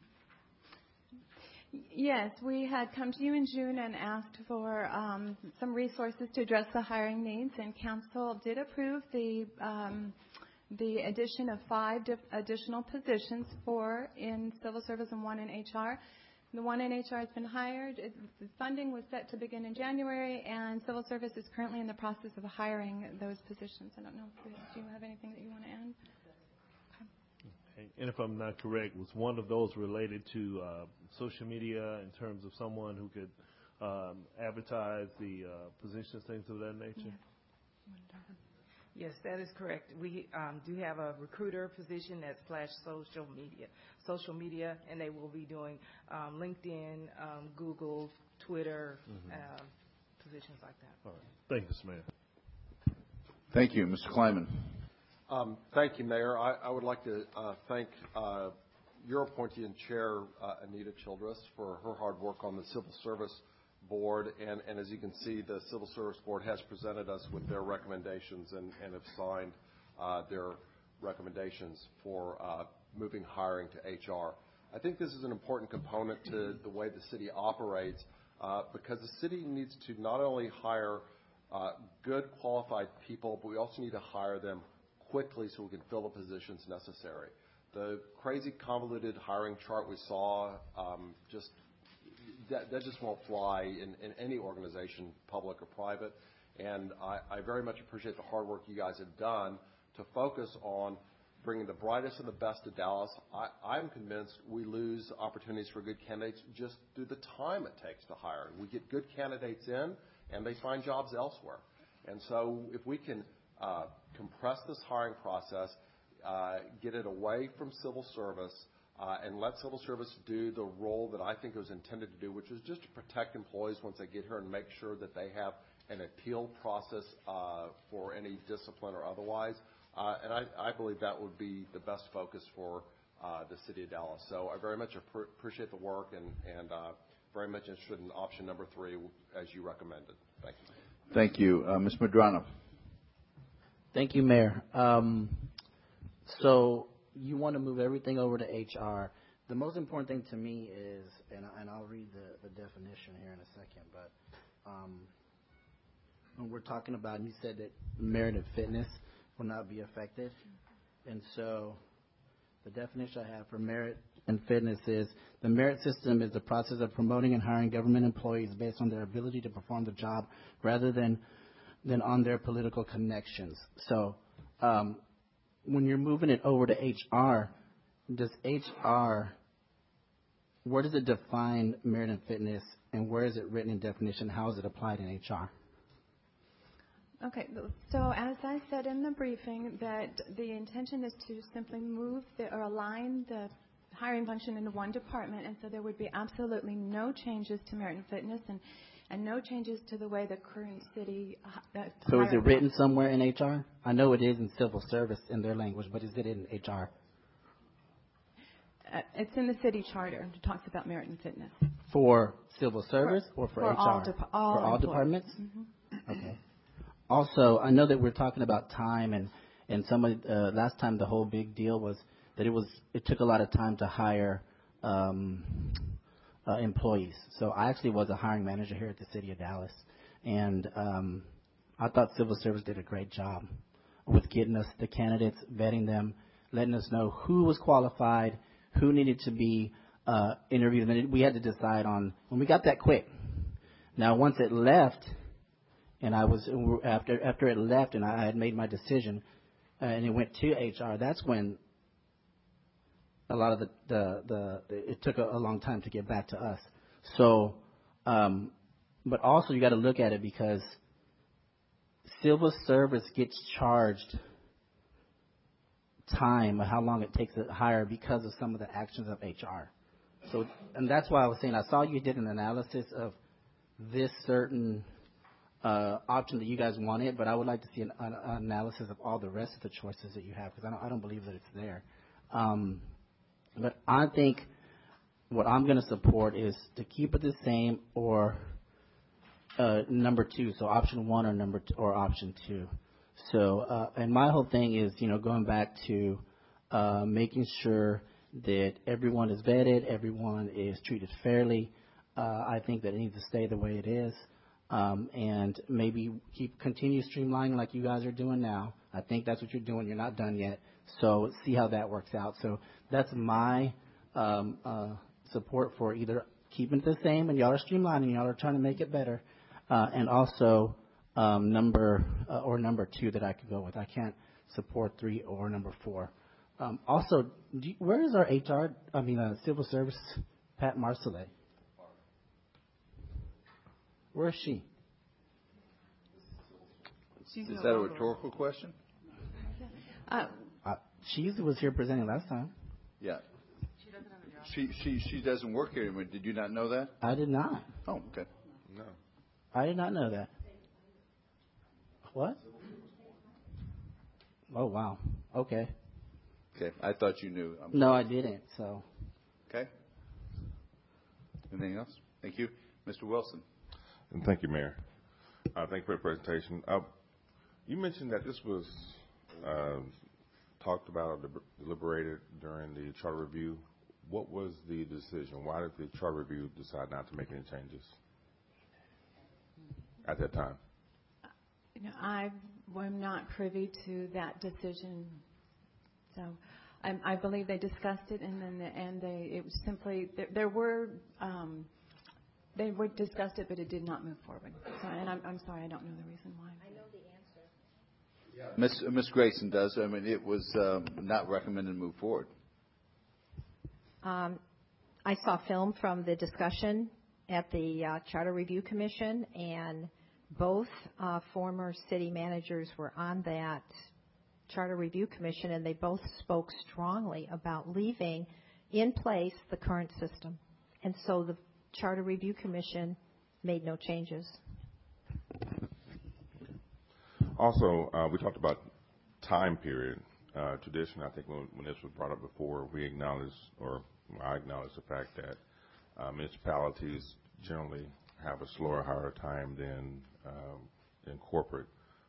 Yes, we had come to you in June and asked for some resources to address the hiring needs, and Council did approve the addition of 5 additional positions, 4 in civil service and 1 in HR. The 1 in HR has been hired. The funding was set to begin in January, and civil service is currently in the process of hiring those positions. I don't know if do you have anything that you want to add? And if I'm not correct, was one of those related to social media in terms of someone who could advertise the positions, things of that nature? Yes, that is correct. We do have a recruiter position that's social media, and they will be doing LinkedIn, Google, Twitter, positions like that. All right. Thank you, Mr. Mayor. Thank you. Mr. Kleiman. Thank you, Mayor. I would like to thank your appointee and chair, Anita Childress, for her hard work on the Civil Service Board. And as you can see, the Civil Service Board has presented us with their recommendations and have signed their recommendations for moving hiring to HR. I think this is an important component to the way the city operates because the city needs to not only hire good qualified people, but we also need to hire them quickly so we can fill the positions necessary. The crazy convoluted hiring chart we saw that just won't fly in any organization, public or private. And I very much appreciate the hard work you guys have done to focus on bringing the brightest and the best to Dallas. I'm convinced we lose opportunities for good candidates just through the time it takes to hire. We get good candidates in, and they find jobs elsewhere. And so if we can compress this hiring process, get it away from civil service, and let civil service do the role that I think it was intended to do, which is just to protect employees once they get here and make sure that they have an appeal process for any discipline or otherwise. And I believe that would be the best focus for the city of Dallas. So I very much appreciate the work and very much interested in option number 3 as you recommended. Thank you. Thank you. Ms. Medrano. Thank you, Mayor. So you want to move everything over to HR. The most important thing to me is, and I'll read the definition here in a second, but when we're talking about, you said that merit and fitness will not be affected. And so the definition I have for merit and fitness is the merit system is the process of promoting and hiring government employees based on their ability to perform the job rather than on their political connections. So when you're moving it over to HR, does HR, where does it define merit and fitness, and where is it written in definition? How is it applied in HR? Okay, so as I said in the briefing, that the intention is to simply move or align the hiring function into one department, and so there would be absolutely no changes to merit and fitness and no changes to the way the current city. So is it written somewhere in HR? I know it is in civil service in their language, but is it in HR? It's in the city charter. It talks about merit and fitness. For civil service or for HR? For all departments? Mm-hmm. Okay. Also, I know that we're talking about time, and somebody last time the whole big deal was that it took a lot of time to hire employees. So I actually was a hiring manager here at the city of Dallas, and I thought civil service did a great job with getting us the candidates, vetting them, letting us know who was qualified, who needed to be interviewed. And we had to decide on when we got that quick. Now, once it left, and after it left, and I had made my decision, and it went to HR. That's when a lot of it took a long time to get back to us. So, but also you got to look at it because civil service gets charged time of how long it takes to hire because of some of the actions of HR. So, and that's why I was saying I saw you did an analysis of this certain option that you guys wanted, but I would like to see an analysis of all the rest of the choices that you have because I don't believe that it's there. But I think what I'm going to support is to keep it the same or number 2, so option 1 or option 2. So, and my whole thing is, going back to making sure that everyone is vetted, everyone is treated fairly. I think that it needs to stay the way it is, and maybe continue streamlining like you guys are doing now. I think that's what you're doing. You're not done yet, so see how that works out. So that's my support for either keeping it the same, and y'all are streamlining, y'all are trying to make it better, and also number 2 that I could go with. I can't support 3 or number 4. Also, where is our civil service, Pat Marcellet? Where is she? Is that a rhetorical question? She was here presenting last time. Yeah. She doesn't work here anymore. Did you not know that? I did not. Oh, okay. No. I did not know that. What? Oh, wow. Okay. Okay. I thought you knew. No, I didn't. So. Okay. Anything else? Thank you. Mr. Wilson. And thank you, Mayor. Thank you for the presentation. You mentioned that this was talked about or deliberated during the charter review. What was the decision? Why did the charter review decide not to make any changes at that time? I am not privy to that decision. So I believe they discussed it, it was simply they discussed it, but it did not move forward. So, and I'm sorry, I don't know the reason why. I know the answer. Ms. Grayson does. I mean, it was not recommended to move forward. I saw film from the discussion at the Charter Review Commission, and both former city managers were on that Charter Review Commission, and they both spoke strongly about leaving in place the current system. And so the Charter Review Commission made no changes. Also, we talked about time period. Tradition, I think when this was brought up before, we acknowledged, or I acknowledged the fact that municipalities generally have a slower, harder time than corporate.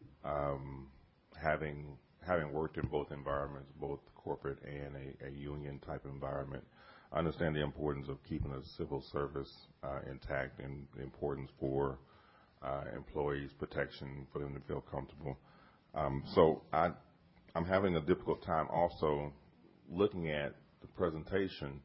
Having worked in both environments, both corporate and a union type environment, I understand the importance of keeping the civil service intact and the importance for employees' protection, for them to feel comfortable. So I'm having a difficult time also looking at the presentation.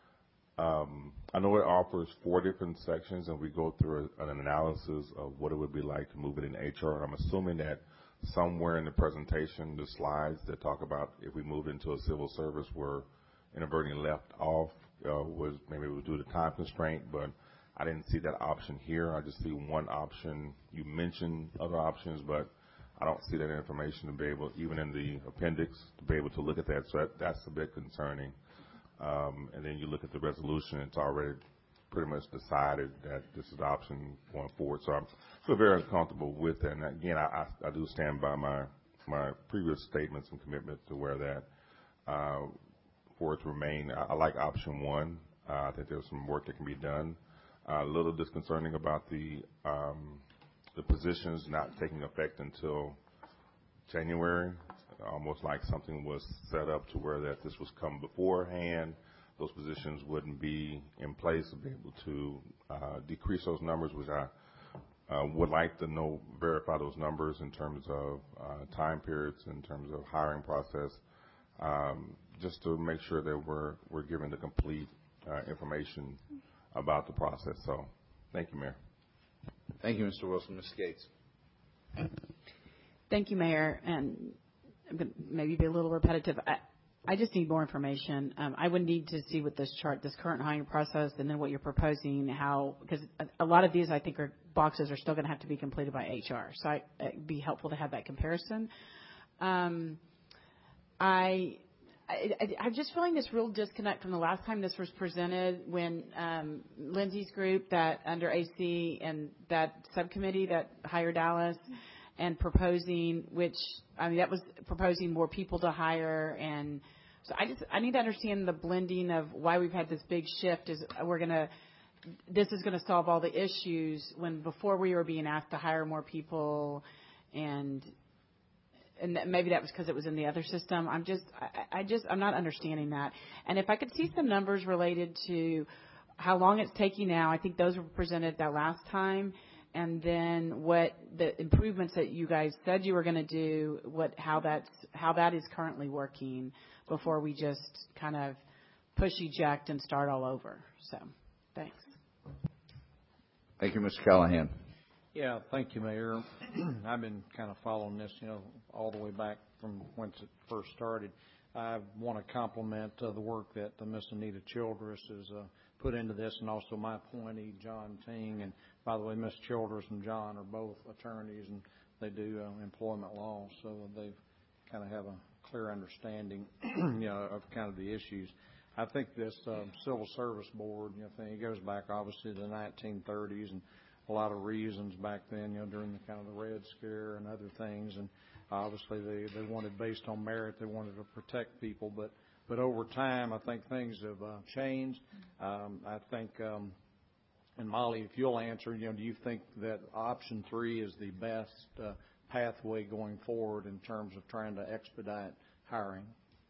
I know it offers 4 different sections, and we go through an analysis of what it would be like to move it in HR. I'm assuming that somewhere in the presentation, the slides that talk about if we moved into a civil service were inadvertently left off, was maybe it was due to time constraint, but I didn't see that option here. I just see one option. You mentioned other options, but I don't see that information to be able, even in the appendix, to be able to look at that. So that's a bit concerning. And then you look at the resolution, it's already pretty much decided that this is the option going forward. So I feel very uncomfortable with that. And again, I do stand by my previous statements and commitments to where that for it to remain. I like option 1. I think there's some work that can be done. A little disconcerting about the positions not taking effect until January. Almost like something was set up to where that this was come beforehand. Those positions wouldn't be in place to be able to decrease those numbers, which I would like to know, verify those numbers in terms of time periods, in terms of hiring process, just to make sure that we're giving the complete information about the process. So thank you, Mayor. Thank you, Mr. Wilson. Ms. Gates. Thank you, Mayor. And I'm going to maybe be a little repetitive. I just need more information. I would need to see what this chart, this current hiring process, and then what you're proposing, how, because a lot of these, I think, boxes are still going to have to be completed by HR. So it'd be helpful to have that comparison. I'm just feeling this real disconnect from the last time this was presented when Lindsay's group that under AC and that subcommittee that hired Dallas and proposing, which, I mean, that was proposing more people to hire and So I need to understand the blending of why we've had this big shift. This is going to solve all the issues when before we were being asked to hire more people, and maybe that was because it was in the other system. I'm not understanding that. And if I could see some numbers related to how long it's taking now, I think those were presented that last time, and then what the improvements that you guys said you were going to do, how that is currently working before we just kind of push eject and start all over. So, thanks. Thank you, Mr. Callahan. Yeah, thank you, Mayor. I've been kind of following this, all the way back from when it first started. I want to compliment the work that Miss Anita Childress has put into this, and also my appointee, John Ting. And by the way, Miss Childress and John are both attorneys, and they do employment law, so they kind of have a clear understanding, of kind of the issues. I think this Civil Service Board, thing, it goes back obviously to the 1930s, and a lot of reasons back then, during the kind of the Red Scare and other things, and obviously they wanted based on merit, they wanted to protect people, but over time I think things have changed. I think, and Molly, if you'll answer, do you think that option 3 is the best pathway going forward in terms of trying to expedite hiring?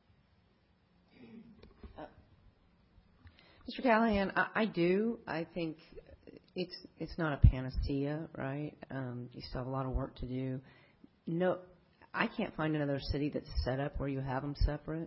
Mr. Callahan, I do. I think it's not a panacea, right? You still have a lot of work to do. No, I can't find another city that's set up where you have them separate.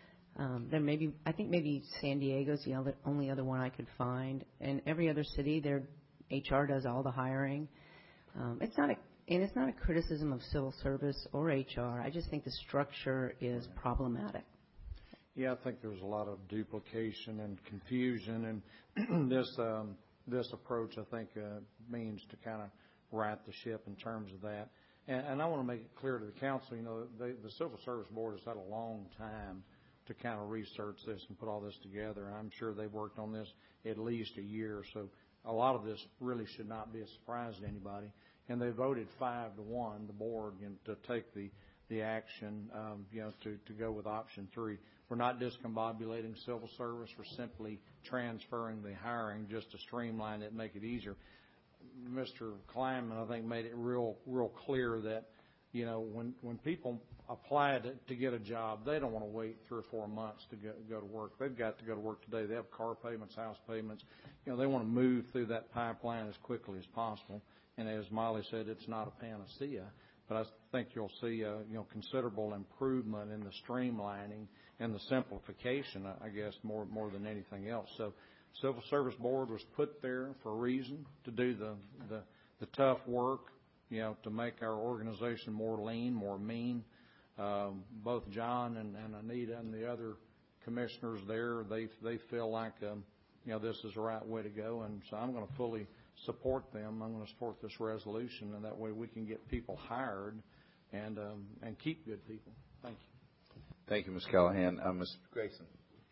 I think maybe San Diego's the only other one I could find. And every other city, their HR does all the hiring. It's not a criticism of civil service or HR. I just think the structure is problematic. Yeah, I think there's a lot of duplication and confusion, and this approach, I think, means to kind of right the ship in terms of that. And I want to make it clear to the council, the Civil Service Board has had a long time to kind of research this and put all this together. And I'm sure they've worked on this at least a year, so a lot of this really should not be a surprise to anybody. And they voted 5-1, the board, to take the action, to go with option 3. We're not discombobulating civil service. We're simply transferring the hiring just to streamline it and make it easier. Mr. Kleinman, I think, made it real clear that, when people apply to get a job, they don't want to wait 3 or 4 months to go to work. They've got to go to work today. They have car payments, house payments. They want to move through that pipeline as quickly as possible. And as Molly said, it's not a panacea, but I think you'll see considerable improvement in the streamlining and the simplification, I guess, more than anything else. So Civil Service Board was put there for a reason, to do the tough work, to make our organization more lean, more mean. Both John and Anita and the other commissioners there, they feel like this is the right way to go, and so I'm going to fully support them. I'm going to support this resolution, and that way we can get people hired and keep good people. Thank you. Thank you, Ms. Callahan. Ms. Grayson.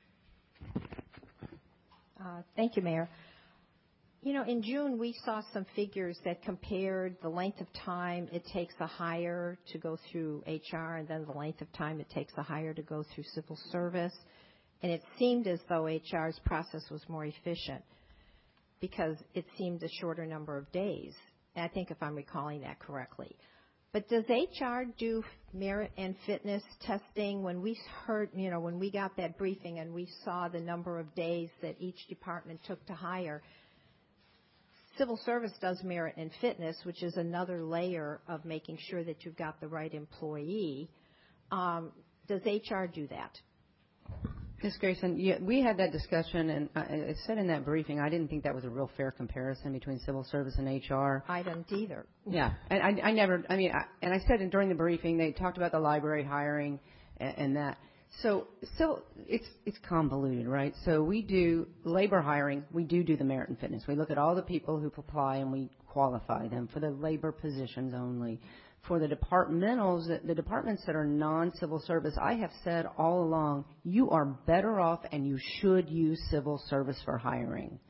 Thank you, Mayor. In June, we saw some figures that compared the length of time it takes a hire to go through HR and then the length of time it takes a hire to go through civil service. And it seemed as though HR's process was more efficient because it seemed a shorter number of days. And I think if I'm recalling that correctly. But does HR do merit and fitness testing? When we heard, when we got that briefing and we saw the number of days that each department took to hire, Civil Service does merit and fitness, which is another layer of making sure that you've got the right employee. Does HR do that? Ms. Grayson, we had that discussion, and it said in that briefing, I didn't think that was a real fair comparison between civil service and HR. I didn't either. Yeah, and I said during the briefing, they talked about the library hiring and that. So it's convoluted, right? So we do labor hiring. We do the merit and fitness. We look at all the people who apply, and we qualify them for the labor positions only. For the departmentals, the departments that are non-civil service, I have said all along, you are better off and you should use civil service for hiring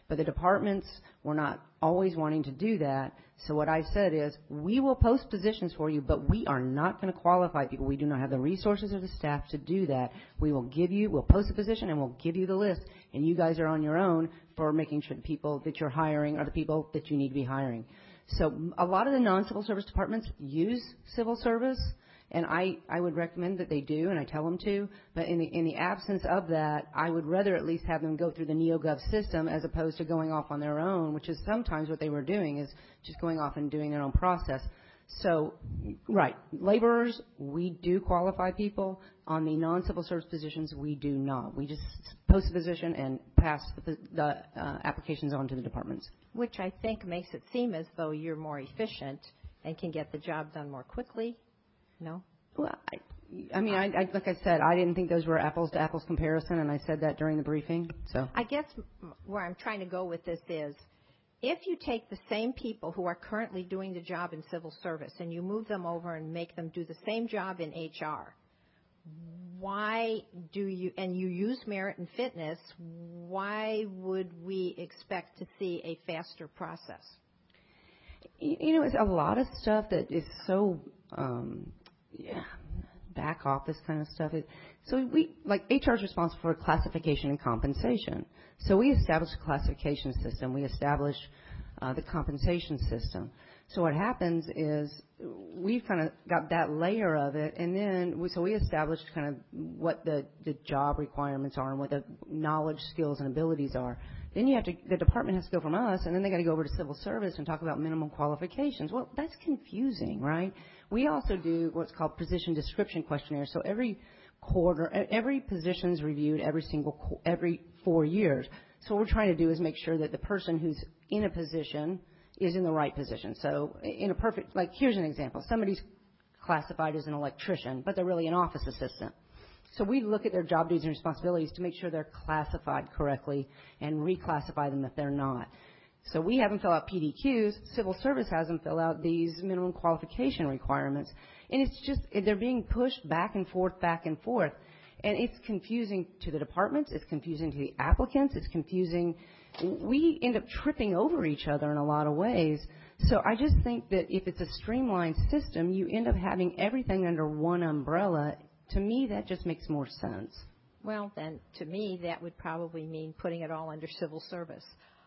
But the departments were not always wanting to do that. So what I said is, we will post positions for you, but we are not going to qualify people. We do not have the resources or the staff to do that. We'll post a position and we'll give you the list, and you guys are on your own for making sure the people that you're hiring are the people that you need to be hiring. So a lot of the non-civil service departments use civil service, and I would recommend that they do, and I tell them to. But in the absence of that, I would rather at least have them go through the NeoGov system as opposed to going off on their own, which is sometimes what they were doing, is just going off and doing their own process. So, right, laborers, we do qualify people. On the non-civil service positions, we do not. We just post a position and pass the applications on to the departments. Which I think makes it seem as though you're more efficient and can get the job done more quickly. No? Well, I mean, like I said, I didn't think those were apples to apples comparison, and I said that during the briefing. So I guess where I'm trying to go with this is, if you take the same people who are currently doing the job in civil service and you move them over and make them do the same job in HR, why do you, and you use merit and fitness, why would we expect to see a faster process? You know, it's a lot of stuff that is so, back office kind of stuff. So HR is responsible for classification and compensation. So we established a classification system. We established the compensation system. So what happens is we've kind of got that layer of it, and then we established kind of what the job requirements are and what the knowledge, skills, and abilities are. Then the department has to go from us, and then they got to go over to civil service and talk about minimum qualifications. Well, that's confusing, right? We also do what's called position description questionnaires. So every quarter, every position is reviewed every 4 years. So what we're trying to do is make sure that the person who's in a position is in the right position. So in a perfect, like here's an example. Somebody's classified as an electrician, but they're really an office assistant. So we look at their job duties and responsibilities to make sure they're classified correctly and reclassify them if they're not. So we have them fill out PDQs. Civil service has them fill out these minimum qualification requirements. And it's just, they're being pushed back and forth. And it's confusing to the departments. It's confusing to the applicants. It's confusing. We end up tripping over each other in a lot of ways. So I just think that if it's a streamlined system, you end up having everything under one umbrella. To me, that just makes more sense. Well, then, to me, that would probably mean putting it all under civil service.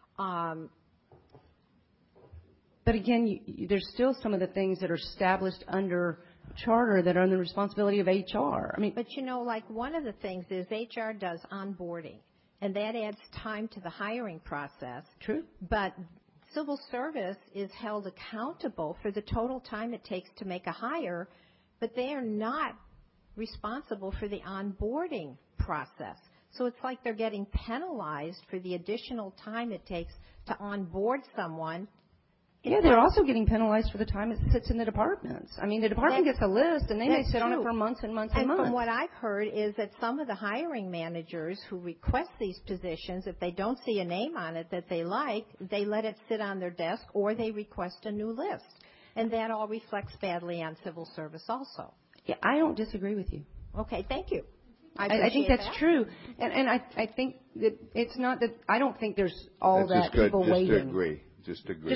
But again, there's still some of the things that are established under charter that are in the responsibility of HR. But you know, like one of the things is HR does onboarding, and that adds time to the hiring process. True. But civil service is held accountable for the total time it takes to make a hire, but they are not responsible for the onboarding process. So it's like they're getting penalized for the additional time it takes to onboard someone. Yeah, they're also getting penalized for the time it sits in the departments. I mean, the department gets a list, and they may sit on it for months and months and months. And from what I've heard is that some of the hiring managers who request these positions, if they don't see a name on it that they like, they let it sit on their desk or they request a new list. And that all reflects badly on civil service also. Yeah, I don't disagree with you. Okay, thank you. I think that's true. And I think that it's not that – I don't think there's all that people waiting. Just agree.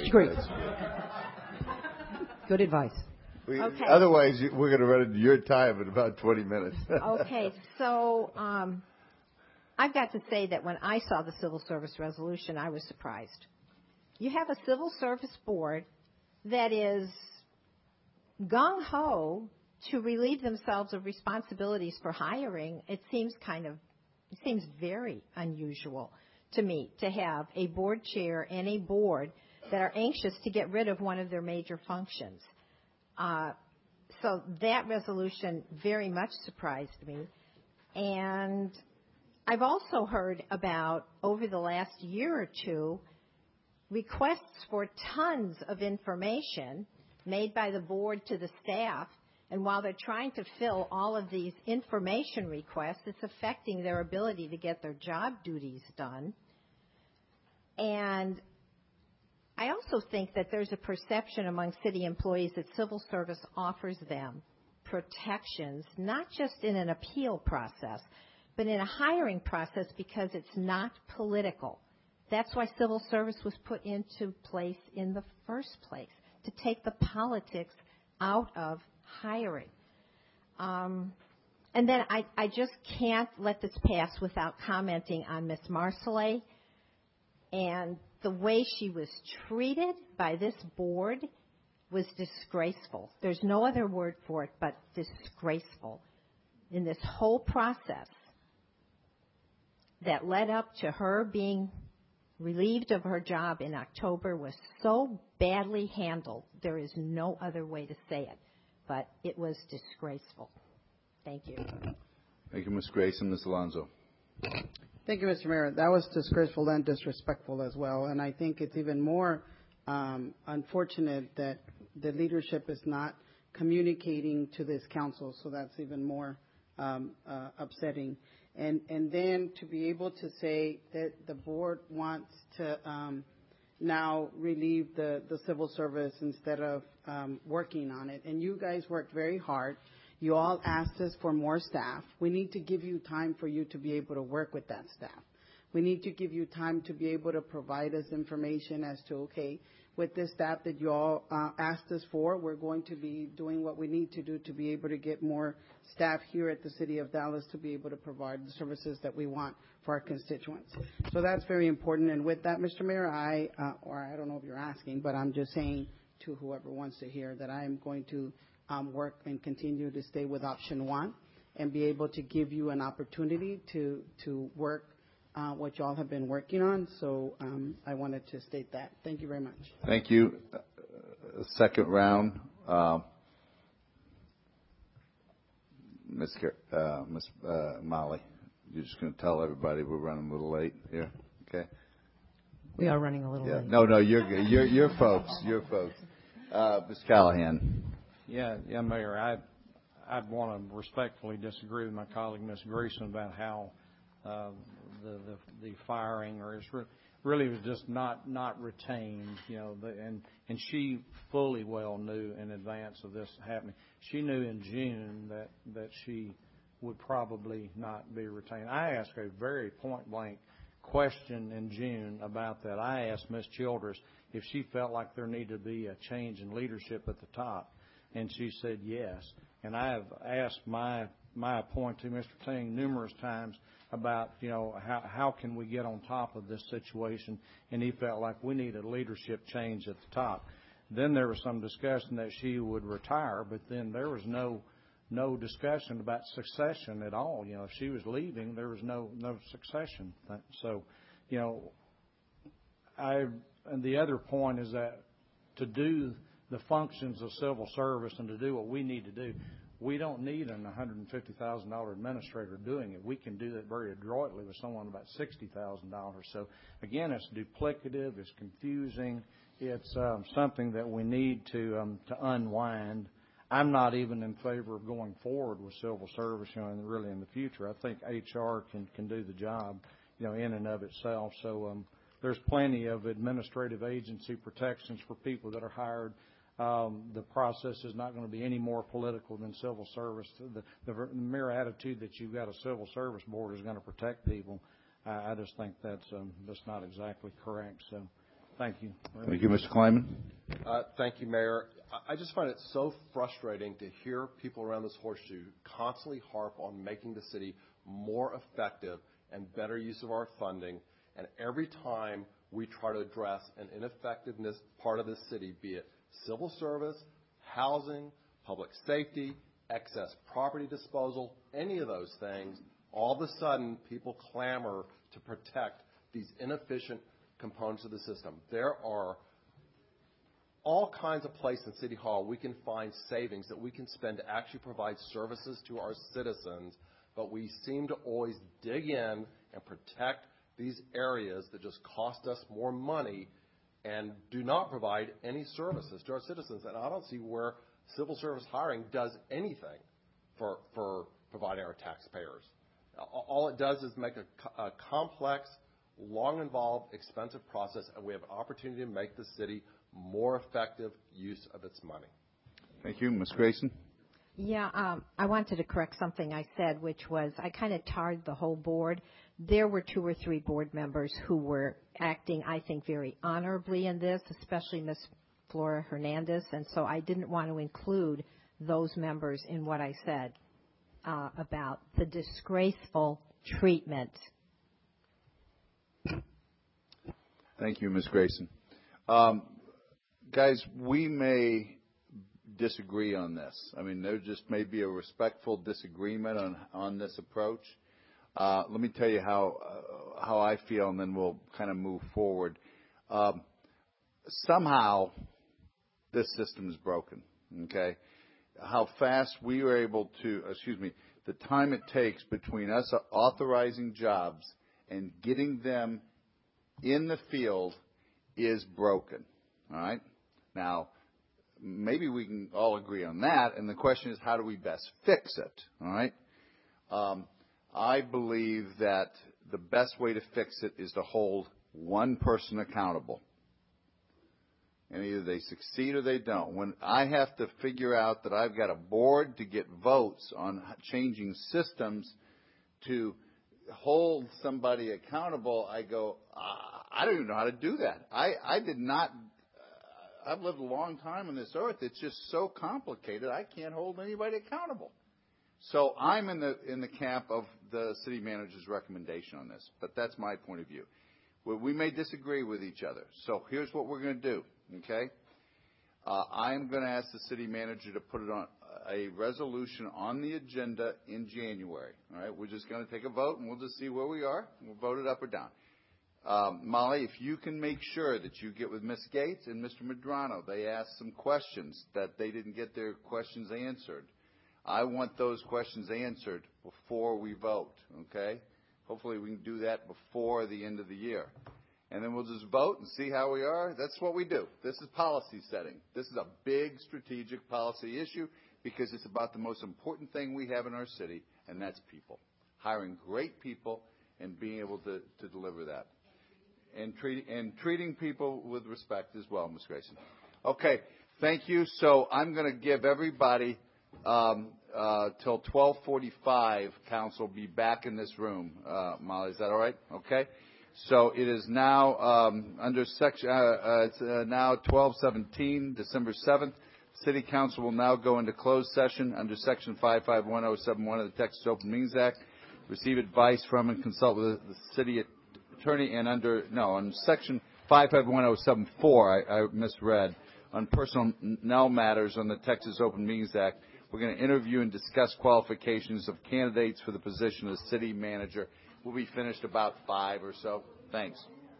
Good advice. Okay. Otherwise, we're going to run into your time in about 20 minutes. Okay. So I've got to say that when I saw the civil service resolution, I was surprised. You have a civil service board that is gung-ho to relieve themselves of responsibilities for hiring. It seems very unusual to me to have a board chair and a board that are anxious to get rid of one of their major functions. So that resolution very much surprised me. And I've also heard about, over the last year or two, requests for tons of information made by the board to the staff. And while they're trying to fill all of these information requests, it's affecting their ability to get their job duties done. And I also think that there's a perception among city employees that civil service offers them protections, not just in an appeal process, but in a hiring process because it's not political. That's why civil service was put into place in the first place, to take the politics out of hiring. And then I just can't let this pass without commenting on Ms. Marcellet and the way she was treated by this board was disgraceful. There's no other word for it but disgraceful. In this whole process that led up to her being relieved of her job in October was so badly handled. There is no other way to say it, but it was disgraceful. Thank you. Thank you, Ms. Grayson. Ms. Alonso. Thank you, Mr. Mayor. That was disgraceful and disrespectful as well, and I think it's even more unfortunate that the leadership is not communicating to this council, so that's even more upsetting. And then to be able to say that the board wants to now relieve the civil service instead of working on it. And you guys worked very hard. You all asked us for more staff. We need to give you time for you to be able to work with that staff. We need to give you time to be able to provide us information as to, okay, with this staff that you all asked us for, we're going to be doing what we need to do to be able to get more staff here at the City of Dallas to be able to provide the services that we want for our constituents. So that's very important. And with that, Mr. Mayor, I don't know if you're asking, but I'm just saying to whoever wants to hear that I am going to work and continue to stay with option one and be able to give you an opportunity to work what y'all have been working on. So I wanted to state that. Thank you very much. Thank you. Second round. Ms. Molly, you're just going to tell everybody we're running a little late here, okay? We are running a little late. No, you're good. Your folks. Ms. Callahan. Yeah, Mayor. I'd want to respectfully disagree with my colleague, Ms. Grayson, about how the firing, or it's really was just not retained, and she fully well knew in advance of this happening. She knew in June that she would probably not be retained. I asked a very point blank question in June about that. I asked Ms. Childress if she felt like there needed to be a change in leadership at the top, and she said yes. And I have asked my appointee, Mr. Ting, numerous times about, how can we get on top of this situation, and he felt like we needed a leadership change at the top. Then there was some discussion that she would retire, but then there was no discussion about succession at all. If she was leaving, there was no succession. So, and the other point is that to do the functions of civil service and to do what we need to do, we don't need an $150,000 administrator doing it. We can do that very adroitly with someone about $60,000. So, again, it's duplicative, it's confusing, it's something that we need to unwind. I'm not even in favor of going forward with civil service, really in the future. I think HR can do the job, in and of itself. So there's plenty of administrative agency protections for people that are hired. The process is not going to be any more political than civil service. The mere attitude that you've got a civil service board is going to protect people, I just think that's not exactly correct. So, thank you. Thank you, Mr. Kleiman. Thank you, Mayor. I just find it so frustrating to hear people around this horseshoe constantly harp on making the city more effective and better use of our funding. And every time we try to address an ineffectiveness part of the city, be it civil service, housing, public safety, excess property disposal, any of those things, all of a sudden people clamor to protect these inefficient components of the system. There are all kinds of places in City Hall we can find savings that we can spend to actually provide services to our citizens, but we seem to always dig in and protect these areas that just cost us more money and do not provide any services to our citizens. And I don't see where civil service hiring does anything for providing our taxpayers. All it does is make a complex, long-involved, expensive process, and we have an opportunity to make the city more effective use of its money. Thank you. Ms. Grayson? Yeah, I wanted to correct something I said, which was I kind of tarred the whole board. there were 2 or 3 board members who were acting, I think, very honorably in this, especially Ms. Flora Hernandez, and so I didn't want to include those members in what I said about the disgraceful treatment. Thank you, Ms. Grayson. Guys, we may disagree on this. I mean, there just may be a respectful disagreement on this approach. Let me tell you how I feel, and then we'll kind of move forward. Somehow, this system is broken, okay? How fast we were able to, the time it takes between us authorizing jobs and getting them in the field is broken, all right? Now, maybe we can all agree on that, and the question is, how do we best fix it, all right? I believe that the best way to fix it is to hold one person accountable. And either they succeed or they don't. When I have to figure out that I've got a board to get votes on changing systems to hold somebody accountable, I go, I don't even know how to do that. I did not, I've lived a long time on this earth. It's just so complicated, I can't hold anybody accountable. So I'm in the camp of the city manager's recommendation on this, but that's my point of view. We may disagree with each other. So here's what we're going to do, okay? I'm going to ask the city manager to put it on a resolution on the agenda in January, all right? We're just going to take a vote, and we'll just see where we are. We'll vote it up or down. Molly, if you can make sure that you get with Ms. Gates and Mr. Medrano, they asked some questions that they didn't get their questions answered. I want those questions answered before we vote, okay? Hopefully we can do that before the end of the year. And then we'll just vote and see how we are. That's what we do. This is policy setting. This is a big strategic policy issue because it's about the most important thing we have in our city, and that's people. Hiring great people and being able to deliver that. And treating people with respect as well, Ms. Grayson. Okay, thank you. So I'm going to give everybody till 12:45. Council be back in this room. Molly, is that all right? Okay. So it is now under section. It's now 12:17, December 7th. City Council will now go into closed session under Section 551071 of the Texas Open Meetings Act. Receive advice from and consult with the city attorney, and on Section 551074, I misread, on personnel matters on the Texas Open Meetings Act. We're going to interview and discuss qualifications of candidates for the position of city manager. We'll be finished about 5 or so. Thanks.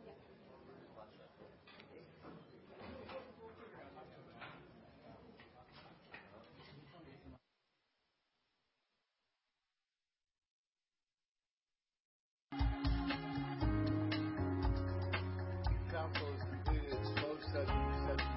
Council has completed its closed session, Section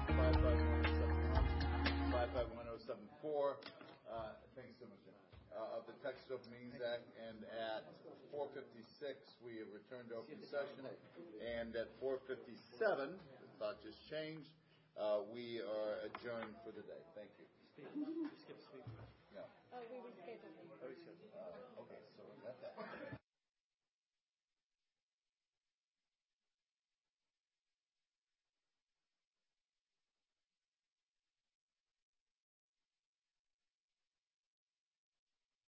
551074. Thanks so much, of the Texas Open Meetings Act, and at 4:56 we have returned to open session, and at 4:57, the thought just changed, we are adjourned for the day. Thank you. No. Oh, we rescheduled. Okay, so we got that.